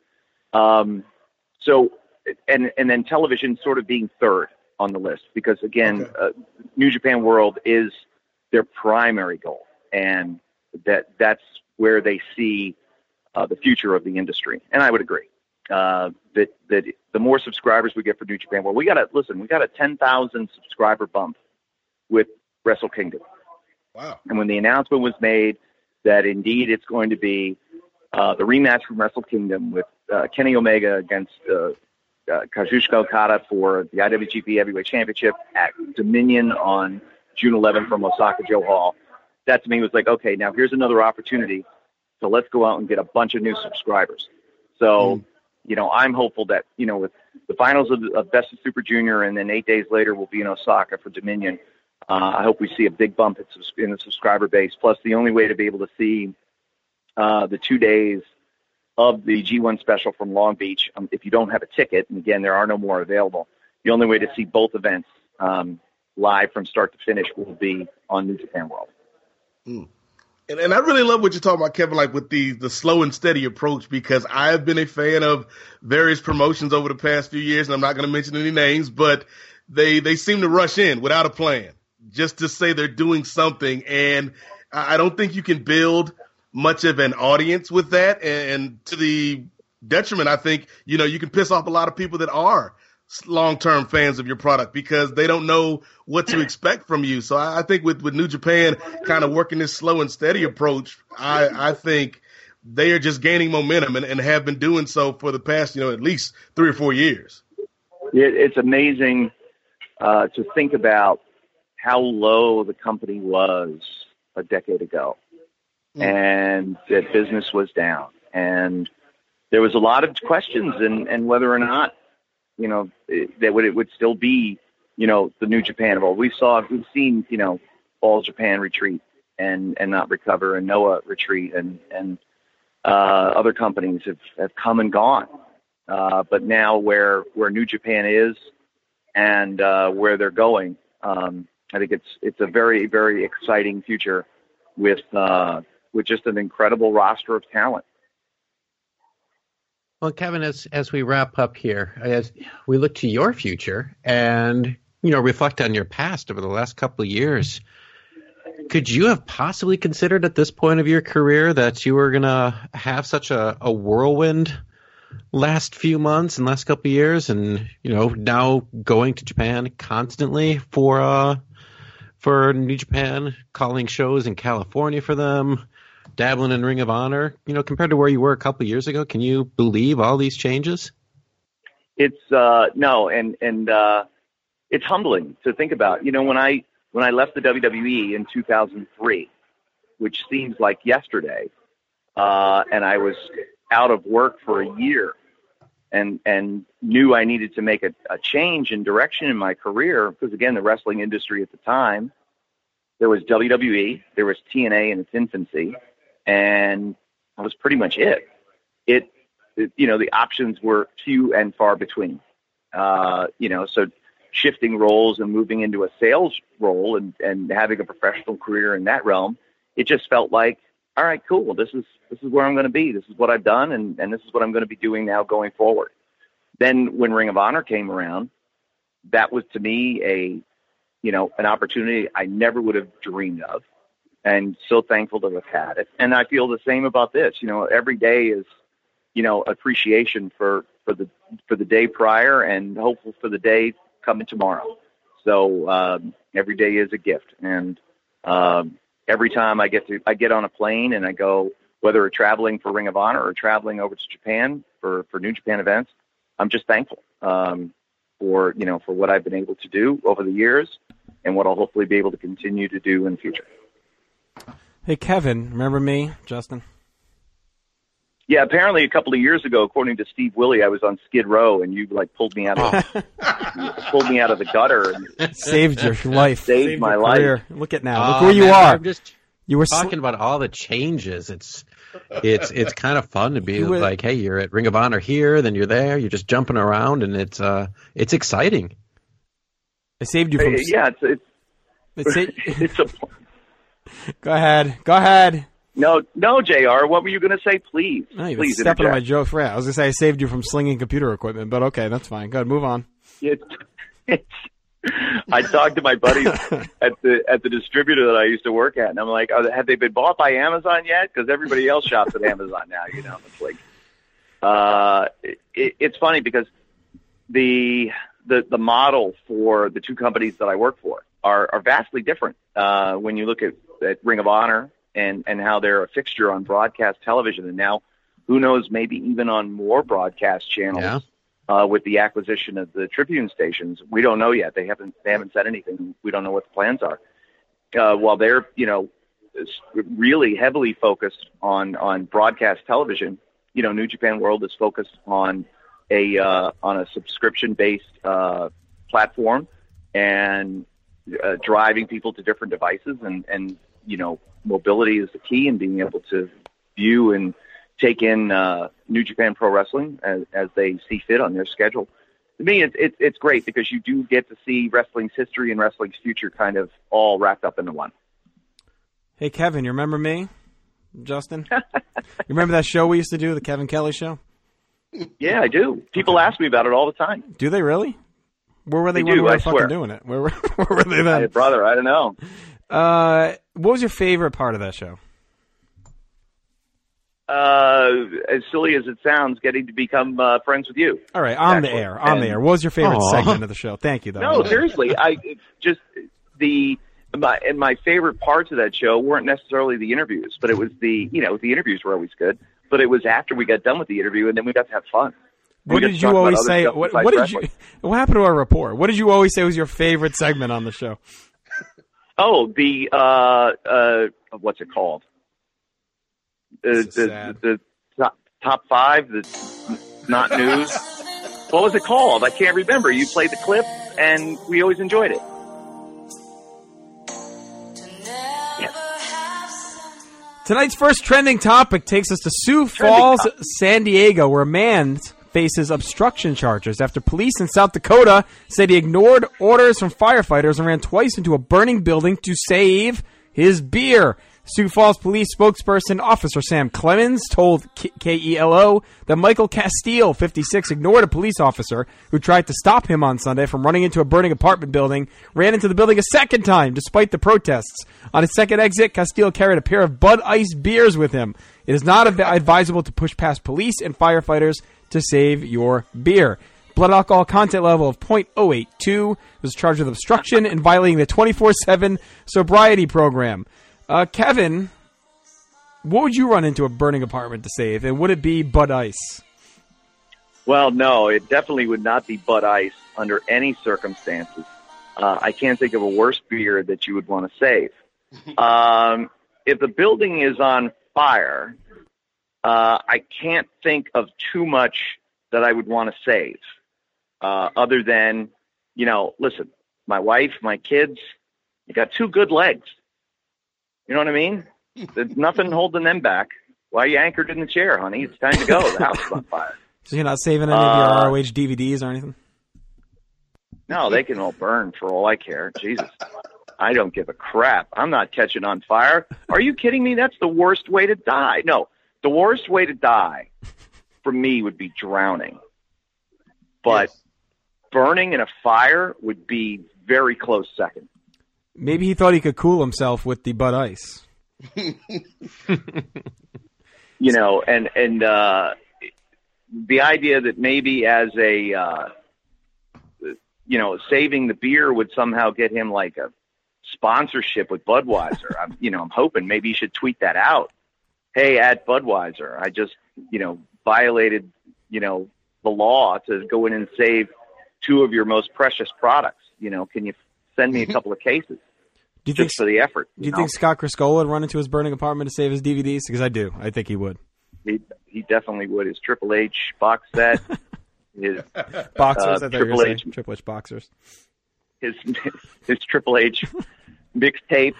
So, and then television sort of being third on the list because again, New Japan World is their primary goal. And that's where they see the future of the industry. And I would agree that the more subscribers we get for New Japan World, we got a 10,000 subscriber bump with Wrestle Kingdom. Wow. And when the announcement was made that indeed it's going to be the rematch from Wrestle Kingdom with Kenny Omega against Kazuchika Okada for the IWGP Heavyweight Championship at Dominion on June 11th from Osaka Joe Hall, that to me was like, okay, now here's another opportunity. So let's go out and get a bunch of new subscribers. So, I'm hopeful that, with the finals of Best of Super Junior and then 8 days later we'll be in Osaka for Dominion. I hope we see a big bump in the subscriber base. Plus, the only way to be able to see the 2 days of the G1 special from Long Beach, if you don't have a ticket, and again, there are no more available, the only way to see both events live from start to finish will be on New Japan World. And I really love what you're talking about, Kevin, like with the slow and steady approach, because I've been a fan of various promotions over the past few years, and I'm not going to mention any names, but they seem to rush in without a plan, just to say they're doing something. And I don't think you can build much of an audience with that. And to the detriment, I think, you can piss off a lot of people that are long-term fans of your product because they don't know what to expect from you. So I think with New Japan kind of working this slow and steady approach, I think they are just gaining momentum and have been doing so for the past, at least 3 or 4 years. It's amazing to think about how low the company was a decade ago. and that business was down. And there was a lot of questions and whether or not, it would still be, the New Japan of old. We've seen, All Japan retreat and not recover, and Noah retreat, and other companies have come and gone. But now where New Japan is and where they're going, I think it's a very, very exciting future with just an incredible roster of talent. Well, Kevin, as we wrap up here, as we look to your future and, reflect on your past over the last couple of years, could you have possibly considered at this point of your career that you were going to have such a whirlwind last few months and last couple of years and, now going to Japan constantly for New Japan, calling shows in California for them, dabbling in Ring of Honor, compared to where you were a couple of years ago? Can you believe all these changes? It's no, and it's humbling to think about. When I left the WWE in 2003, which seems like yesterday, and I was out of work for a year, and knew I needed to make a change in direction in my career, because again, the wrestling industry at the time, there was WWE, there was TNA in its infancy, and that was pretty much it. The options were few and far between. So shifting roles and moving into a sales role and having a professional career in that realm, it just felt like, all right, cool. This is where I'm going to be. This is what I've done, and this is what I'm going to be doing now going forward. Then when Ring of Honor came around, that was to me an opportunity I never would have dreamed of, and so thankful to have had it. And I feel the same about this. Every day is, appreciation for the day prior, and hopeful for the day coming tomorrow. So every day is a gift, and every time I get on a plane and I go, whether we're traveling for Ring of Honor or traveling over to Japan for New Japan events, I'm just thankful for what I've been able to do over the years and what I'll hopefully be able to continue to do in the future. Hey, Kevin, remember me, Justin? Yeah, apparently a couple of years ago, according to Steve Willie, I was on Skid Row, and you pulled me out of the gutter and saved your life, saved my life. Look at now, look where you are. You were talking about all the changes. It's kind of fun to be like, hey, you're at Ring of Honor here, then you're there, you're just jumping around, and it's exciting. I saved you from. Yeah, it's a. Go ahead. No, JR. What were you going to say? Please, please step into my joke. I was going to say I saved you from slinging computer equipment, but okay, that's fine. Go ahead, move on. I talked to my buddies at the distributor that I used to work at, and I'm like, have they been bought by Amazon yet? Because everybody else shops at Amazon now. It's like, it's funny because the model for the two companies that I work for are vastly different. When you look at Ring of Honor and how they're a fixture on broadcast television, and now who knows, maybe even on more broadcast channels. Yeah. With the acquisition of the Tribune stations, we don't know yet. They haven't said anything. We don't know what the plans are. While they're really heavily focused on broadcast television, New Japan World is focused on a subscription based platform and driving people to different devices, and mobility is the key, and being able to view and take in New Japan Pro Wrestling as they see fit on their schedule. To me, it's great because you do get to see wrestling's history and wrestling's future kind of all wrapped up into one. Hey, Kevin, you remember me, Justin? You remember that show we used to do, the Kevin Kelly Show? Yeah, I do. People ask me about it all the time. Do they really? Where were they when we were fucking doing it? Where were they then? Hey, brother, I don't know. What was your favorite part of that show? As silly as it sounds, getting to become friends with you. All right, on the air. What was your favorite segment of the show? Thank you, though. No, seriously, my favorite parts of that show weren't necessarily the interviews, but it was the interviews were always good, but it was after we got done with the interview and then we got to have fun. What did you always say? What happened to our rapport? What did you always say was your favorite segment on the show? Oh, the what's it called? the top five that's not news. What was it called? I can't remember. You played the clip, and we always enjoyed it. Tonight's first trending topic takes us to Sioux Falls, San Diego, where a man faces obstruction charges after police in South Dakota said he ignored orders from firefighters and ran twice into a burning building to save his beer. Sioux Falls Police spokesperson Officer Sam Clemens told KELO that Michael Castile, 56, ignored a police officer who tried to stop him on Sunday from running into a burning apartment building, ran into the building a second time despite the protests. On his second exit, Castile carried a pair of Bud Ice beers with him. It is not advisable to push past police and firefighters to save your beer. Blood alcohol content level of 0.082 was charged with obstruction and violating the 24/7 sobriety program. Kevin, what would you run into a burning apartment to save, and would it be Bud Ice? Well, no, it definitely would not be Bud Ice under any circumstances. I can't think of a worse beer that you would want to save. If the building is on fire, I can't think of too much that I would want to save, other than, listen, my wife, my kids, I got two good legs. You know what I mean? There's nothing holding them back. Why are you anchored in the chair, honey? It's time to go. The house is on fire. So you're not saving any of your ROH DVDs or anything? No, they can all burn for all I care. Jesus. I don't give a crap. I'm not catching on fire. Are you kidding me? That's the worst way to die. No, the worst way to die for me would be drowning. But burning in a fire would be very close second. Maybe he thought he could cool himself with the Bud Ice. And the idea that maybe as a, saving the beer would somehow get him like a sponsorship with Budweiser. I'm hoping maybe you should tweet that out. Hey, at Budweiser, I just, violated, the law to go in and save two of your most precious products. Can you send me a couple of cases? Just for the effort. Do you think Scott Criscola would run into his burning apartment to save his DVDs? Because I do. I think he would. He definitely would. His Triple H box set. His boxers. Triple H boxers. His Triple H mixtape.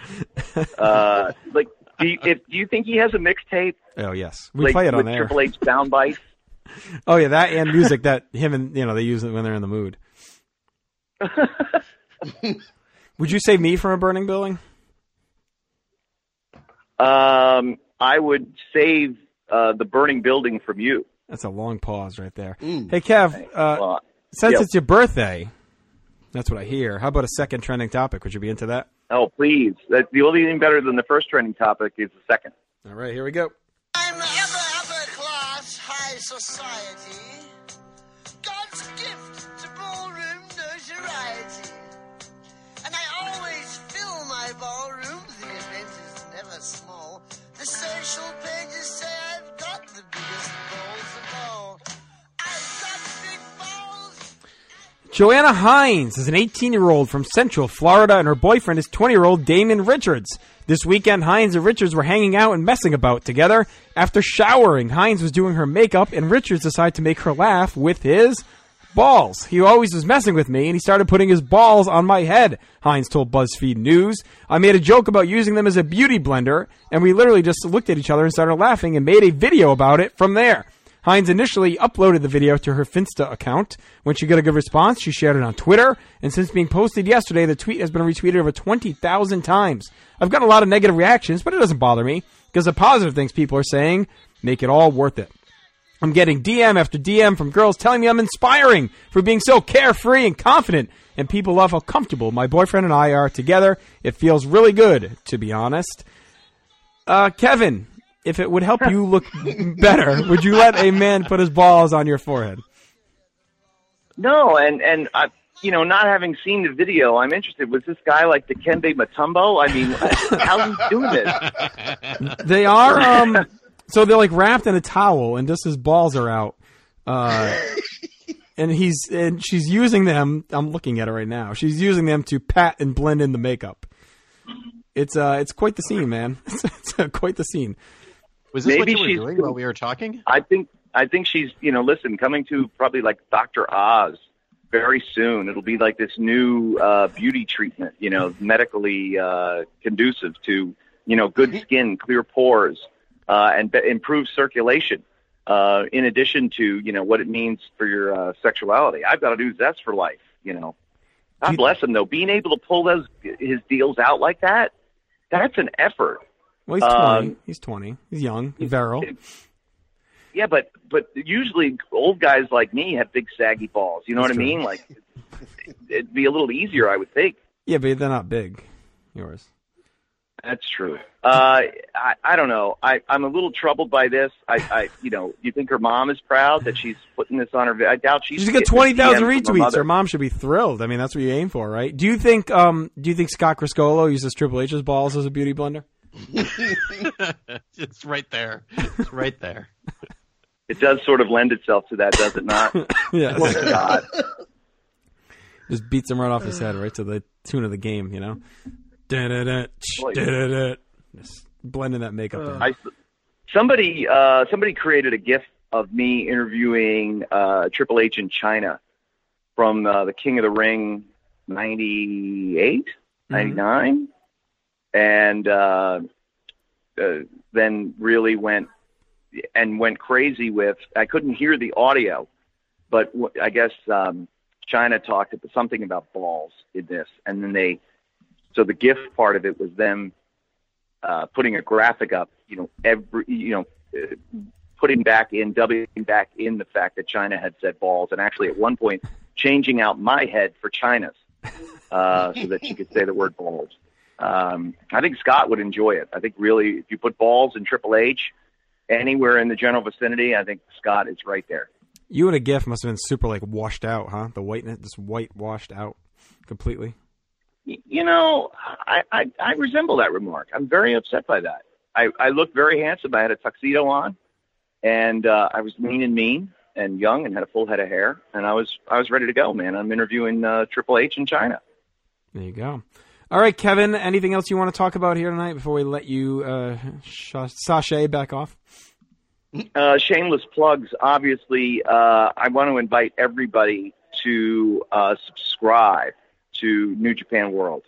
Do you think he has a mixtape? Oh yes, we play it on with there. Triple H sound bites. Oh yeah, that and music that him and they use it when they're in the mood. Would you save me from a burning building? I would save the burning building from you. That's a long pause right there. Hey, Kev, since it's your birthday, that's what I hear. How about a second trending topic? Would you be into that? Oh, please. The only thing better than the first trending topic is the second. All right, here we go. I'm upper class, high society. God's gift to ballroom notoriety. And I always fill my ballroom. The event is never small. The social pages say I've got the biggest balls of all. I've got big balls. Joanna Hines is an 18-year-old from Central Florida, and her boyfriend is 20-year-old Damon Richards. This weekend, Hines and Richards were hanging out and messing about together. After showering, Hines was doing her makeup, and Richards decided to make her laugh with his balls. He always was messing with me, and he started putting his balls on my head, Hines told BuzzFeed News. I made a joke about using them as a beauty blender, and we literally just looked at each other and started laughing and made a video about it from there. Hines initially uploaded the video to her Finsta account. When she got a good response, she shared it on Twitter, and since being posted yesterday, the tweet has been retweeted over 20,000 times. I've gotten a lot of negative reactions, but it doesn't bother me, because the positive things people are saying make it all worth it. I'm getting DM after DM from girls telling me I'm inspiring for being so carefree and confident, and people love how comfortable my boyfriend and I are together. It feels really good, to be honest. Kevin, if it would help you look better, would you let a man put his balls on your forehead? No, and I, not having seen the video, I'm interested. Was this guy like Dikembe Mutombo? I mean, how's he doing this? They are, so they're like wrapped in a towel, and just his balls are out. And she's using them. I'm looking at it right now. She's using them to pat and blend in the makeup. It's quite the scene, man. It's quite the scene. Was this maybe what you she's were doing while we were talking? I think she's, listen, coming to probably like Dr. Oz very soon. It'll be like this new beauty treatment, medically conducive to, good skin, clear pores, and improved circulation. In addition to, what it means for your sexuality. I've got to do Zest for life, God bless him, though. Being able to pull his deals out like that, that's an effort. Well, he's 20. He's 20. He's young. He's virile. Yeah, but usually old guys like me have big saggy balls. You know what I mean? Like, it'd be a little easier, I would think. Yeah, but they're not big. Yours. That's true. I don't know. I'm a little troubled by this. You think her mom is proud that she's putting this on her? I doubt she's got 20,000 retweets. Her mom should be thrilled. I mean, that's what you aim for, right? Do you think Scott Criscolo uses Triple H's balls as a beauty blender? It's right there. It's right there. It does sort of lend itself to that, does it not? Yeah. Oh, God. Just beats him right off his head, right to the tune of the game, Da-da-da, da-da-da. Just blending that makeup in. Somebody created a GIF of me interviewing Triple H in China from the King of the Ring 98, 99, and then really went crazy with. I couldn't hear the audio, but I guess China talked something about balls in this, and then So the GIF part of it was them putting a graphic up, putting back in the fact that China had said balls, and actually at one point changing out my head for China's so that she could say the word balls. I think Scott would enjoy it. I think really, if you put balls in Triple H anywhere in the general vicinity, I think Scott is right there. You and a GIF must have been super washed out, huh? The whiteness, just white washed out completely. I resemble that remark. I'm very upset by that. I looked very handsome. I had a tuxedo on, and I was lean and mean and young and had a full head of hair, and I was ready to go, man. I'm interviewing Triple H in China. There you go. All right, Kevin, anything else you want to talk about here tonight before we let you sashay back off? Shameless plugs. Obviously, I want to invite everybody to subscribe to New Japan World.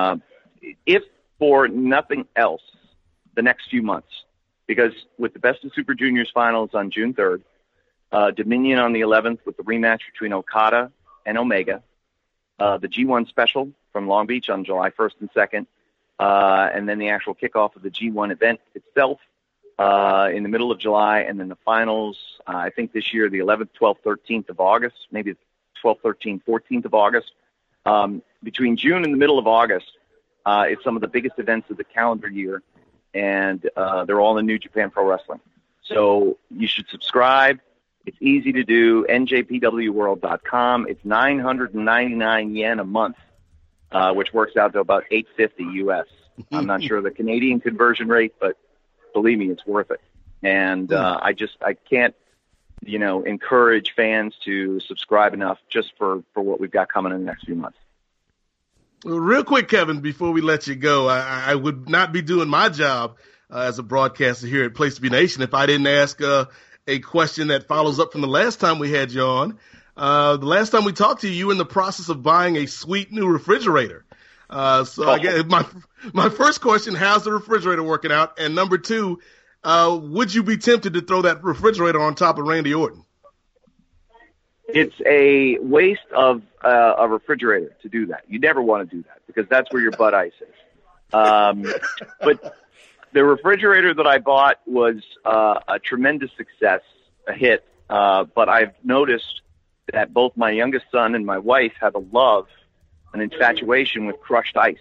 If for nothing else, the next few months, because with the Best of Super Juniors finals on June 3rd, Dominion on the 11th with the rematch between Okada and Omega, the G1 special from Long Beach on July 1st and 2nd, and then the actual kickoff of the G1 event itself in the middle of July, and then the finals, I think this year, the 11th, 12th, 13th of August, maybe 12th, 13th, 14th of August. Between June and the middle of August, it's some of the biggest events of the calendar year, and they're all in New Japan Pro Wrestling. So you should subscribe. It's easy to do, njpwworld.com. It's 999 yen a month, which works out to about $850 US. I'm not sure the Canadian conversion rate, but believe me, it's worth it. And I can't, encourage fans to subscribe enough just for what we've got coming in the next few months. Well, real quick, Kevin, before we let you go, I would not be doing my job as a broadcaster here at Place to Be Nation if I didn't ask a question that follows up from the last time we had you on. The last time we talked to you, you were in the process of buying a sweet new refrigerator. I guess my first question, how's the refrigerator working out? And number two, would you be tempted to throw that refrigerator on top of Randy Orton? It's a waste of a refrigerator to do that. You never want to do that because that's where your butt ice is. But the refrigerator that I bought was a tremendous success, a hit. But I've noticed that both my youngest son and my wife have a love, an infatuation with crushed ice.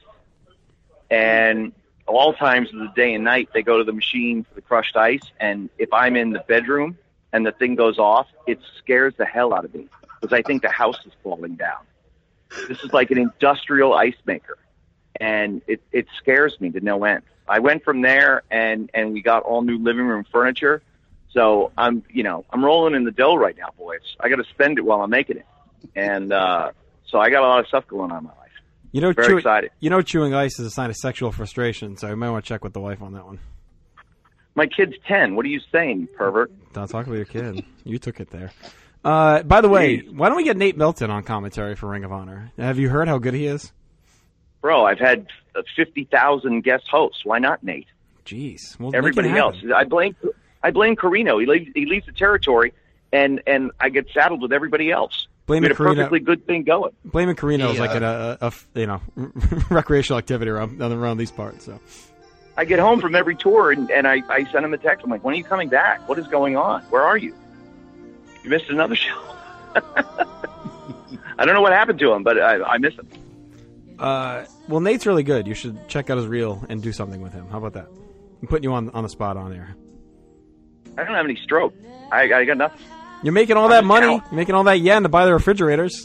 And all times of the day and night, they go to the machine for the crushed ice. And if I'm in the bedroom and the thing goes off, it scares the hell out of me because I think the house is falling down. This is like an industrial ice maker, and it scares me to no end. I went from there, and we got all new living room furniture. So I'm rolling in the dough right now, boys. I got to spend it while I'm making it, and so I got a lot of stuff going on in my life. Very excited. Chewing ice is a sign of sexual frustration, so you might want to check with the wife on that one. My kid's 10. What are you saying, you pervert? Don't talk about your kid. You took it there. By the way, why don't we get Nate Milton on commentary for Ring of Honor? Have you heard how good he is? Bro, I've had 50,000 guest hosts. Why not Nate? Jeez. Well, everybody else. I blame Carino. He leaves the territory, and I get saddled with everybody else. Blaming a perfectly good thing going. Blaming Carino is like a recreational activity around these parts. So I get home from every tour, and I send him a text. I'm like, when are you coming back? What is going on? Where are you? You missed another show. I don't know what happened to him, but I miss him. Well, Nate's really good. You should check out his reel and do something with him. How about that? I'm putting you on the spot on air. I don't have any stroke. I got nothing. You're making all that money. You're making all that yen to buy the refrigerators.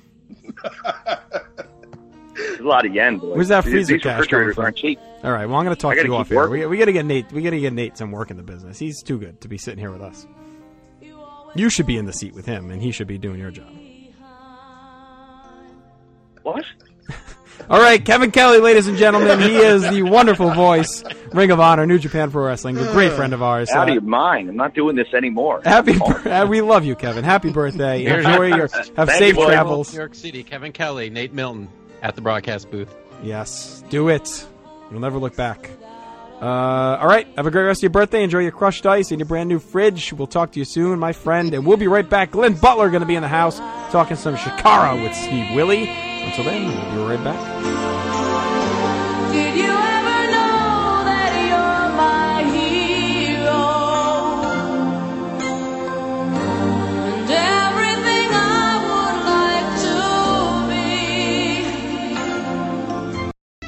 There's a lot of yen, boy. Where's that freezer These cash refrigerators coming aren't cheap. All right. Well, I'm going to talk to you off here. Working. We got to get Nate. We got to get Nate some work in the business. He's too good to be sitting here with us. You should be in the seat with him, and he should be doing your job. What? All right, Kevin Kelly, ladies and gentlemen. He is the wonderful voice, Ring of Honor, New Japan Pro Wrestling, a great friend of ours. Out of your mind. I'm not doing this anymore. We love you, Kevin. Happy birthday. Enjoy have safe travels. New York City, Kevin Kelly, Nate Milton at the broadcast booth. Yes, do it. You'll never look back. All right, have a great rest of your birthday. Enjoy your crushed ice and your brand new fridge. We'll talk to you soon, my friend, and we'll be right back. Glenn Butler going to be in the house talking some Chikara with Steve Willie. Until then, we'll be right back. Did you ever know that you're my hero? And everything I would like to be.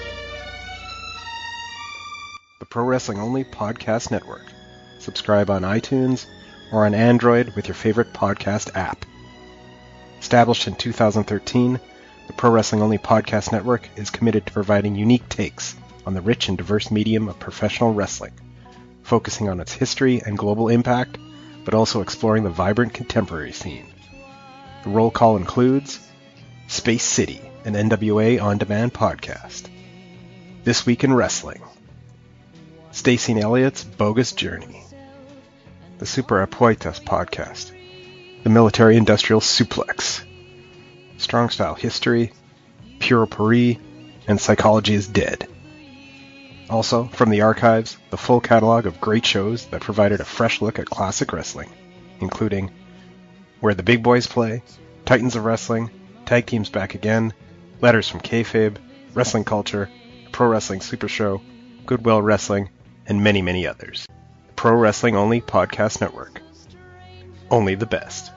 The Pro Wrestling Only Podcast Network. Subscribe on iTunes or on Android with your favorite podcast app. Established in 2013, the Pro Wrestling Only Podcast Network is committed to providing unique takes on the rich and diverse medium of professional wrestling, focusing on its history and global impact, but also exploring the vibrant contemporary scene. The roll call includes Space City, an NWA on-demand podcast, This Week in Wrestling, Stacey and Elliott's Bogus Journey, the Super Apuestas podcast, the Military Industrial Suplex, Strong Style History, Pure Paris, and Psychology is Dead. Also, from the archives, the full catalog of great shows that provided a fresh look at classic wrestling, including Where the Big Boys Play, Titans of Wrestling, Tag Teams Back Again, Letters from Kayfabe, Wrestling Culture, Pro Wrestling Super Show, Goodwill Wrestling, and many, many others. Pro Wrestling Only Podcast Network. Only the best.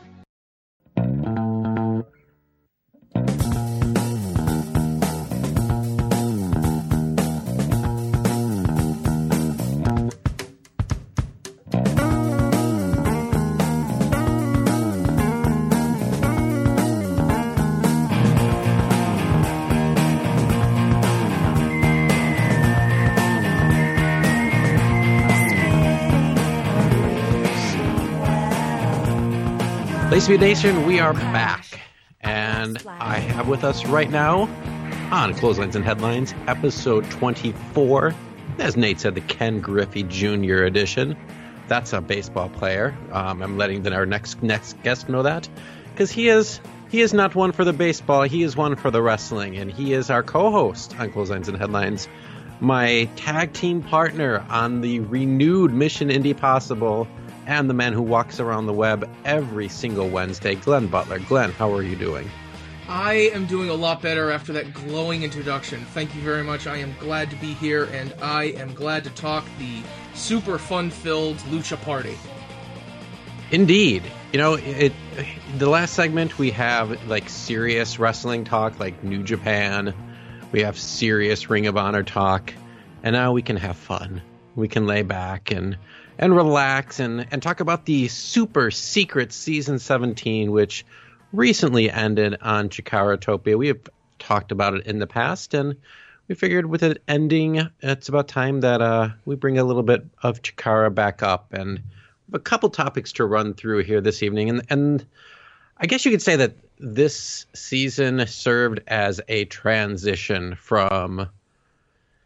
Lace Nation, we are back, and I have with us right now on Clotheslines and Headlines, episode 24. As Nate said, the Ken Griffey Jr. edition. That's a baseball player. I'm letting our next guest know that, because he is not one for the baseball. He is one for the wrestling, and he is our co-host on Clotheslines and Headlines, my tag team partner on the renewed Mission Indie Possible, and the man who walks around the web every single Wednesday, Glenn Butler. Glenn, how are you doing? I am doing a lot better after that glowing introduction. Thank you very much. I am glad to be here, and I am glad to talk the super fun-filled Lucha Party. Indeed. You know, the last segment we have like serious wrestling talk, like New Japan. We have serious Ring of Honor talk, and now we can have fun. We can lay back and relax and talk about the super secret season 17, which recently ended on Chikaratopia. We have talked about it in the past, and we figured with it ending, it's about time that we bring a little bit of Chikara back up. And we have a couple topics to run through here this evening. And I guess you could say that this season served as a transition from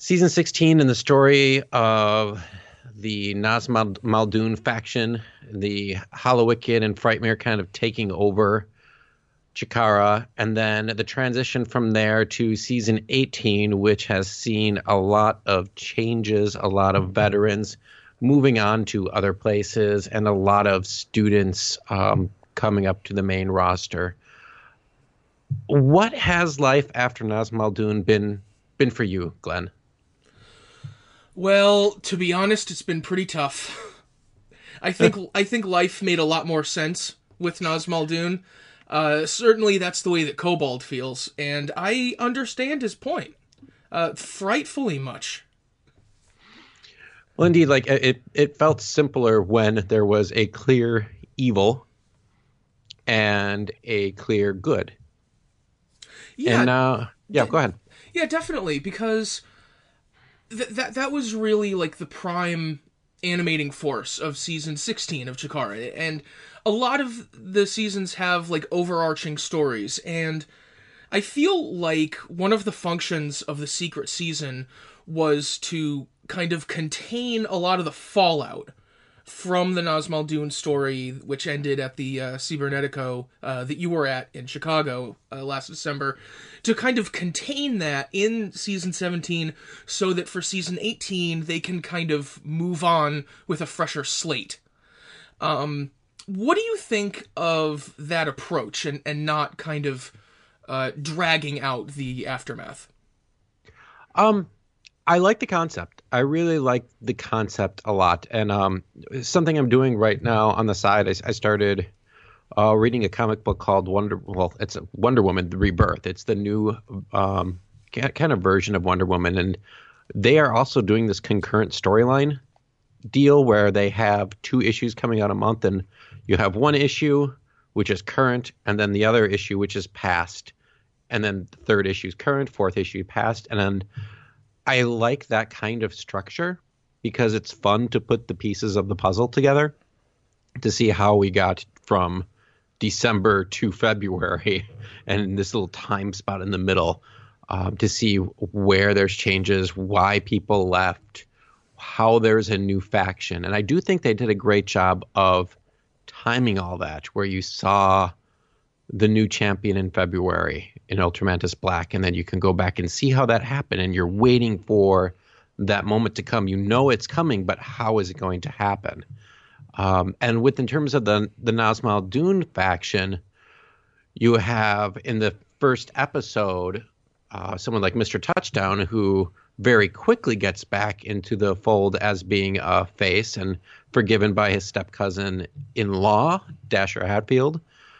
Season 16 and the story of the Nazma Muldoon faction, the Hallowicked and Frightmare kind of taking over Chikara, and then the transition from there to season 18, which has seen a lot of changes, a lot of veterans moving on to other places, and a lot of students coming up to the main roster. What has life after Nazma Muldoon been for you, Glenn? Well, to be honest, it's been pretty tough. I think life made a lot more sense with Nazma Muldoon. Certainly that's the way that Cobalt feels, and I understand his point. Frightfully much. Well, indeed, like it felt simpler when there was a clear evil and a clear good. Yeah. And go ahead. Yeah, definitely, because that was really like the prime animating force of season 16 of Chikara, and a lot of the seasons have like overarching stories, and I feel like one of the functions of the secret season was to kind of contain a lot of the fallout from the Nazma Muldoon story, which ended at the Cibernetico that you were at in Chicago last December, to kind of contain that in season 17 so that for season 18 they can kind of move on with a fresher slate. What do you think of that approach and not kind of dragging out the aftermath? I like the concept. I really like the concept a lot. And something I'm doing right now on the side, I started reading a comic book called it's Wonder Woman: The Rebirth. It's the new kind of version of Wonder Woman. And they are also doing this concurrent storyline deal where they have 2 issues coming out a month, and you have one issue which is current, and then the other issue which is past, and then the 3rd issue is current, 4th issue past. And then I like that kind of structure because it's fun to put the pieces of the puzzle together to see how we got from December to February and this little time spot in the middle, to see where there's changes, why people left, how there's a new faction. And I do think they did a great job of timing all that, where you saw the new champion in February in Ultramantis Black, and then you can go back and see how that happened, and you're waiting for that moment to come. You know it's coming, but how is it going to happen? And in terms of the Nazma Muldoon faction, you have in the first episode someone like Mr. Touchdown, who very quickly gets back into the fold as being a face and forgiven by his step-cousin-in-law, Dasher Hatfield.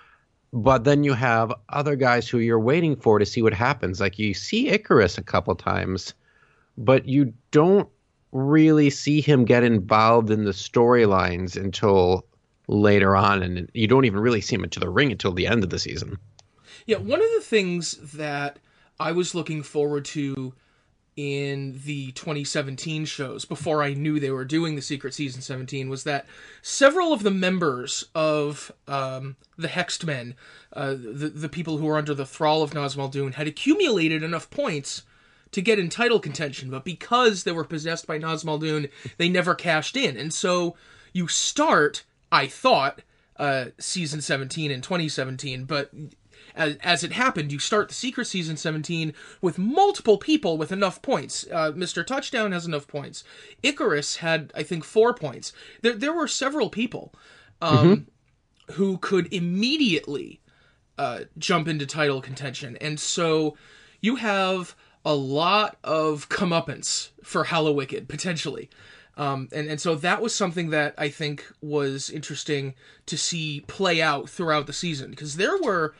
But then you have other guys who you're waiting for to see what happens. Like you see Icarus a couple times, but you don't really see him get involved in the storylines until later on, and you don't even really see him into the ring until the end of the season. Yeah, one of the things that I was looking forward to in the 2017 shows, before I knew they were doing the Secret Season 17, was that several of the members of the Hexed Men, the people who were under the thrall of Nazma Muldoon, had accumulated enough points to get in title contention, but because they were possessed by Nazma Muldoon, they never cashed in. And so you start, I thought, Season 17 in 2017, but as it happened, you start the Secret Season 17 with multiple people with enough points. Mr. Touchdown has enough points. Icarus had, I think, 4 points. There were several people who could immediately jump into title contention. And so you have a lot of comeuppance for Hallowicked, potentially. And so that was something that I think was interesting to see play out throughout the season, because there were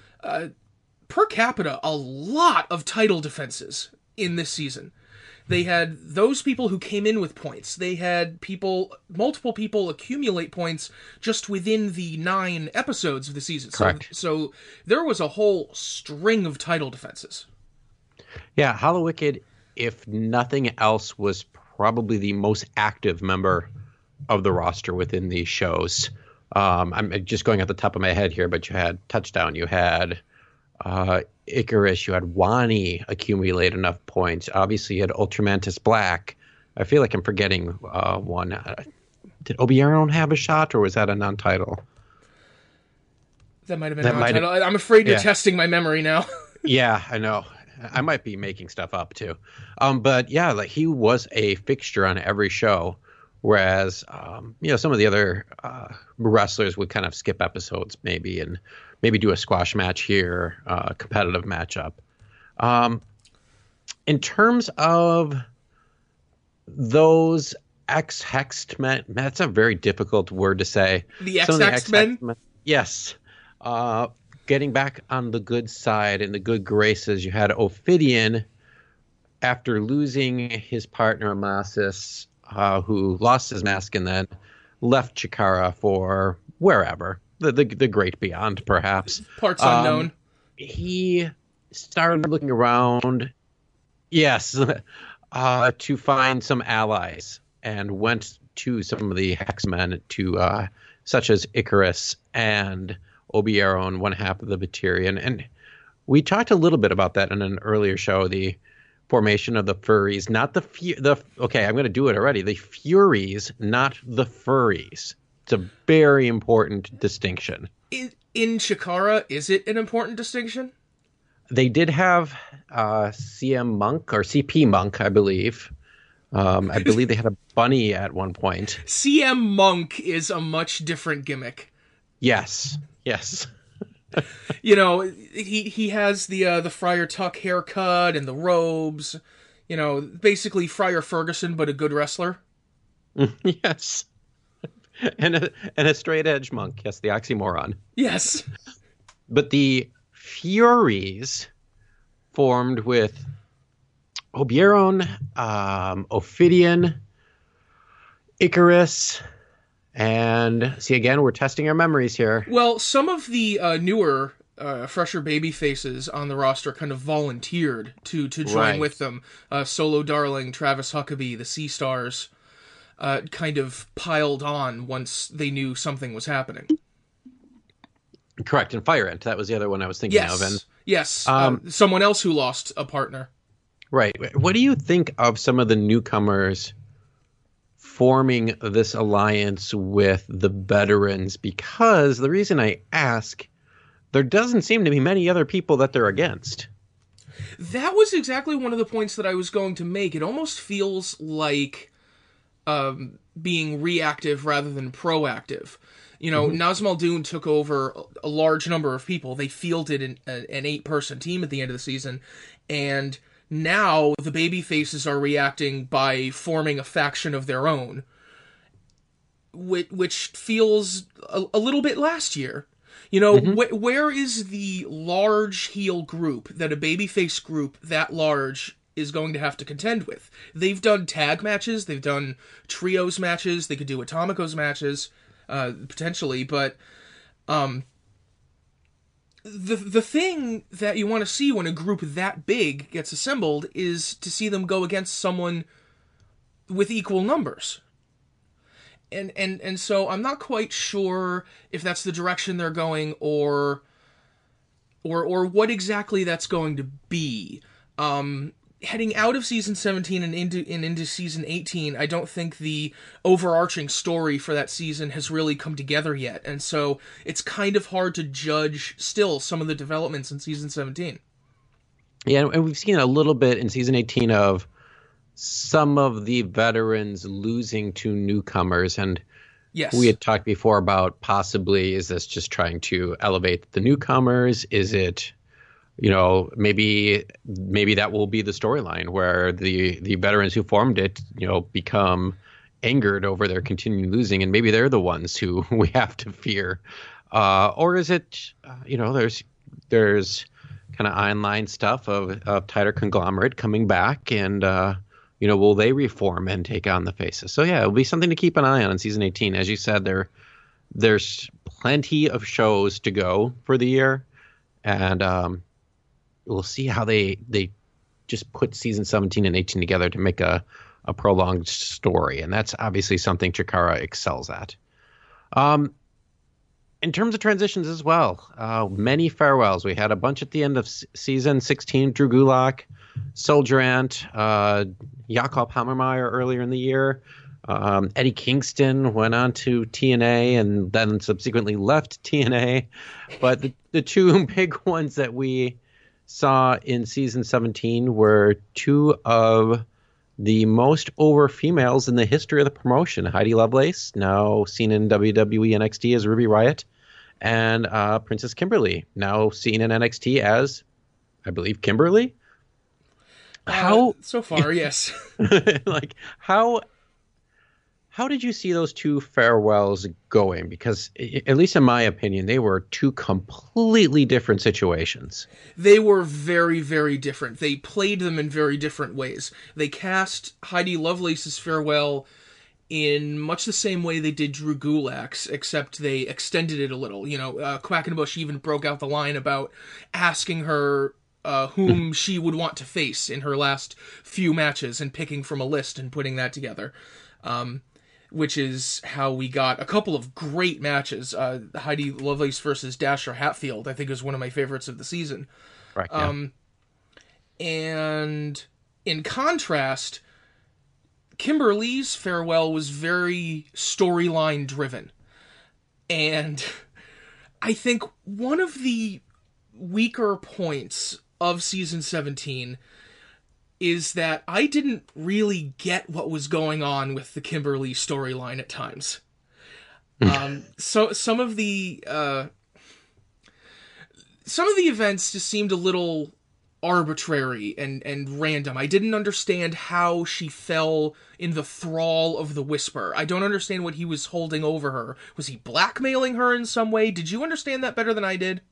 per capita a lot of title defenses in this season. They had those people who came in with points. They had multiple people accumulate points just within the 9 episodes of the season. Correct. So there was a whole string of title defenses. Yeah, Hallowicked, if nothing else, was probably the most active member of the roster within these shows. I'm just going at the top of my head here, but you had Touchdown, you had Icarus, you had Wani accumulate enough points. Obviously, you had Ultramantis Black. I feel like I'm forgetting one. Did Oberon have a shot, or was that a non-title? That might have been a non-title. I'm afraid you're testing my memory now. Yeah, I know. I might be making stuff up too. But yeah, like he was a fixture on every show, whereas some of the other wrestlers would kind of skip episodes maybe and maybe do a squash match here, a competitive matchup. In terms of those ex-hexed men, that's a very difficult word to say. The ex-hexed men? Yes. Getting back on the good side and the good graces, you had Ophidian, after losing his partner Amasis, who lost his mask and then left Chikara for wherever, the great beyond, perhaps. Parts unknown. He started looking around, yes, to find some allies, and went to some of the Hexmen, to such as Icarus and Oberon, one half of the Batarian. And we talked a little bit about that in an earlier show, the formation of the furries, not okay, I'm going to do it already. The Furies, not the furries. It's a very important distinction. In Chikara, is it an important distinction? They did have CM Monk, or CP Monk, I believe. I believe they had a bunny at one point. CM Monk is a much different gimmick. Yes. He has the Friar Tuck haircut and the robes. Basically Friar Ferguson, but a good wrestler. Yes. And a straight edge monk. Yes, the oxymoron. Yes. But the Furies formed with Oberon, Ophidian, Icarus, and see, again, we're testing our memories here. Well, some of the newer, fresher baby faces on the roster kind of volunteered to join with them. Solo Darling, Travis Huckabee, the Sea Stars, kind of piled on once they knew something was happening. Correct, and Fire Ant, that was the other one I was thinking of. And yes, someone else who lost a partner. Right. What do you think of some of the newcomers forming this alliance with the veterans? Because the reason I ask, there doesn't seem to be many other people that they're against. That was exactly one of the points that I was going to make. It almost feels like being reactive rather than proactive. Nazim Al-Dun took over a large number of people. They fielded an 8-person team at the end of the season, and now the baby faces are reacting by forming a faction of their own, which feels a little bit last year. Where is the large heel group that a babyface group that large is going to have to contend with? They've done tag matches, they've done trios matches, they could do Atomicos matches, potentially, but the thing that you want to see when a group that big gets assembled is to see them go against someone with equal numbers. And so I'm not quite sure if that's the direction they're going or what exactly that's going to be. Heading out of season 17 and into season 18, I don't think the overarching story for that season has really come together yet. And so it's kind of hard to judge still some of the developments in season 17. Yeah, and we've seen a little bit in season 18 of some of the veterans losing to newcomers. And yes, we had talked before about possibly, is this just trying to elevate the newcomers? Is it, maybe that will be the storyline where the veterans who formed it, become angered over their continued losing, and maybe they're the ones who we have to fear. Or is it, there's kind of online stuff of tighter conglomerate coming back, and will they reform and take on the faces? So yeah, it'll be something to keep an eye on in season 18. As you said, there's plenty of shows to go for the year, and we'll see how they just put season 17 and 18 together to make a prolonged story, and that's obviously something Chikara excels at. in terms of transitions as well, many farewells. We had a bunch at the end of season 16, Drew Gulak, Soldrant, Jakob Hammermeyer earlier in the year. Eddie Kingston went on to TNA and then subsequently left TNA. But the two big ones that we saw in season 17 were two of the most over females in the history of the promotion. Heidi Lovelace, now seen in WWE NXT as Ruby Riott, and Princess Kimberly, now seen in NXT as, I believe, Kimberly. How so far, yes. Like how did you see those two farewells going? Because at least in my opinion, they were two completely different situations. They were very, very different. They played them in very different ways. They cast Heidi Lovelace's farewell in much the same way they did Drew Gulak's, except they extended it a little. You know, Quackenbush even broke out the line about asking her whom she would want to face in her last few matches and picking from a list and putting that together. Which is how we got a couple of great matches. Heidi Lovelace versus Dasher Hatfield, I think, is one of my favorites of the season. Right. Yeah. And in contrast, Kimberly's farewell was very storyline driven. And I think one of the weaker points of season 17 is that I didn't really get what was going on with the Kimberly storyline at times. So some of the events just seemed a little arbitrary and random. I didn't understand how she fell in the thrall of the Whisper. I don't understand what he was holding over her. Was he blackmailing her in some way? Did you understand that better than I did?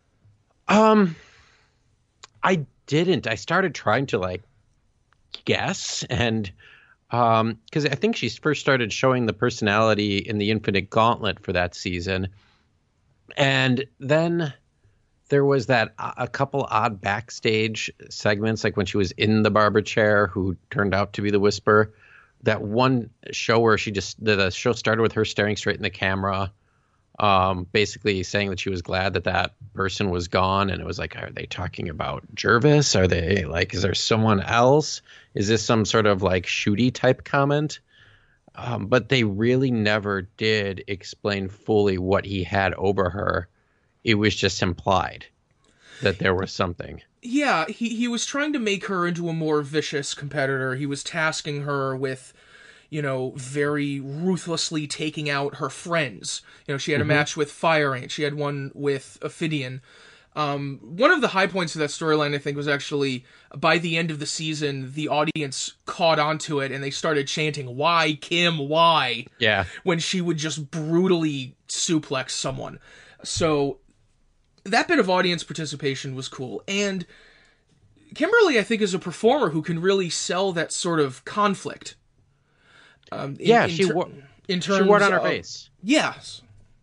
I didn't. I started trying to guess, and because I think she first started showing the personality in the Infinite Gauntlet for that season, and then there was that a couple odd backstage segments, like when she was in the barber chair, who turned out to be the Whisper. That one show where the show started with her staring straight in the camera, basically saying that she was glad that person was gone. And it was like, are they talking about Jervis? Are they is there someone else? Is this some sort of shooty type comment? But they really never did explain fully what he had over her. It was just implied that there was something. Yeah, he was trying to make her into a more vicious competitor. He was tasking her with, very ruthlessly taking out her friends. She had a match with Fire Ant. She had one with Ophidian. One of the high points of that storyline, I think, was actually by the end of the season, the audience caught onto it and they started chanting, "Why, Kim, why?" Yeah. When she would just brutally suplex someone. So that bit of audience participation was cool. And Kimberly, I think, is a performer who can really sell that sort of conflict. She wore it on her face. Yes.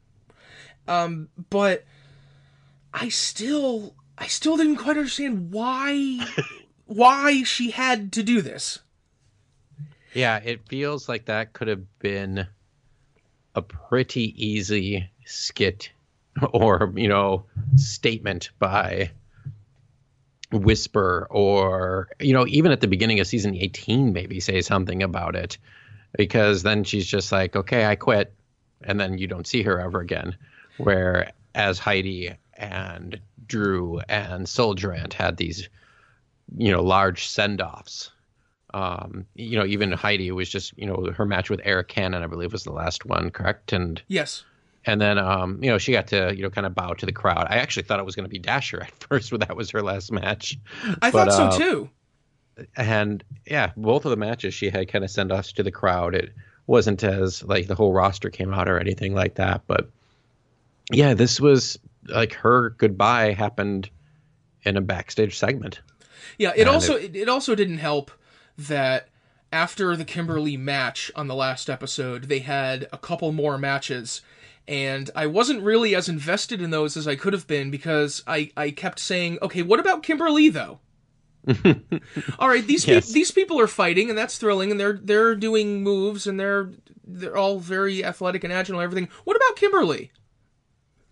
But I still didn't quite understand why she had to do this. Yeah, it feels like that could have been a pretty easy skit or, statement by Whisper, or, even at the beginning of season 18, maybe say something about it, because then she's just like, okay, I quit. And then you don't see her ever again. Whereas Heidi and Drew and Soldrant had these, large send-offs. Even Heidi was just, her match with Eric Cannon, I believe, was the last one, correct? And yes. And then, she got to, kind of bow to the crowd. I actually thought it was going to be Dasher at first, but that was her last match. I thought so too. And yeah, both of the matches she had kind of send us to the crowd. It wasn't as the whole roster came out or anything like that. But yeah, this was her goodbye happened in a backstage segment. Yeah, it also didn't help that after the Kimberly match on the last episode, they had a couple more matches. And I wasn't really as invested in those as I could have been, because I kept saying, okay, what about Kimberly though? All right, these people are fighting, and that's thrilling, and they're doing moves, and they're all very athletic and agile and everything. What about Kimberly?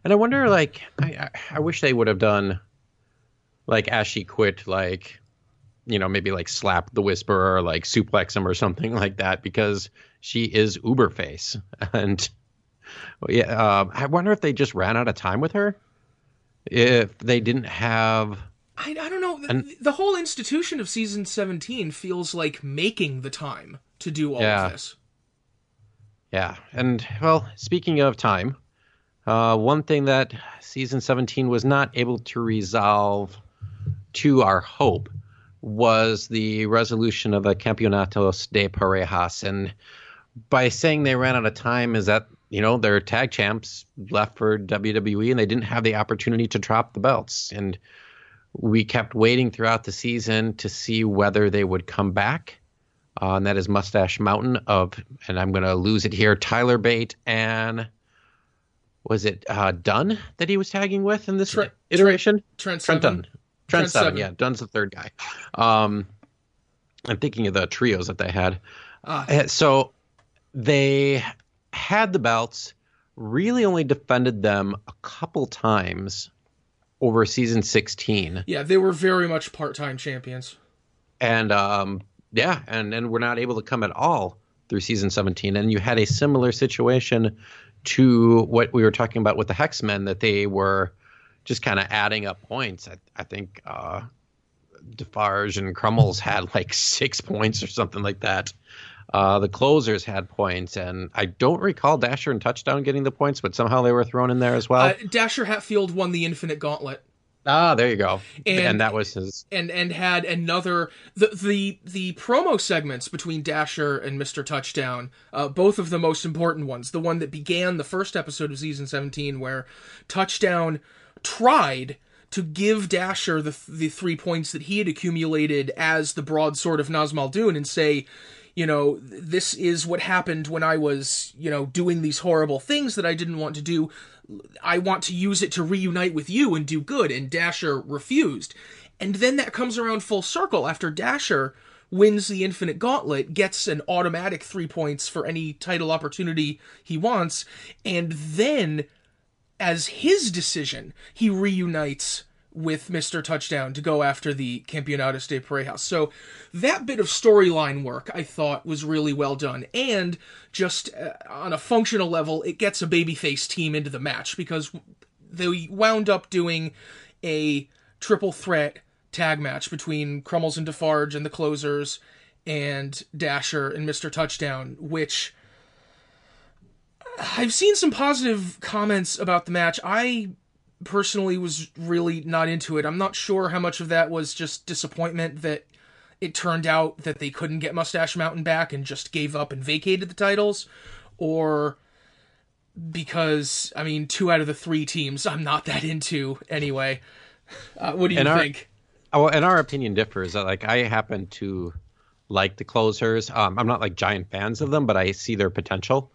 And I wonder, like, I wish they would have done, like, as she quit, like, you know, maybe like slap the Whisperer or like suplex him or something like that, because she is uber face. And I wonder if they just ran out of time with her. If they didn't have... I don't know. The whole institution of season 17 feels like making the time to do all of this. Yeah. And, well, speaking of time, one thing that season 17 was not able to resolve to our hope was the resolution of the Campeonatos de Parejas. And by saying they ran out of time, is that, you know, their tag champs left for WWE and they didn't have the opportunity to drop the belts. And we kept waiting throughout the season to see whether they would come back. And that is Mustache Mountain and I'm going to lose it here, Tyler Bate and was it Dunn that he was tagging with in this iteration? Trent Dunn. Trent Seven, yeah. Dunn's the third guy. I'm thinking of the trios that they had. So they had the belts, really only defended them a couple times over season 16. Yeah, they were very much part-time champions. And, and we're not able to come at all through season 17. And you had a similar situation to what we were talking about with the Hexmen, that they were just kind of adding up points. I think Defarge and Crummels had like 6 points or something like that. The closers had points, and I don't recall Dasher and Touchdown getting the points, but somehow they were thrown in there as well. Dasher Hatfield won the Infinite Gauntlet. Ah, there you go. And that was his... And had another... The promo segments between Dasher and Mr. Touchdown, both of the most important ones. The one that began the first episode of season 17, where Touchdown tried to give Dasher the 3 points that he had accumulated as the broadsword of Nazm Al-Dun and say, you know, this is what happened when I was, you know, doing these horrible things that I didn't want to do. I want to use it to reunite with you and do good. And Dasher refused. And then that comes around full circle after Dasher wins the Infinite Gauntlet, gets an automatic 3 points for any title opportunity he wants, and then, as his decision, he reunites with Mr. Touchdown to go after the Campeonatos de Parejas. So that bit of storyline work, I thought, was really well done. And just on a functional level, it gets a babyface team into the match, because they wound up doing a triple threat tag match between Crummels and Defarge and the Closers and Dasher and Mr. Touchdown, which I've seen some positive comments about the match. I personally was really not into it. I'm not sure how much of that was just disappointment that it turned out that they couldn't get Mustache Mountain back and just gave up and vacated the titles, or because, I mean, 2 out of the 3 teams I'm not that into anyway. What do you think? And our opinion differs. Like, I happen to like the Closers. I'm not like giant fans of them, but I see their potential.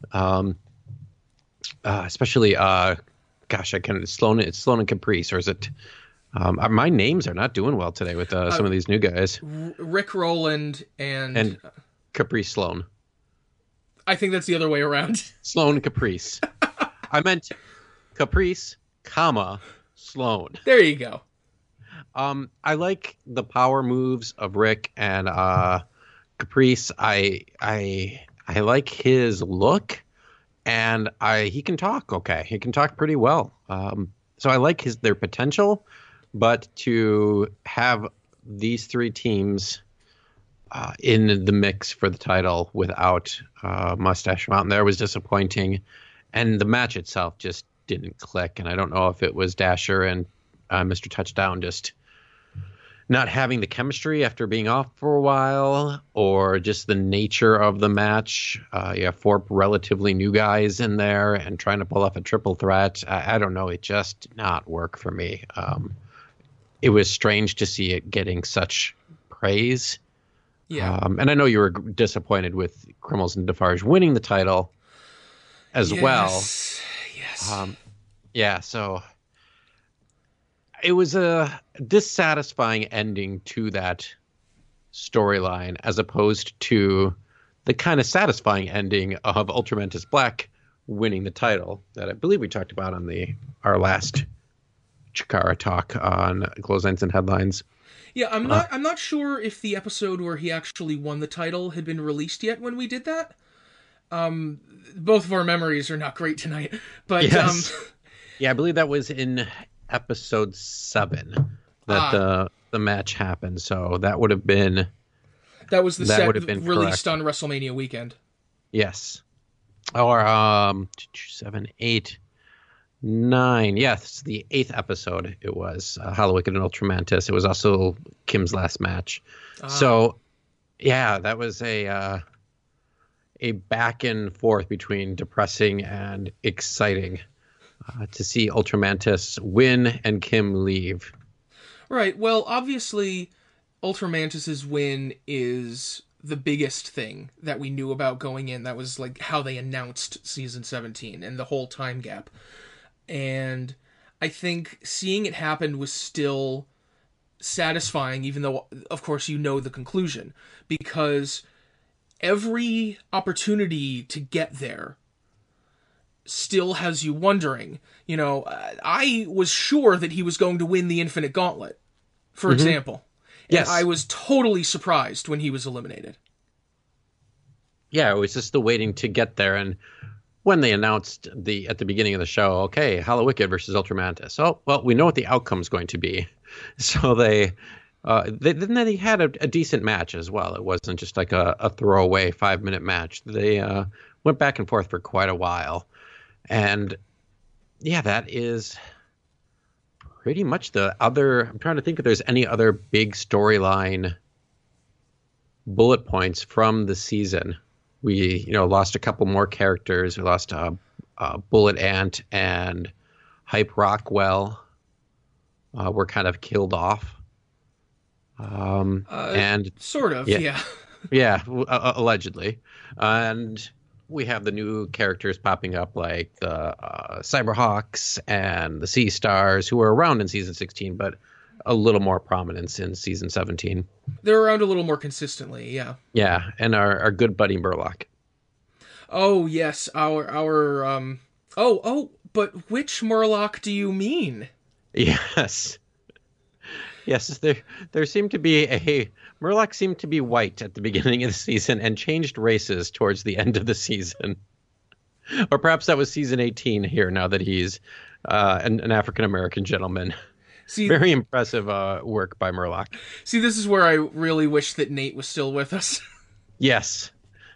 Especially gosh, it's Sloan and Caprice, or is it? My names are not doing well today with some of these new guys. Rick Rowland and Caprice Sloan. I think that's the other way around. Sloan Caprice. I meant Caprice, Sloan. There you go. I like the power moves of Rick and Caprice. I like his look. And he can talk okay. He can talk pretty well. So I like their potential, but to have these 3 teams in the mix for the title without Mustache Mountain there was disappointing. And the match itself just didn't click. And I don't know if it was Dasher and Mr. Touchdown just not having the chemistry after being off for a while, or just the nature of the match. You have 4 relatively new guys in there and trying to pull off a triple threat. I don't know. It just did not work for me. It was strange to see it getting such praise. Yeah. And I know you were disappointed with Crummels and Defarge winning the title as well. Yes. Yeah, so it was a dissatisfying ending to that storyline, as opposed to the kind of satisfying ending of Ultramantis Black, winning the title that I believe we talked about on our last Chikara talk on Clotheslines and Headlines. Yeah, I'm not sure if the episode where he actually won the title had been released yet when we did that. Both of our memories are not great tonight, but yes. Yeah, I believe that was in episode 7 that the match happened. So that would have been would have been released correct. On WrestleMania weekend. Yes, or 7, 8, 9. Yes, the 8th episode. It was Hallowicked and Ultramantis. It was also Kim's last match. So, yeah, that was a back and forth between depressing and exciting to see Ultramantis win and Kim leave. Right. Well, obviously, Ultramantis' win is the biggest thing that we knew about going in. That was like how they announced season 17 and the whole time gap. And I think seeing it happen was still satisfying, even though, of course, you know the conclusion. Because every opportunity to get there still has you wondering. You know, I was sure that he was going to win the Infinite Gauntlet, for example. Yes. And I was totally surprised when he was eliminated. Yeah, it was just the waiting to get there. And when they announced at the beginning of the show, okay, Hallowicked versus Ultramantis. Oh, well, we know what the outcome's going to be. So they had a decent match as well. It wasn't just like a throwaway 5-minute match. They went back and forth for quite a while. And yeah, that is pretty much the other. I'm trying to think if there's any other big storyline bullet points from the season. We, lost a couple more characters. We lost Bullet Ant and Hype Rockwell. Were kind of killed off. And sort of, yeah. Yeah, allegedly. And we have the new characters popping up like the Cyberhawks and the Sea Stars, who were around in season 16, but a little more prominence in season 17. They're around a little more consistently, yeah. Yeah, and our good buddy Murloc. Oh, yes, our but which Murloc do you mean? Yes. Yes, there seemed to be Murloc seemed to be white at the beginning of the season and changed races towards the end of the season. Or perhaps that was season 18 here, now that he's an African-American gentleman. See, very impressive work by Murloc. See, this is where I really wish that Nate was still with us. Yes.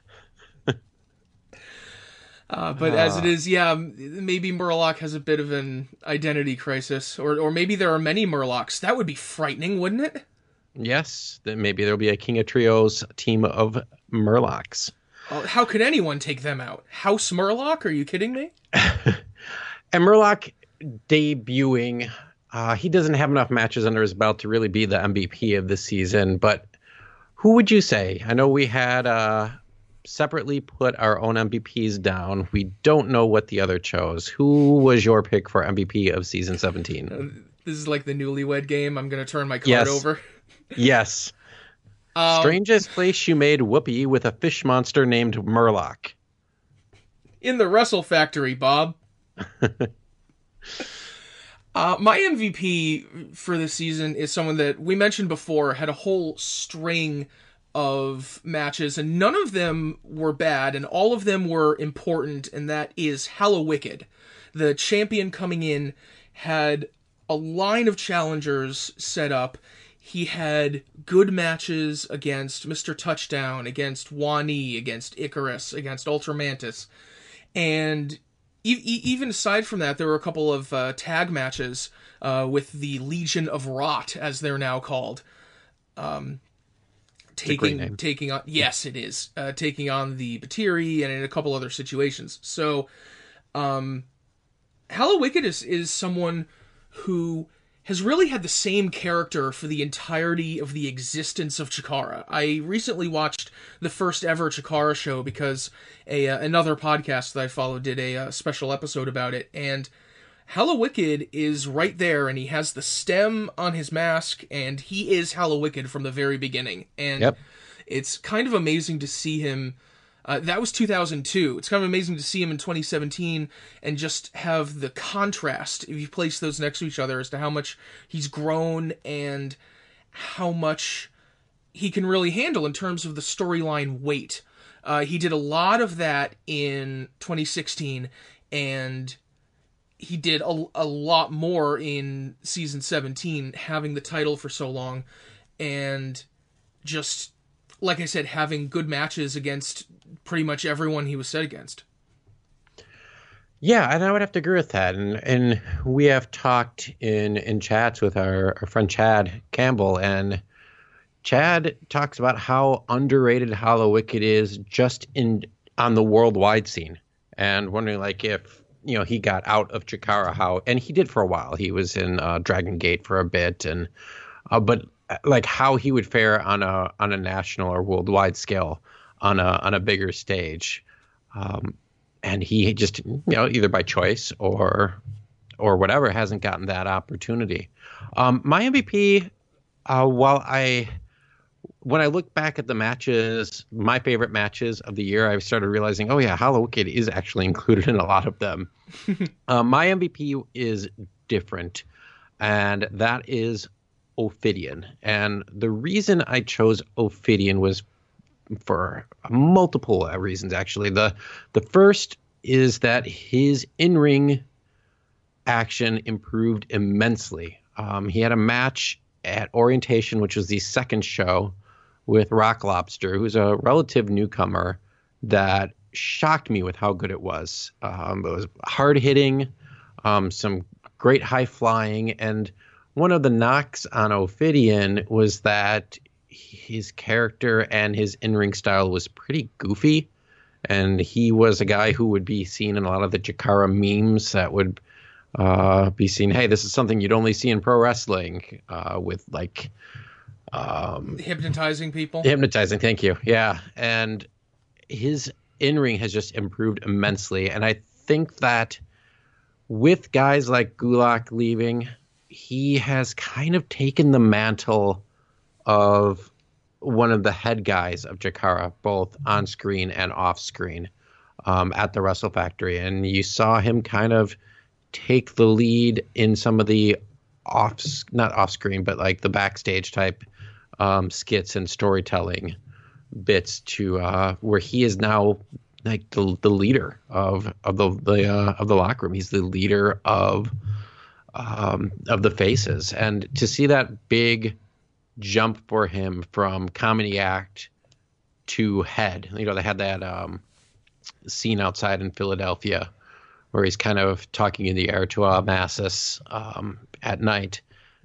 But as it is, yeah, maybe Murloc has a bit of an identity crisis. Or maybe there are many Murlocs. That would be frightening, wouldn't it? Yes. Then maybe there'll be a King of Trios team of Murlocs. How could anyone take them out? House Murloc? Are you kidding me? And Murloc debuting... he doesn't have enough matches under his belt to really be the MVP of the season, but who would you say? I know we had separately put our own MVPs down. We don't know what the other chose. Who was your pick for MVP of season 17? This is like the newlywed game. I'm going to turn my card over. Yes. Strangest place you made whoopee with a fish monster named Murloc. In the Wrestle Factory, Bob. My MVP for this season is someone that we mentioned before had a whole string of matches, and none of them were bad, and all of them were important, and that is Hallowicked. The champion coming in had a line of challengers set up. He had good matches against Mr. Touchdown, against Wani, against Icarus, against Ultramantis, and even aside from that, there were a couple of tag matches with the Legion of Rot, as they're now called. Taking on, yes, it is. Taking on the Batiri and in a couple other situations. So, Hallowicked is someone who has really had the same character for the entirety of the existence of Chikara. I recently watched the first ever Chikara show because another podcast that I follow did a special episode about it, and Hallowicked is right there, and he has the stem on his mask, and he is Hallowicked from the very beginning. And It's kind of amazing to see him That was 2002. It's kind of amazing to see him in 2017 and just have the contrast, if you place those next to each other, as to how much he's grown and how much he can really handle in terms of the storyline weight. He did a lot of that in 2016, and he did a lot more in season 17, having the title for so long, and just, like I said, having good matches against pretty much everyone he was set against. Yeah, and I would have to agree with that. And we have talked in chats with our friend Chad Campbell, and Chad talks about how underrated Hallowicked is just on the worldwide scene, and wondering like if he got out of Chikara, and he did for a while. He was in Dragon Gate for a bit, and but like how he would fare on a national or worldwide scale on a bigger stage, and he just either by choice or whatever hasn't gotten that opportunity. My MVP, when I look back at the matches, my favorite matches of the year, I started realizing, oh yeah, Hallowicked is actually included in a lot of them. My MVP is different, and that is Ophidian. And the reason I chose Ophidian was for multiple reasons, actually. The first is that his in-ring action improved immensely. He had a match at Orientation, which was the second show, with Rock Lobster, who's a relative newcomer, that shocked me with how good it was. It was hard-hitting, some great high-flying, and one of the knocks on Ophidian was that his character and his in-ring style was pretty goofy, and he was a guy who would be seen in a lot of the Chikara memes that would be seen, hey, this is something you'd only see in pro wrestling, with like... hypnotizing people? Hypnotizing, thank you. Yeah, and his in-ring has just improved immensely, and I think that with guys like Gulak leaving, he has kind of taken the mantle of one of the head guys of Chikara, both on screen and off screen, at the Wrestle Factory. And you saw him kind of take the lead in some of the not off screen, but like the backstage type skits and storytelling bits to where he is now like the leader of the locker room. He's the leader of the faces, and to see that big jump for him from comedy act to head, they had that scene outside in Philadelphia where he's kind of talking in the air to Massis at night.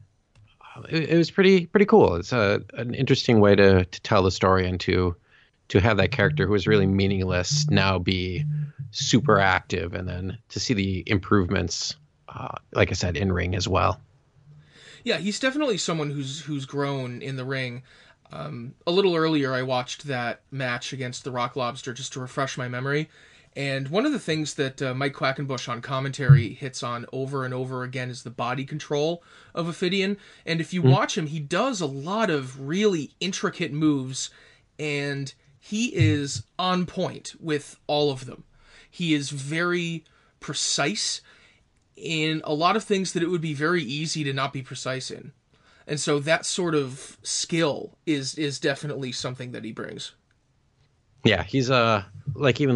It was pretty cool. It's an interesting way to tell the story, and to have that character who was really meaningless now be super active, and then to see the improvements, like I said, in ring as well. Yeah, he's definitely someone who's grown in the ring. A little earlier, I watched that match against the Rock Lobster just to refresh my memory. And one of the things that Mike Quackenbush on commentary hits on over and over again is the body control of Ophidian. And if you watch him, he does a lot of really intricate moves, and he is on point with all of them. He is very precise in a lot of things that it would be very easy to not be precise in. And so that sort of skill is definitely something that he brings. Yeah, he's even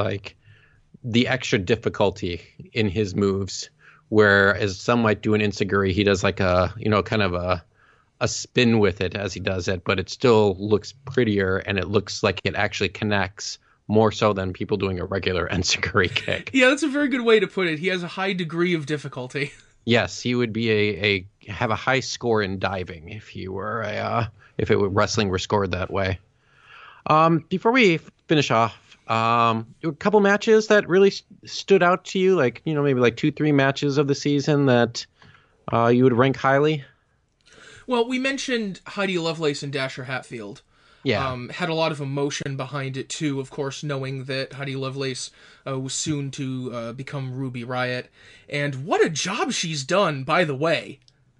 the extra difficulty in his moves, whereas some might do an enziguri, he does like a kind of a spin with it as he does it, but it still looks prettier, and it looks like it actually connects more so than people doing a regular enziguri kick. Yeah, that's a very good way to put it. He has a high degree of difficulty. Yes, he would be have a high score in diving if he were if wrestling were scored that way. Before we finish off, a couple matches that really stood out to you, like maybe like 2-3 matches of the season that you would rank highly. Well, we mentioned Heidi Lovelace and Dasher Hatfield. Yeah. Had a lot of emotion behind it too, of course, knowing that Heidi Lovelace was soon to become Ruby Riott. And what a job she's done, by the way.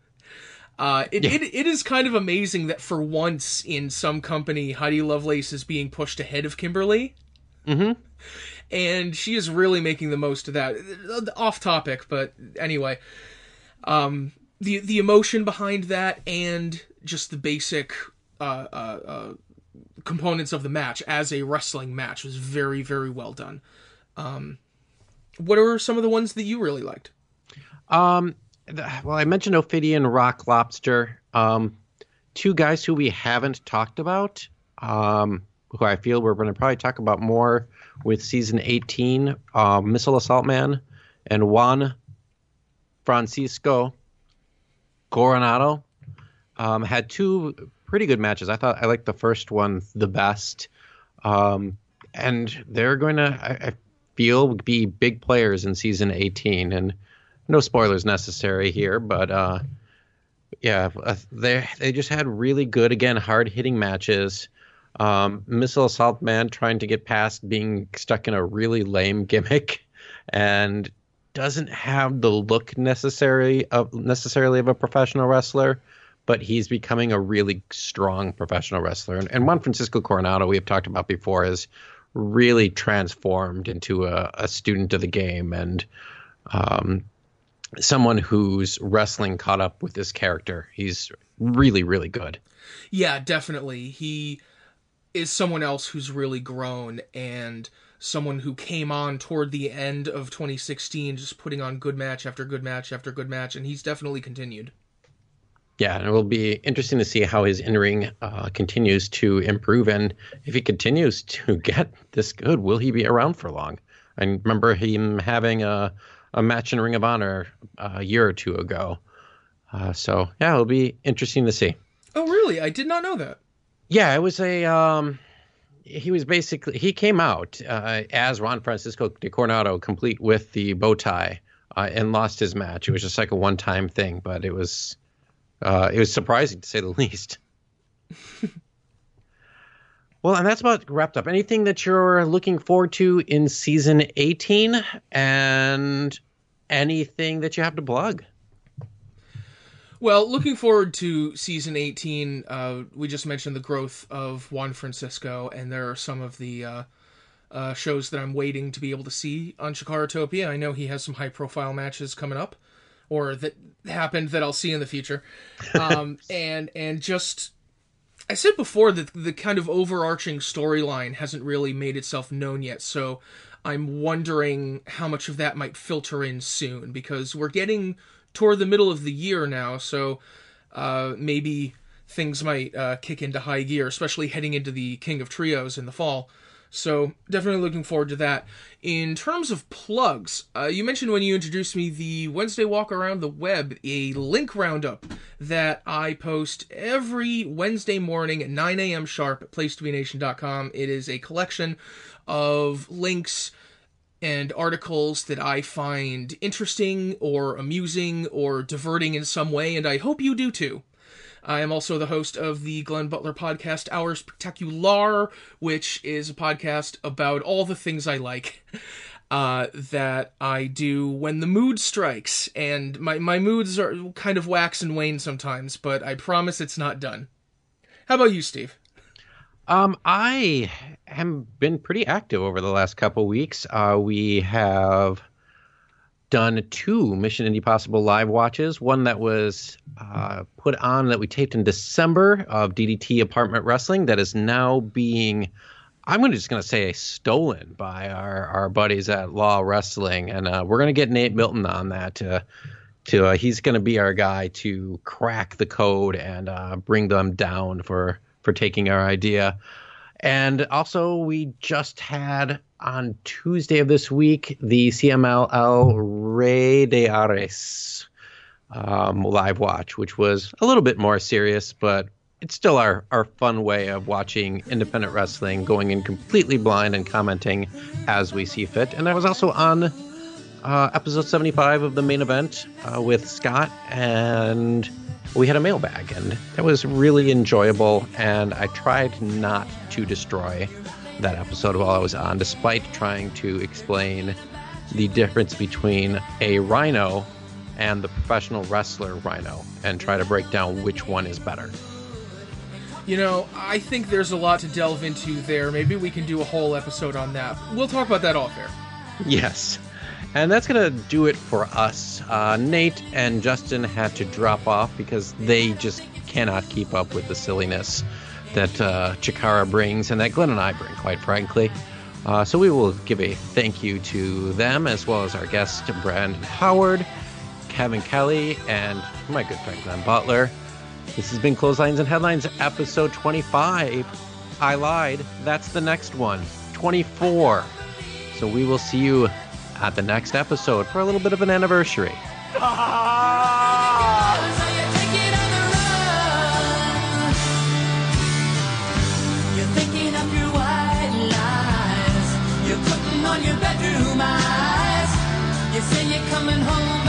It is kind of amazing that for once in some company, Heidi Lovelace is being pushed ahead of Kimberly. Mm-hmm. And she is really making the most of that. Off topic, but anyway. The emotion behind that and just the basic components of the match as a wrestling match was very, very well done. What are some of the ones that you really liked? Well, I mentioned Ophidian, Rock Lobster. Two guys who we haven't talked about, who I feel we're going to probably talk about more with season 18, Missile Assault Man and Juan Francisco Coronado, had two pretty good matches. I liked the first one the best. And they're going to, I feel, be big players in season 18. And no spoilers necessary here, but they just had really good, again, hard-hitting matches. Missile Assault Man trying to get past being stuck in a really lame gimmick and doesn't have the look necessarily of a professional wrestler, but he's becoming a really strong professional wrestler. And Juan Francisco Coronado, we have talked about before, is really transformed into a student of the game and someone whose wrestling caught up with this character. He's really, really good. Yeah, definitely. He is someone else who's really grown and someone who came on toward the end of 2016, just putting on good match after good match after good match, and he's definitely continued. Yeah, and it will be interesting to see how his in-ring continues to improve, and if he continues to get this good, will he be around for long? I remember him having a match in Ring of Honor a year or two ago. So, yeah, it'll be interesting to see. Oh, really? I did not know that. Yeah, it was he came out as Juan Francisco de Coronado, complete with the bow tie, and lost his match. It was just like a one-time thing, but it was surprising to say the least. Well, and that's about wrapped up. Anything that you're looking forward to in season 18 and anything that you have to plug? Well, looking forward to season 18, we just mentioned the growth of Juan Francisco, and there are some of the shows that I'm waiting to be able to see on Chikaratopia. I know he has some high-profile matches coming up, or that happened that I'll see in the future. And just, I said before that the kind of overarching storyline hasn't really made itself known yet, so I'm wondering how much of that might filter in soon, because we're getting toward the middle of the year now, so maybe things might kick into high gear, especially heading into the King of Trios in the fall. So definitely looking forward to that. In terms of plugs, you mentioned when you introduced me the Wednesday Walk Around the Web, a link roundup that I post every Wednesday morning at 9 a.m. sharp at placetobenation.com. It is a collection of links and articles that I find interesting or amusing or diverting in some way, and I hope you do too. I am also the host of the Glenn Butler podcast, Our Spectacular, which is a podcast about all the things I like that I do when the mood strikes. And my moods are kind of wax and wane sometimes, but I promise it's not done. How about you, Steve? I have been pretty active over the last couple weeks. We have done 2 Mission Impossible live watches. One that was put on that we taped in December of DDT Apartment Wrestling that is now being, I'm just going to say, stolen by our buddies at Law Wrestling. And we're going to get Nate Milton on that he's going to be our guy to crack the code and bring them down for taking our idea. And also, we just had on Tuesday of this week the CMLL Rey de Ares live watch, which was a little bit more serious, but it's still our fun way of watching independent wrestling, going in completely blind and commenting as we see fit. And I was also on episode 75 of the main event with Scott, and we had a mailbag, and that was really enjoyable, and I tried not to destroy that episode while I was on, despite trying to explain the difference between a rhino and the professional wrestler rhino, and try to break down which one is better. You know, I think there's a lot to delve into there. Maybe we can do a whole episode on that. We'll talk about that off air. Yes. And that's going to do it for us. Nate and Justin had to drop off because they just cannot keep up with the silliness that Chikara brings and that Glenn and I bring, quite frankly. So we will give a thank you to them, as well as our guest, Brandon Howard, Kevin Kelly, and my good friend, Glenn Butler. This has been Clotheslines and Headlines, episode 25. I lied. That's the next one, 24. So we will see you at the next episode for a little bit of an anniversary. You're thinking of your white lies. You're putting on your bedroom eyes. You say you're coming home.